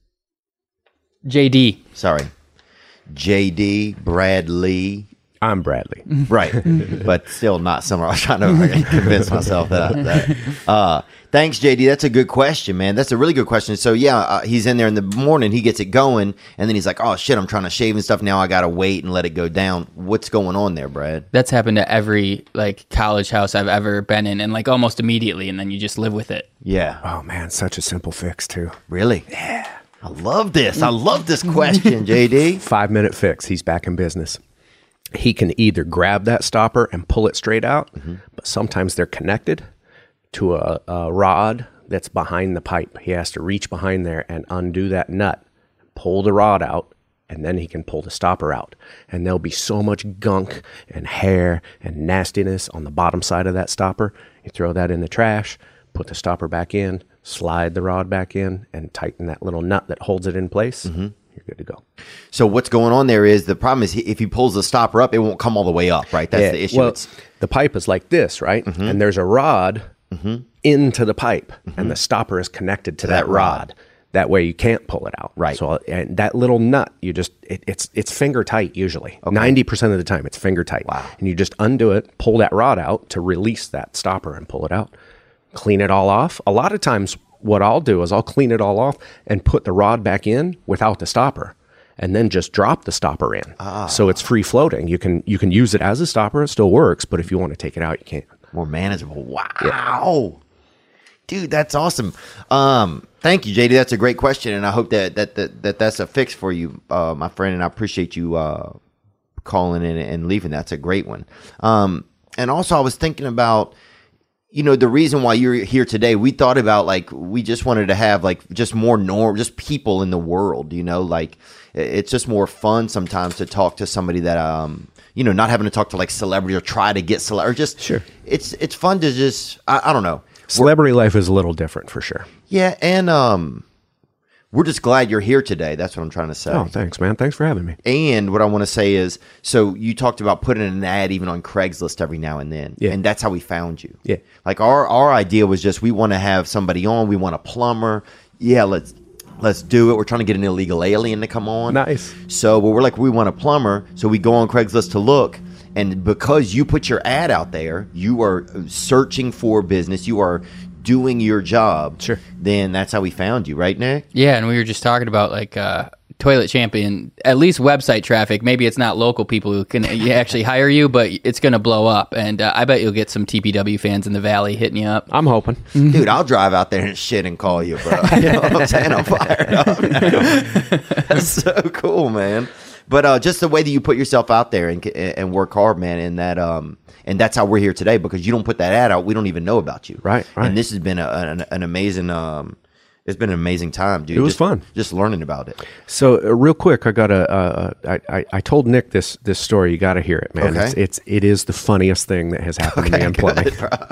[SPEAKER 5] JD.
[SPEAKER 2] Sorry, JD Bradley.
[SPEAKER 4] I'm Bradley.
[SPEAKER 2] Right, but still not somewhere. I was trying to convince myself that. Thanks, JD. That's a good question, man. That's a really good question. So yeah, he's in there in the morning. He gets it going, and then he's like, "Oh shit, I'm trying to shave and stuff. Now I gotta wait and let it go down." What's going on there, Brad?
[SPEAKER 5] That's happened to every like college house I've ever been in, and like almost immediately, and then you just live with it.
[SPEAKER 2] Yeah.
[SPEAKER 4] Oh man, such a simple fix too.
[SPEAKER 2] Really? Yeah. I love this. I love this question, JD.
[SPEAKER 4] 5-minute fix. He's back in business. He can either grab that stopper and pull it straight out, but sometimes they're connected to a rod that's behind the pipe. He has to reach behind there and undo that nut, pull the rod out, and then he can pull the stopper out. And there'll be so much gunk and hair and nastiness on the bottom side of that stopper. You throw that in the trash, put the stopper back in, slide the rod back in, and tighten that little nut that holds it in place. You're good to go.
[SPEAKER 2] So what's going on there is the problem is if he pulls the stopper up, it won't come all the way up, right? That's the issue.
[SPEAKER 4] Well, the pipe is like this, right? And there's a rod into the pipe, and the stopper is connected to that rod. That way you can't pull it out.
[SPEAKER 2] Right.
[SPEAKER 4] So and that little nut, it's finger tight usually. 90% of the time it's finger tight.
[SPEAKER 2] Wow.
[SPEAKER 4] And you just undo it, pull that rod out to release that stopper and pull it out. Clean it all off. A lot of times what I'll do is I'll clean it all off and put the rod back in without the stopper, and then just drop the stopper in. So it's free floating. You can use it as a stopper. It still works, but if you want to take it out, you can't.
[SPEAKER 2] More manageable. Wow. Dude, that's awesome. Thank you, JD. That's a great question, and I hope that's a fix for you, my friend, and I appreciate you calling in and leaving. That's a great one. And also I was thinking about, the reason why you're here today, we thought about we just wanted to have just more just people in the world, it's just more fun sometimes to talk to somebody that, not having to talk to celebrity or try to get celebrity, or just,
[SPEAKER 4] Sure.
[SPEAKER 2] It's fun to just, I don't know.
[SPEAKER 4] Celebrity life is a little different for sure.
[SPEAKER 2] Yeah. And, we're just glad you're here today. That's what I'm trying to say.
[SPEAKER 4] Oh, thanks, man. Thanks for having me.
[SPEAKER 2] And what I want to say is, so you talked about putting an ad even on Craigslist every now and then.
[SPEAKER 4] Yeah.
[SPEAKER 2] And that's how we found you.
[SPEAKER 4] Yeah.
[SPEAKER 2] Our idea was just, we want to have somebody on. We want a plumber. Yeah, let's do it. We're trying to get an illegal alien to come on.
[SPEAKER 4] Nice.
[SPEAKER 2] So we're like, we want a plumber. So we go on Craigslist to look. And because you put your ad out there, you are searching for business. You are doing your job.
[SPEAKER 4] Sure.
[SPEAKER 2] Then that's how we found you, right, Nick?
[SPEAKER 5] Yeah, and we were just talking about Toilet Champion, at least website traffic. Maybe it's not local people who can actually hire you, but it's going to blow up. And I bet you'll get some TPW fans in the Valley hitting you up.
[SPEAKER 4] I'm hoping.
[SPEAKER 2] Dude, I'll drive out there and shit and call you, bro. You know what I'm saying? I'm fired up now. That's so cool, man. But just the way that you put yourself out there and work hard, man, and that's how we're here today, because you don't put that ad out, we don't even know about you.
[SPEAKER 4] Right.
[SPEAKER 2] And this has been an amazing it's been an amazing time, dude.
[SPEAKER 4] It was fun.
[SPEAKER 2] Just learning about it.
[SPEAKER 4] So real quick, I got I told Nick this story. You got to hear it, man.
[SPEAKER 2] Okay.
[SPEAKER 4] It is the funniest thing that has happened to me in plumbing.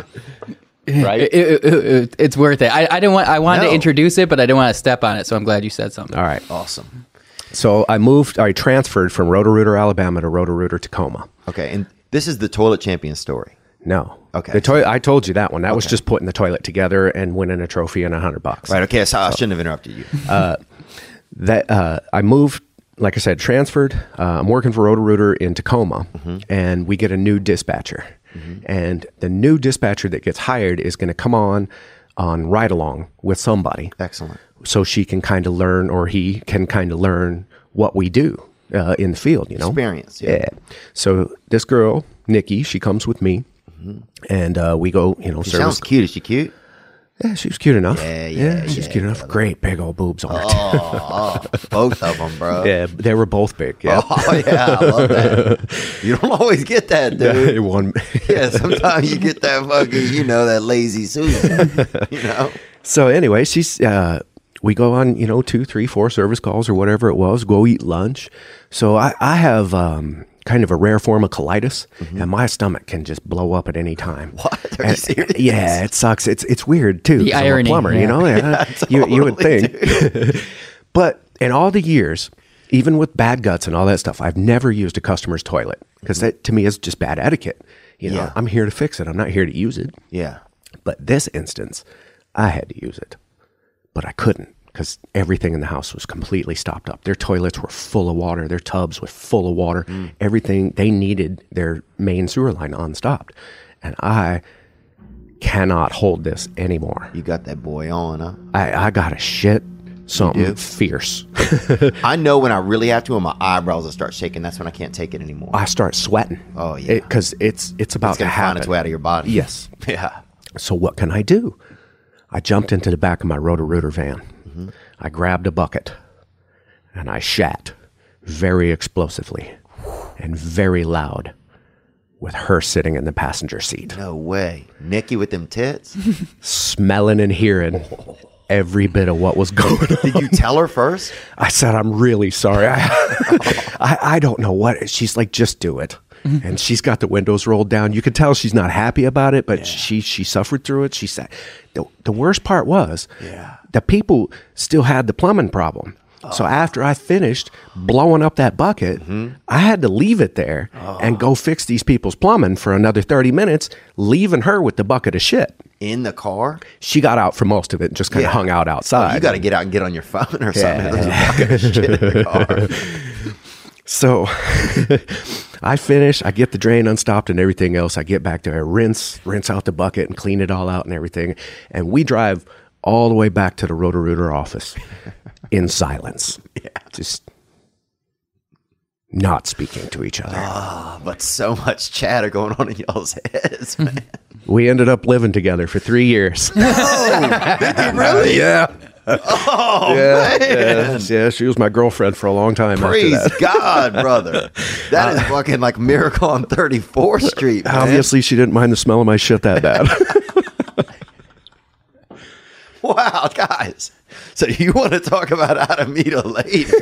[SPEAKER 5] Right? It's worth it. I wanted to introduce it, but I didn't want to step on it, so I'm glad you said something.
[SPEAKER 4] All right.
[SPEAKER 2] Awesome.
[SPEAKER 4] So I transferred from Roto-Rooter, Alabama to Roto-Rooter, Tacoma.
[SPEAKER 2] Okay, and this is the Toilet Champion story.
[SPEAKER 4] No.
[SPEAKER 2] Okay.
[SPEAKER 4] I told you that one. That was just putting the toilet together and winning a trophy and $100.
[SPEAKER 2] Right, okay, so I shouldn't have interrupted you.
[SPEAKER 4] I moved, like I said, transferred. I'm working for Roto-Rooter in Tacoma, and we get a new dispatcher. And the new dispatcher that gets hired is going to come on ride-along with somebody.
[SPEAKER 2] Excellent.
[SPEAKER 4] So she can kind of learn, or he can kind of learn what we do in the field,
[SPEAKER 2] Experience, yeah.
[SPEAKER 4] So this girl, Nikki, she comes with me, and we go,
[SPEAKER 2] She
[SPEAKER 4] service.
[SPEAKER 2] sounds cute. Is she cute?
[SPEAKER 4] Yeah, she was cute enough.
[SPEAKER 2] Yeah,
[SPEAKER 4] she's cute enough. Great big old boobs on her.
[SPEAKER 2] Oh, both of them, bro.
[SPEAKER 4] Yeah, they were both big. Yeah.
[SPEAKER 2] Oh, yeah, I love that. You don't always get that, dude. Yeah, sometimes you get that fucking, that lazy Susan,
[SPEAKER 4] So anyway, we go on, 2, 3, 4 service calls or whatever it was, go eat lunch. So I have kind of a rare form of colitis, and my stomach can just blow up at any time.
[SPEAKER 2] What? Are you serious?
[SPEAKER 4] Yeah, it sucks. It's weird too.
[SPEAKER 5] The
[SPEAKER 4] 'cause
[SPEAKER 5] irony,
[SPEAKER 4] I'm a plumber,
[SPEAKER 5] yeah.
[SPEAKER 4] You would think. But in all the years, even with bad guts and all that stuff, I've never used a customer's toilet, because that to me is just bad etiquette.
[SPEAKER 2] Yeah.
[SPEAKER 4] I'm here to fix it. I'm not here to use it.
[SPEAKER 2] Yeah.
[SPEAKER 4] But this instance, I had to use it, but I couldn't, because everything in the house was completely stopped up. Their toilets were full of water. Their tubs were full of water. Everything, they needed their main sewer line unstopped. And I cannot hold this anymore.
[SPEAKER 2] You got that boy on, huh?
[SPEAKER 4] I got to shit something fierce.
[SPEAKER 2] I know when I really have to, and my eyebrows will start shaking. That's when I can't take it anymore.
[SPEAKER 4] I start sweating.
[SPEAKER 2] Oh, yeah.
[SPEAKER 4] Because it's about to
[SPEAKER 2] gonna
[SPEAKER 4] happen.
[SPEAKER 2] find its way out of your body.
[SPEAKER 4] Yes.
[SPEAKER 2] Yeah.
[SPEAKER 4] So what can I do? I jumped into the back of my Roto-Rooter van. I grabbed a bucket, and I shat very explosively and very loud, with her sitting in the passenger seat,
[SPEAKER 2] No way. Nikki with them tits?
[SPEAKER 4] smelling and hearing every bit of what was going on.
[SPEAKER 2] Did you tell her first?
[SPEAKER 4] I said, I'm really sorry. I don't know what. She's like, just do it. And she's got the windows rolled down. You could tell she's not happy about it, but she suffered through it. She said, the worst part was the people still had the plumbing problem. So after I finished blowing up that bucket, I had to leave it there and go fix these people's plumbing for another 30 minutes, leaving her with the bucket of shit.
[SPEAKER 2] In the car?
[SPEAKER 4] She got out for most of it and just kind of hung out outside.
[SPEAKER 2] You got to get out and get on your phone or something. There's a bucket of shit in the car.
[SPEAKER 4] So I finish, I get the drain unstopped and everything else. I get back there, rinse out the bucket and clean it all out and everything. And we drive all the way back to the Roto-Rooter office in silence. Just not speaking to each other.
[SPEAKER 2] But so much chatter going on in y'all's heads, man.
[SPEAKER 4] We ended up living together for 3 years.
[SPEAKER 2] Really?
[SPEAKER 4] Yeah.
[SPEAKER 2] Oh, man.
[SPEAKER 4] Yeah, she was my girlfriend for a long time.
[SPEAKER 2] Praise
[SPEAKER 4] after that.
[SPEAKER 2] God, brother. That is fucking like Miracle on 34th Street, man.
[SPEAKER 4] Obviously, she didn't mind the smell of my shit that bad.
[SPEAKER 2] Wow, guys. So you want to talk about how to meet a lady?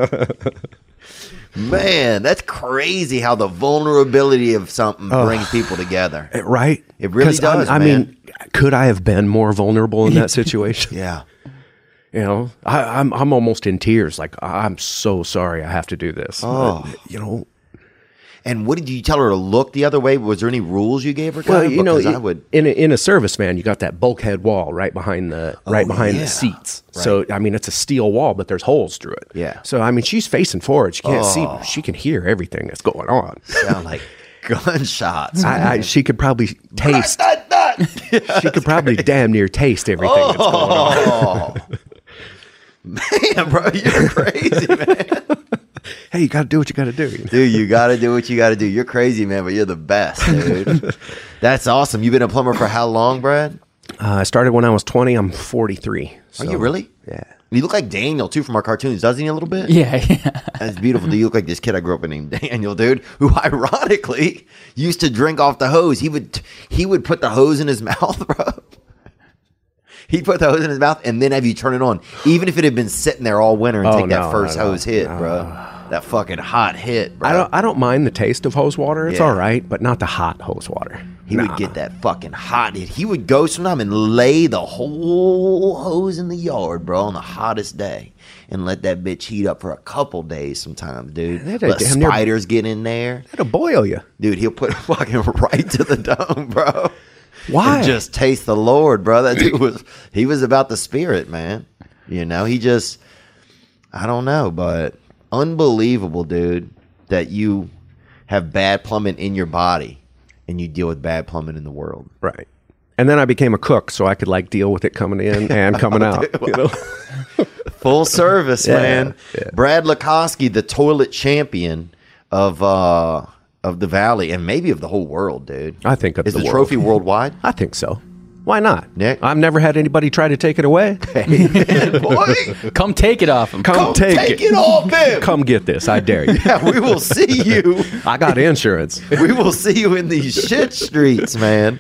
[SPEAKER 2] Man, that's crazy how the vulnerability of something brings people together.
[SPEAKER 4] Right?
[SPEAKER 2] It really does,
[SPEAKER 4] I
[SPEAKER 2] man.
[SPEAKER 4] mean, could I have been more vulnerable in that situation?
[SPEAKER 2] Yeah.
[SPEAKER 4] You know, I'm almost in tears. Like, I'm so sorry I have to do this. You know.
[SPEAKER 2] And what did you tell her to look the other way? Was there any rules you gave her?
[SPEAKER 4] Well, you know,
[SPEAKER 2] I would.
[SPEAKER 4] in a service van, you got that bulkhead wall right behind the the seats.
[SPEAKER 2] Right.
[SPEAKER 4] So I mean, it's a steel wall, but there's holes through it.
[SPEAKER 2] Yeah.
[SPEAKER 4] So I mean, she's facing forward. She can't see. She can hear everything that's going on.
[SPEAKER 2] Sound like gunshots.
[SPEAKER 4] She could probably taste. She could probably damn near taste everything that's going on.
[SPEAKER 2] Man, bro, you're crazy, man.
[SPEAKER 4] Hey, you got to do what you got to do.
[SPEAKER 2] Dude, you got to do what you got to do. You're crazy, man, but you're the best, dude. That's awesome. You've been a plumber for how long, Brad?
[SPEAKER 4] I started when I was 20. I'm 43.
[SPEAKER 2] Are you really?
[SPEAKER 4] Yeah.
[SPEAKER 2] You look like Daniel, too, from our cartoons, doesn't he, a little bit?
[SPEAKER 5] Yeah.
[SPEAKER 2] That's beautiful. Do you look like this kid I grew up with named Daniel, dude, who ironically used to drink off the hose. He would put the hose in his mouth, bro. He'd put the hose in his mouth and then have you turn it on, even if it had been sitting there all winter and take that first hose hit, bro. That fucking hot hit, bro.
[SPEAKER 4] I don't mind the taste of hose water. It's all right, but not the hot hose water.
[SPEAKER 2] He would get that fucking hot hit. He would go sometime and lay the whole hose in the yard, bro, on the hottest day. And let that bitch heat up for a couple days sometimes, dude. Let spiders get in there.
[SPEAKER 4] It'll boil you.
[SPEAKER 2] Dude, he'll put it fucking right to the dome, bro.
[SPEAKER 4] Why?
[SPEAKER 2] And just taste the Lord, bro. That dude he was about the spirit, man. You know, I don't know, but unbelievable, dude, that you have bad plumbing in your body and you deal with bad plumbing in the world.
[SPEAKER 4] Right. And then I became a cook so I could like deal with it coming in and coming out. You know?
[SPEAKER 2] Full service, man.
[SPEAKER 4] Yeah.
[SPEAKER 2] Brad Lukoski, the toilet champion of the Valley and maybe of the whole world, dude.
[SPEAKER 4] I think of
[SPEAKER 2] Is
[SPEAKER 4] the
[SPEAKER 2] the
[SPEAKER 4] world.
[SPEAKER 2] trophy worldwide?
[SPEAKER 4] I think so. Why not?
[SPEAKER 2] Nick?
[SPEAKER 4] I've never had anybody try to take it away.
[SPEAKER 2] Hey, boy.
[SPEAKER 5] Come take it off him.
[SPEAKER 4] Come take
[SPEAKER 2] it off him.
[SPEAKER 4] Come get this. I dare you.
[SPEAKER 2] Yeah, we will see you.
[SPEAKER 4] I got insurance.
[SPEAKER 2] We will see you in these shit streets, man.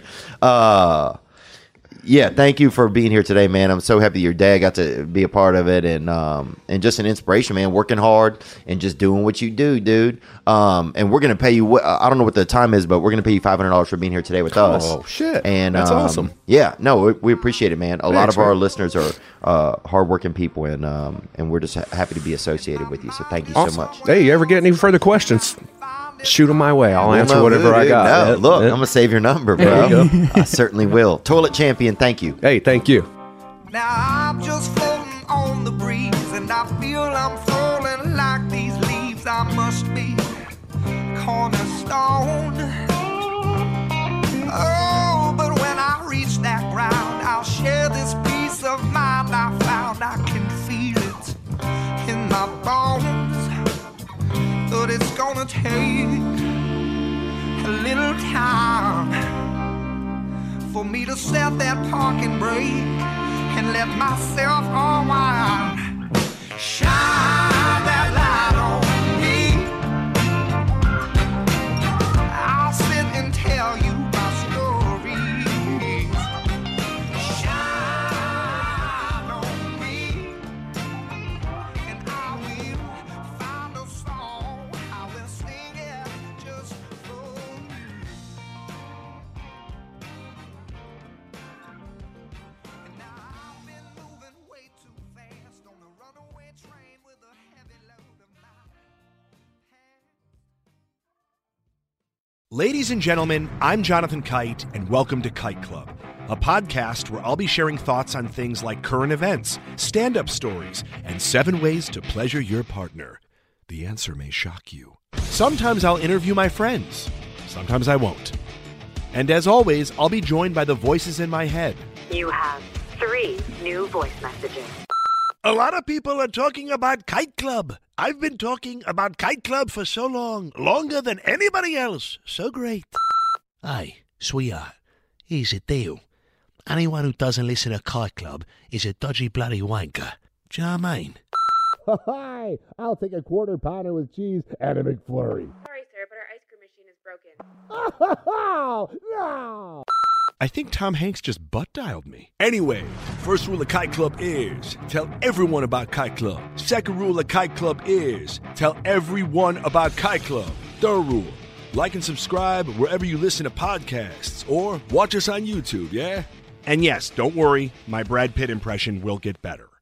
[SPEAKER 2] Yeah, thank you for being here today, man. I'm so happy your dad got to be a part of it, and just an inspiration, man. Working hard and just doing what you do, dude. And we're gonna pay you. I don't know what the time is, but we're gonna pay you $500 for being here today with us.
[SPEAKER 4] Oh shit!
[SPEAKER 2] And
[SPEAKER 4] that's awesome.
[SPEAKER 2] Yeah, no, we appreciate it, man. A lot of
[SPEAKER 4] man.
[SPEAKER 2] our listeners are hardworking people, and we're just happy to be associated with you. So thank you so much.
[SPEAKER 4] Hey, you ever get any further questions? Shoot them my way. I'll answer
[SPEAKER 2] No,
[SPEAKER 4] whatever I
[SPEAKER 2] dude,
[SPEAKER 4] got.
[SPEAKER 2] no.
[SPEAKER 4] Yeah,
[SPEAKER 2] Look,
[SPEAKER 4] yeah.
[SPEAKER 2] I'm gonna save your number, bro.
[SPEAKER 4] There you go.
[SPEAKER 2] I certainly will. Toilet champion, thank you.
[SPEAKER 4] Hey, thank you.
[SPEAKER 3] Now I'm just floating on the breeze, and I feel I'm falling like these leaves. I must be cornerstone. Oh, but when I reach that ground, I'll share this peace of mind I found. I can feel it in my bones, but it's gonna take a little time for me to set that parking brake and let myself unwind. Shine that light on me. I'll sit and tell you my stories. Shine on
[SPEAKER 10] Ladies and gentlemen, I'm Jonathan Kite, and welcome to Kite Club, a podcast where I'll be sharing thoughts on things like current events, stand-up stories, and 7 ways to pleasure your partner. The answer may shock you. Sometimes I'll interview my friends. Sometimes I won't. And as always, I'll be joined by the voices in my head.
[SPEAKER 11] You have 3 new voice messages.
[SPEAKER 10] A lot of people are talking about Kite Club. I've been talking about Kite Club for so long, longer than anybody else. So great. Hey, sweetheart, here's the deal. Anyone who doesn't listen to Kite Club is a dodgy bloody wanker. Do you know what I mean?
[SPEAKER 12] Hi, I'll take a quarter pounder with cheese and a McFlurry.
[SPEAKER 11] Sorry, sir, but our ice cream machine is broken.
[SPEAKER 12] Oh, no!
[SPEAKER 10] I think Tom Hanks just butt-dialed me. Anyway, first rule of Kite Club is tell everyone about Kite Club. Second rule of Kite Club is tell everyone about Kite Club. Third rule, like and subscribe wherever you listen to podcasts or watch us on YouTube, yeah? And yes, don't worry, my Brad Pitt impression will get better.